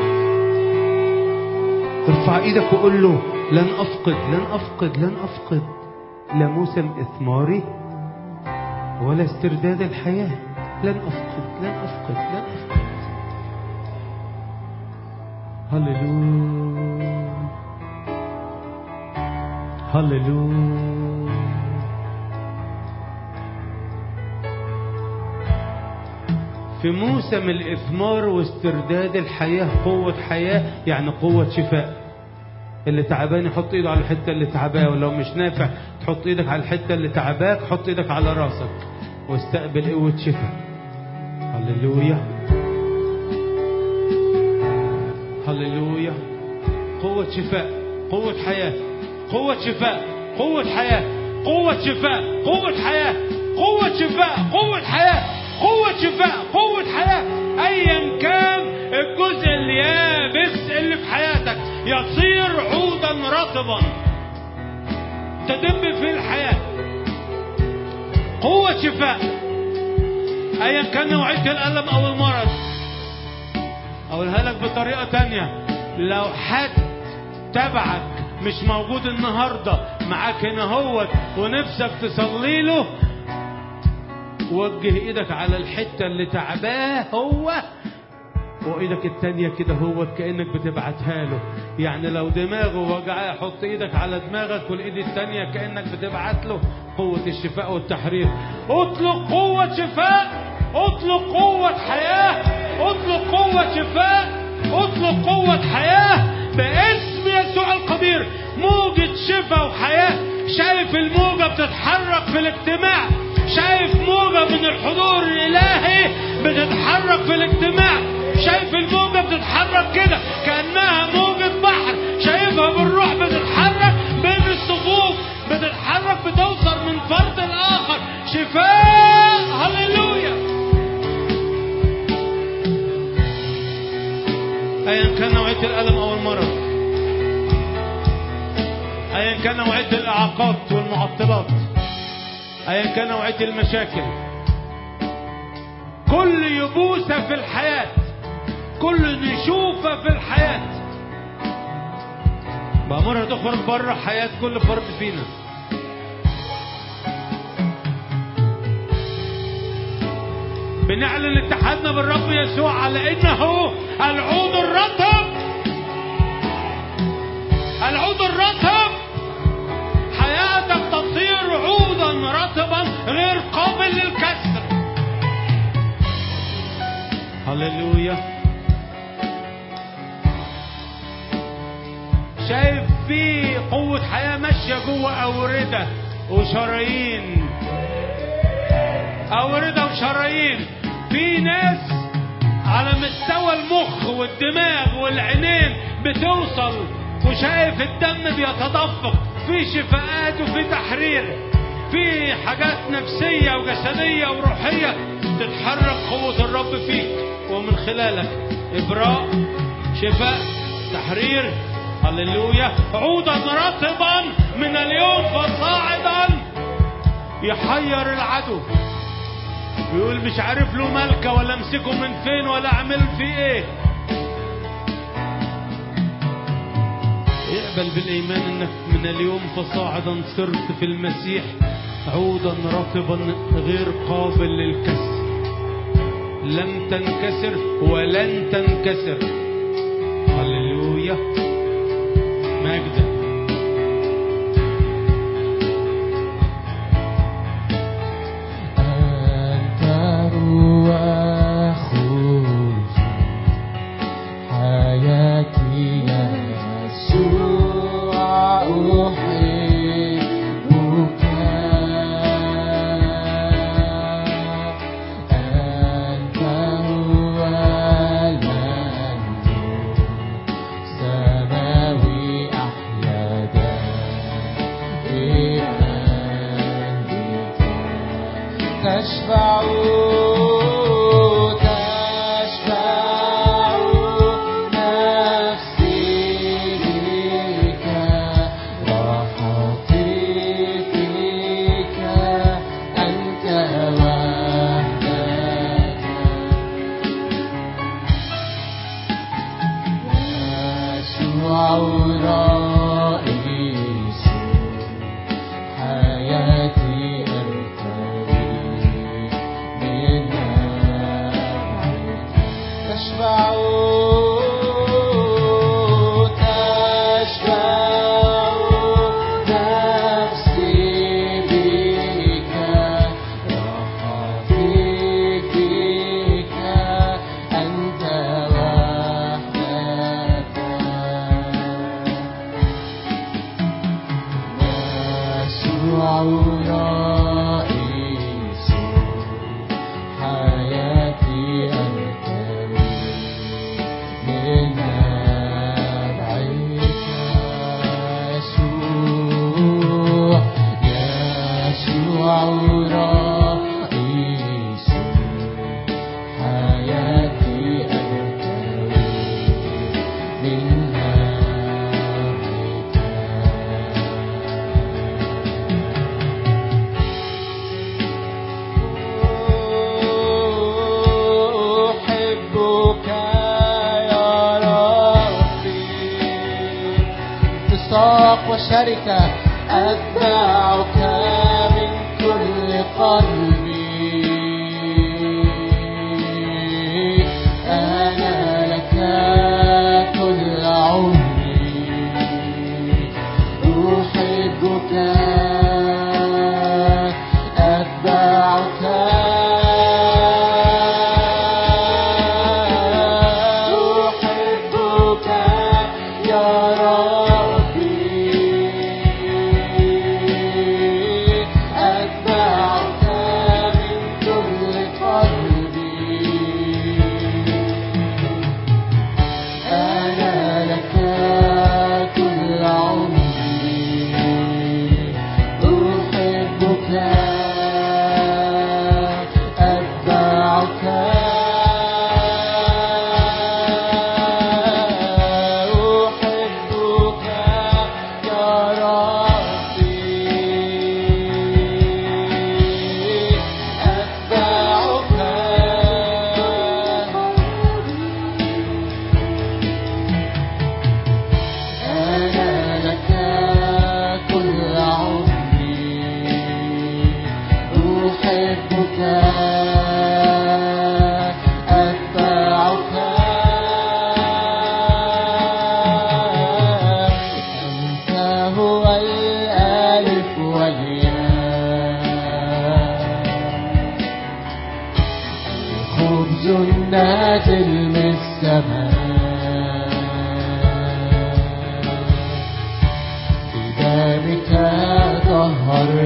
[SPEAKER 1] ارفع ايدك وقول له لن أفقد لن أفقد لن أفقد لا موسم إثماري ولا استرداد الحياة. لن أفقد لن أفقد لن أفقد. هللويا هللويا. في موسم الإثمار واسترداد الحياة قوة حياة، يعني قوة شفاء. اللي تعبان يحط ايده على الحتة اللي تعباه، ولو مش نافع تحط ايدك على الحتة اللي تعباك، حط ايدك على راسك واستقبل قوة شفاء. هللويا هللويا. قوة شفاء، قوة حياة، قوة شفاء، قوة حياة، قوة شفاء، قوة حياة، قوة شفاء، قوة حياة، قوة شفاء، قوة حياة. ايا كان الجزء اليابس اللي في حياتك يصير عودا رطبا تدب في الحياة. قوة شفاء ايا كان نوعية الألم او المرض. اقولها لك بطريقة تانية، لو حد تبعك مش موجود النهاردة معاك هنا هوت ونفسك تصلي له، وجه ايدك على الحتة اللي تعباه هو وايدك التانية كده هو كأنك بتبعتها له. يعني لو دماغه وجعاه حط ايدك على دماغك والايد التانية كأنك بتبعت له قوة الشفاء والتحرير. اطلق قوة شفاء، اطلق قوة حياة، اطلق قوة شفاء، اطلق قوة حياة باسم يسوع القدير. موجة شفاء وحياة. شايف الموجة بتتحرك في الاجتماع، شايف موجة من الحضور الإلهي بتتحرك في الاجتماع، شايف الموجة بتتحرك كده كأنها موجة بحر، شايفها بالروح بتتحرك بين الصفوف، بتتحرك بتوصل من فرد الآخر. شفاء. هللويا. أيا كان نوعية الألم أو المرض، أيا كان نوعية الإعاقات والمعطلات، أيا كان نوعية المشاكل، كل يبوسة في الحياة، كل نشوفة في الحياة بأمرها تخرج بره حياة كل فرد فينا. بنعلن اتحادنا بالرب يسوع على انه العود الرطب، العود الرطب. حياتك تصير عودا رطبا غير قابل للكسر. هللويا. شايف في قوة حياة ماشية جوه أوردة وشرايين، أوردة وشرايين. في ناس على مستوى المخ والدماغ والعينين بتوصل، وشايف الدم بيتدفق. في شفاءات وفي تحرير، في حاجات نفسية وجسدية وروحية تتحرك قوة الرب فيك ومن خلالك. إبراء، شفاء، تحرير. هللويا. عودا رطبا من اليوم فصاعدا يحير العدو، بيقول مش عارف له ملكة ولا امسكه من فين ولا اعمل فيه ايه. اقبل بالايمان انك من اليوم فصاعدا صرت في المسيح عودا رطبا غير قابل للكسر. لم تنكسر ولن تنكسر. هللويا. مجدا.
[SPEAKER 2] شركة أتبعك من كل قلبي، أنا لك كل عمري، أحبك أتبعك، أحبك يا رب. أتبعك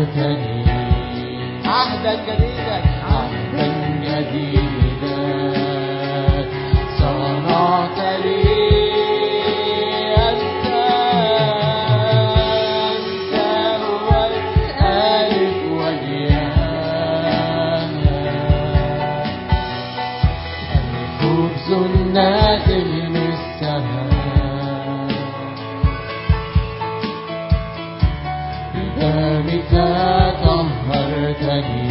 [SPEAKER 2] طهرتني عهدا جديدا عهدا جديدا صنعت لي أنت أنت هو الألف والياء الخبز النازل من السماء بدمك طهرتني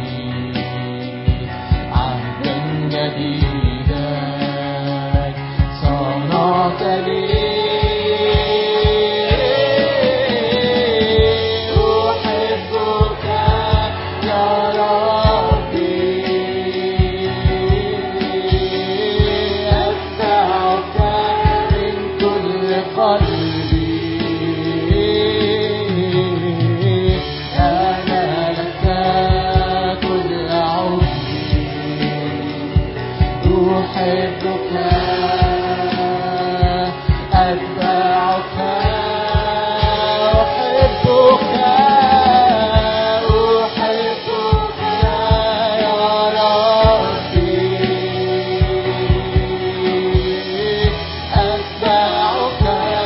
[SPEAKER 2] عهدا جديدا صنعت لي أحبك يا ربي أتبعك من كل قلبي أنا لك كل عمري أحبك أتبعك أحبك أحبك يا ربي أتبعك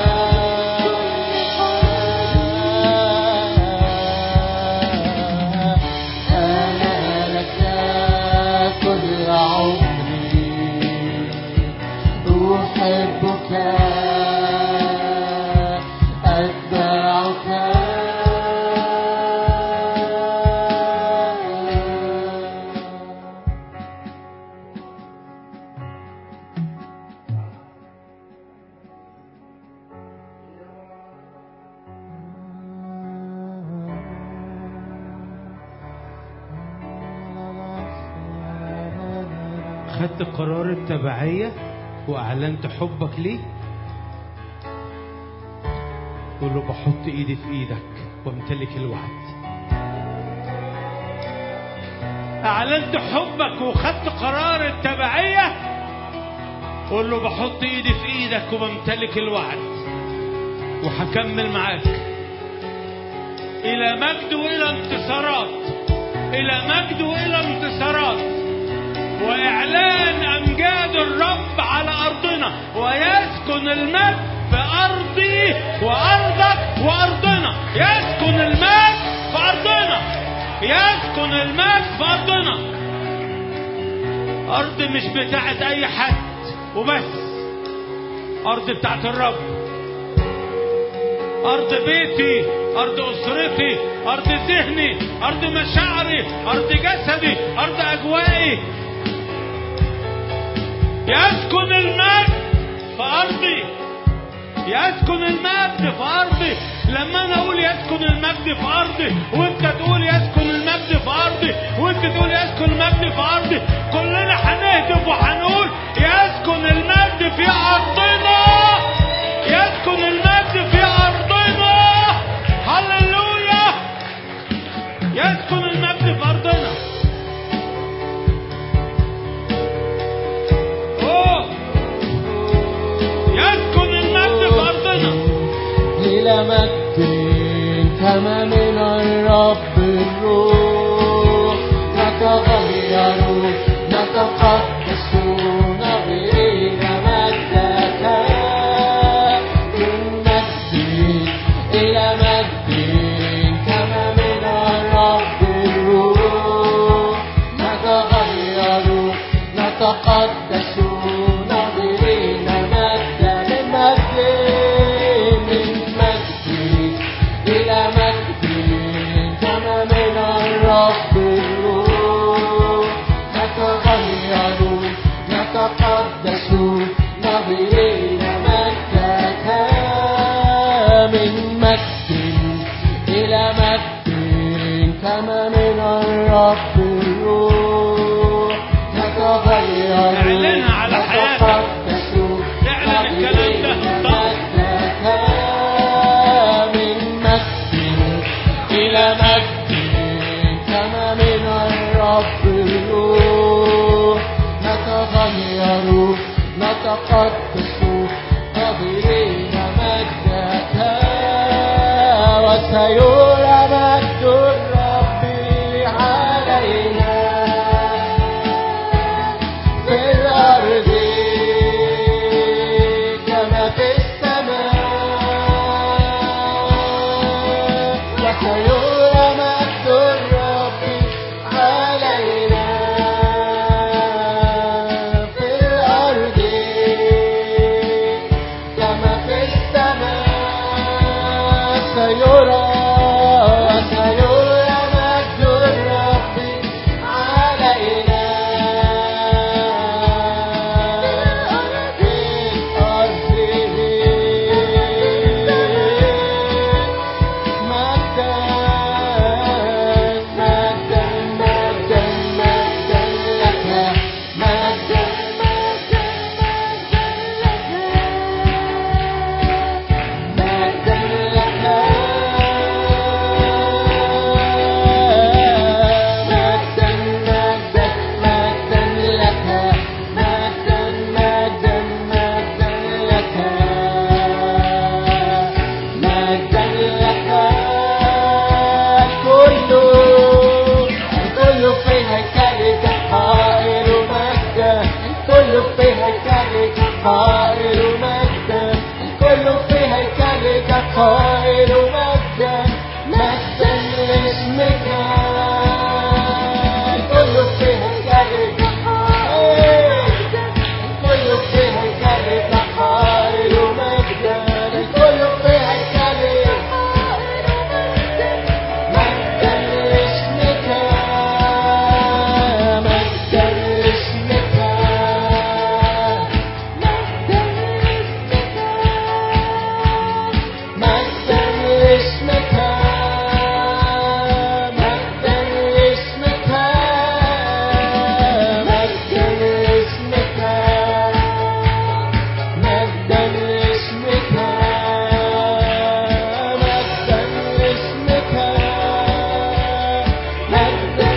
[SPEAKER 2] أنا لك كل عمري أحبك أتبعك
[SPEAKER 1] خدت قرار التبعية وأعلنت حبك ليه. قول له بحط إيدي في إيدك وامتلك الوعد. أعلنت حبك وخدت قرار التبعية. قول له بحط إيدي في إيدك وبمتلك الوعد. وهكمل معاك إلى مجد وإلى انتصارات، إلى مجد وإلى انتصارات، وإعلان أمجاد الرب على أرضنا، ويسكن المجد في أرضي وأرضك وأرضنا. يسكن المجد في أرضنا، يسكن المجد في أرضنا. أرض مش بتاعت أي حد وبس، أرض بتاعت الرب. أرض بيتي، أرض أسرتي، أرض ذهني، أرض مشاعري، أرض جسدي، أرض أجوائي. يسكن المجد في أرضي، يسكن المجد في أرضي. لما أنا أقول يسكن المجد في أرضي، وأنت تقول يسكن المجد في أرضي، وأنت تقول يسكن المجد في أرضي، كلنا هنهتف وهنقول يسكن المجد في أرضنا، يسكن المجد في أرضنا. هللويا. يسكن المجد في أرضنا. يسكن المجد في أرضنا.
[SPEAKER 2] إلى مجد كما من الرب الروح نتغير نتقدس نغير مجدك. من مجد إلى مجد كما من الرب الروح نتغير نتقدس نغير مجدك. من مجد إلى مجد كما من الرب الروح نتغير نتقدس نظرين مجدك. من مجد إلى مجد كما من الرب الروح نتغير
[SPEAKER 1] اعلنها على حياتك. اعلن الكلام ده.
[SPEAKER 2] من مجد إلى مجد كما من الرب الروح نتغير نتقدس نظرين مجدك. وسيرى مجد قائل مجدا مجدا لاسمك الكل في هيكلك الكل في هيكلك قائل مجدا الكل في هيكلك مجدا لاسمك مجدا لاسمك مجدا لاسمك مجدا لاسمك مجدا لاسمك مجدا لاسمك مجدا لاسمك مجدا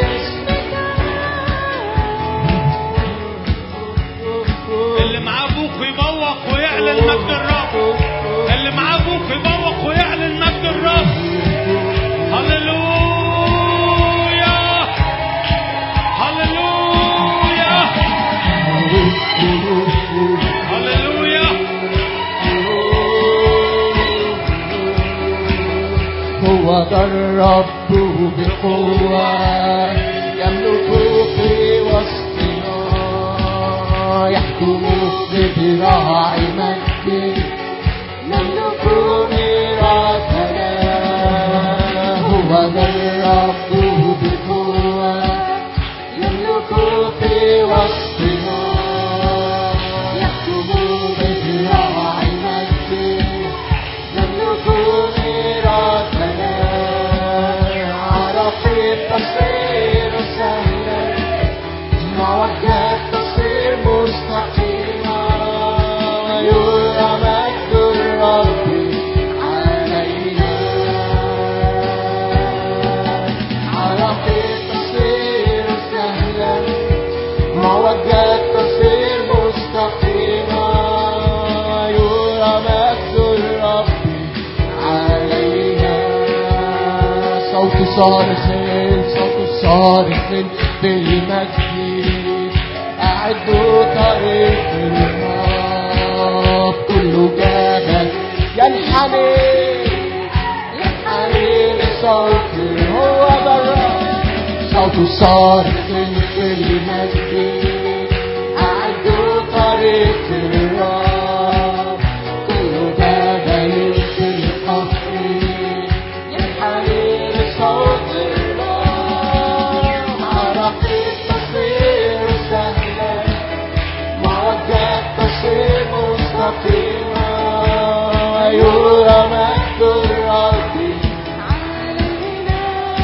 [SPEAKER 2] لاسمك
[SPEAKER 1] اللي معاه ابوك يبوق ويعلن مجد الرب. اللي معاه ابوك يبوق ويعلن مجد الرب. هللويا هللويا هللويا.
[SPEAKER 2] هو ذا الرب بقوة يملك في وسطنا يحكم بذراع مجد يملك ميراثنا. هو ذا الرب بقوة يملك في وسطنا يحكم بذراع مجد يملك ميراثنا. عرفت تصير سهلا موجهة تصير مستقيمة ويرى مجد الرب علينا. عرفت تصير سهلا موجهة تصير مستقيمة ويرى مجد الرب علينا. صوت صارخ صوت صارخ في المجد أعدوا طريق الرب. كل جبل ينحني ينحني لصوت هو ذا الرب. صوت صارخ في المجد أعدوا طريق الرب. كل جبل في القفر ينحني لصوت الرب. عرفت تصير سهلا موجهة تصير مستقيمة ويرى مجد الرب علينا.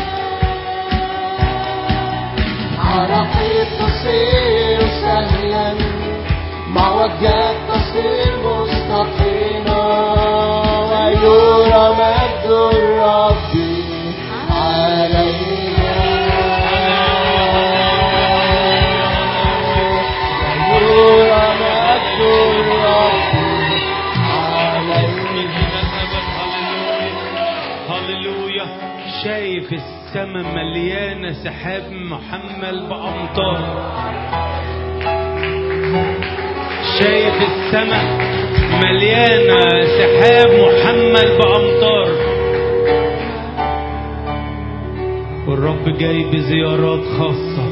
[SPEAKER 2] عرفت تصير سهلا موجهة تصير مستقيمة ويرى مجد الرب علينا. ويرى مجد الرب علينا.
[SPEAKER 1] هللويا. شايف السماء مليانة سحاب محمل بأمطار. شايف السماء مليانة سحاب محمل بأمطار. والرب جاي بزيارات خاصة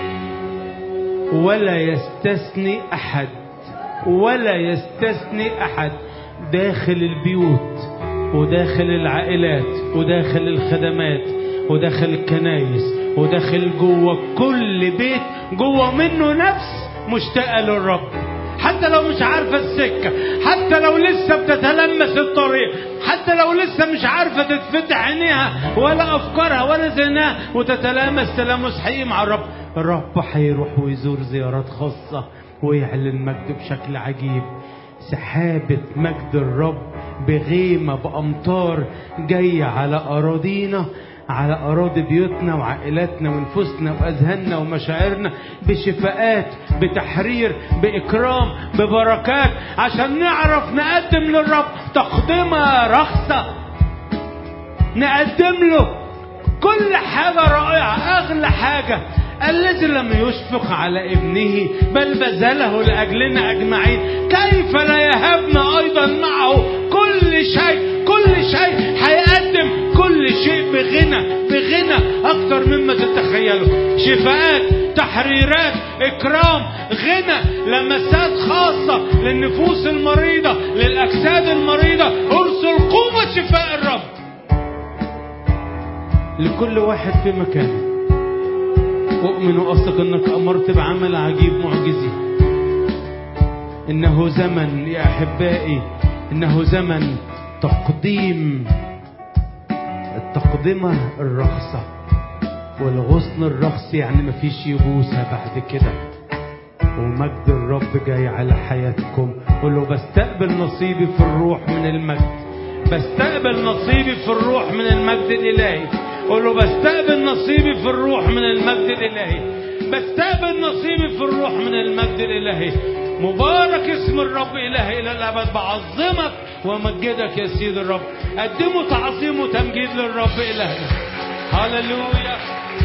[SPEAKER 1] ولا يستثني أحد ولا يستثني أحد داخل البيوت وداخل العائلات وداخل الخدمات وداخل الكنايس وداخل جوه كل بيت جوه منه نفس مشتاقة للرب. حتى لو مش عارفة السكة، حتى لو لسه بتتلمس الطريق، حتى لو لسه مش عارفة تتفتح عينيها ولا أفكارها ولا ذهنها وتتلامس تلامس حقيقي مع الرب، الرب هيروح ويزور زيارات خاصة ويعلن مجده بشكل عجيب. سحابة مجد الرب بغيمة بأمطار جاية على أراضينا، على أراضي بيوتنا وعائلاتنا ونفوسنا وأذهاننا ومشاعرنا، بشفاءات، بتحرير، بإكرام، ببركات، عشان نعرف نقدم للرب تقدمة رخصة، نقدم له كل حاجة رائعة، أغلى حاجة، الذي لم يشفق على ابنه بل بذله لأجلنا أجمعين، كيف لا يهبنا أيضا معه كل شيء. كل شفاءات، تحريرات، إكرام، غنى، لمسات خاصة للنفوس المريضة، للأجساد المريضة. أرسل قوة شفاء الرب لكل واحد في مكانه. أؤمن وأثق أنك أمرت بعمل عجيب معجزي. إنه زمن يا أحبائي، إنه زمن تقديم التقدمة الرخصة والغصن الرخص، يعني مفيش يبوسة بعد كده. ومجد الرب جاي على حياتكم. قولوا بستقبل نصيبي في الروح من المجد، بستقبل نصيبي في الروح من المجد الإلهي. قولوا بستقبل نصيبي في الروح من المجد الإلهي، بستقبل نصيبي في الروح من المجد الإلهي. مبارك اسم الرب إلهي إلى الأبد. بعظمك ومجدك يا سيد الرب. قدموا تعظيم وتمجيد للرب إلهي. هللويا.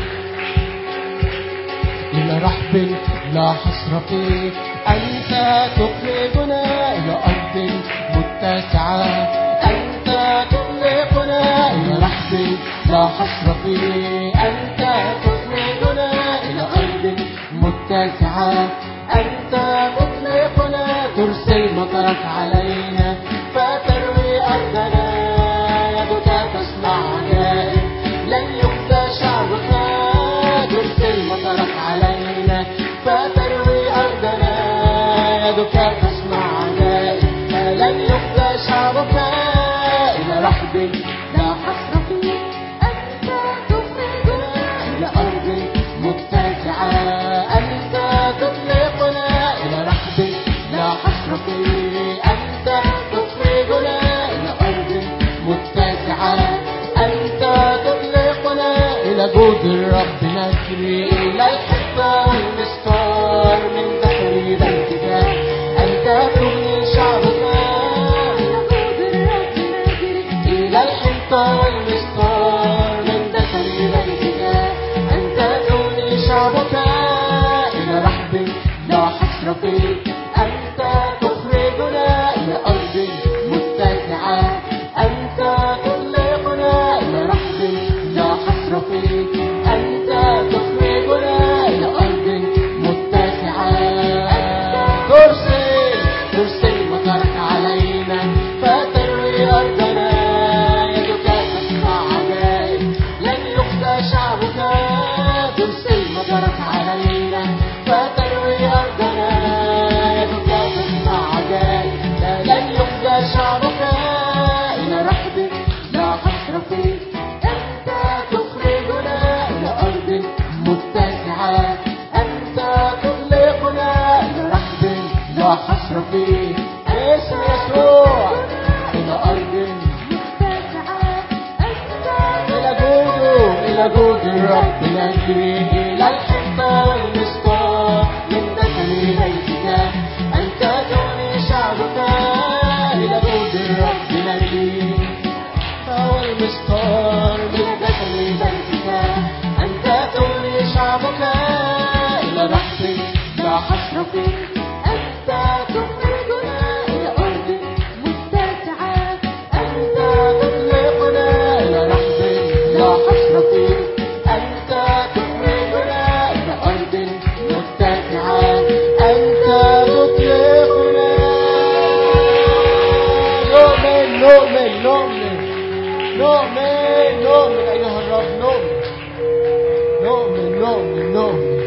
[SPEAKER 2] إلى رحب لا حصر فيك، أنت تخرجنا إلى أرض متسعة، أنت تطلقنا إلى رحب لا حصر فيك، أنت تخرجنا إلى أرض متسعة، أنت تطلقنا، ترسل مطرك علينا فتروي أرضنا، يدك تصنع عجائب لن يخزى شعبك، ترسل مطرك علينا فتروي أرضنا، يدك تصنع عجائب لن يخزى شعبك. إلى رحب لا حصر فيه، أنت تخرجنا إلى أرض متسعة، أنت تطلقنا إلى رحب لا حصر فيه، أنت تخرجنا إلى أرض متسعة، أنت تطلقنا إلى جود الرب نجري، إلى الحفة والمستار من داخل بيتك، أنت تغني شعبك، إلى جود الرب نجري، إلى الحفة والمستار من داخل بيتك، أنت تغني شعبك. إلى رحب لا حصر فيه، أنت تخرجنا إلى أرض متسعة، أنت تطلقنا إلى رحب لا حصر فيه، أنت تخرجنا إلى أرض متسعة، ترسل ترسل مطرك علينا فتروي أرضنا، يدك تصنع عجائب لن يخزى شعبك، ترسل مطرك علينا فتروي أرضنا، يدك تصنع عجائب لن يخزى شعبك. إلى رحب لا حصر فيه، أنت تخرجنا إلى أرض متسعة، أنت تطلقنا إلى رحب لا حصر فيه، اسم يسوع إلى أرض متسعة، إلى جوده إلى جود الرب نجري، إلى الحفة والمسطار من داخل بيتك، أنت تغني شعبك، إلى جود الرب نجري والمسطار من داخل بيتك، أنت تغني شعبك. إلى رحب لا حصر فيه، أنت تخرجنا إلى أرض متسعة، أنت تطلقنا إلى رحب لا حصر فيه، أنت تخرجنا إلى أرض متسعة، أنت تطلقنا. نؤمن نؤمن نؤمن نؤمن نؤمن أيها الرب، نؤمن نؤمن نؤمن نؤمن.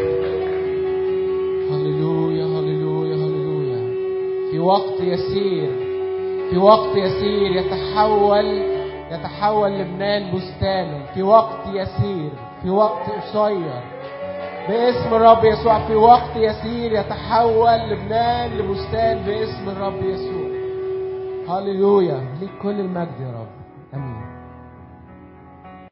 [SPEAKER 2] هللويا هللويا هللويا. في وقت يسير، في وقت يسير يتحول يتحول لبنان بستانا، في وقت يسير، في وقت قصير باسم الرب يسوع، في وقت يسير يتحول لبنان لبستان باسم الرب يسوع. هللويا، ليك كل المجد يا رب. امين.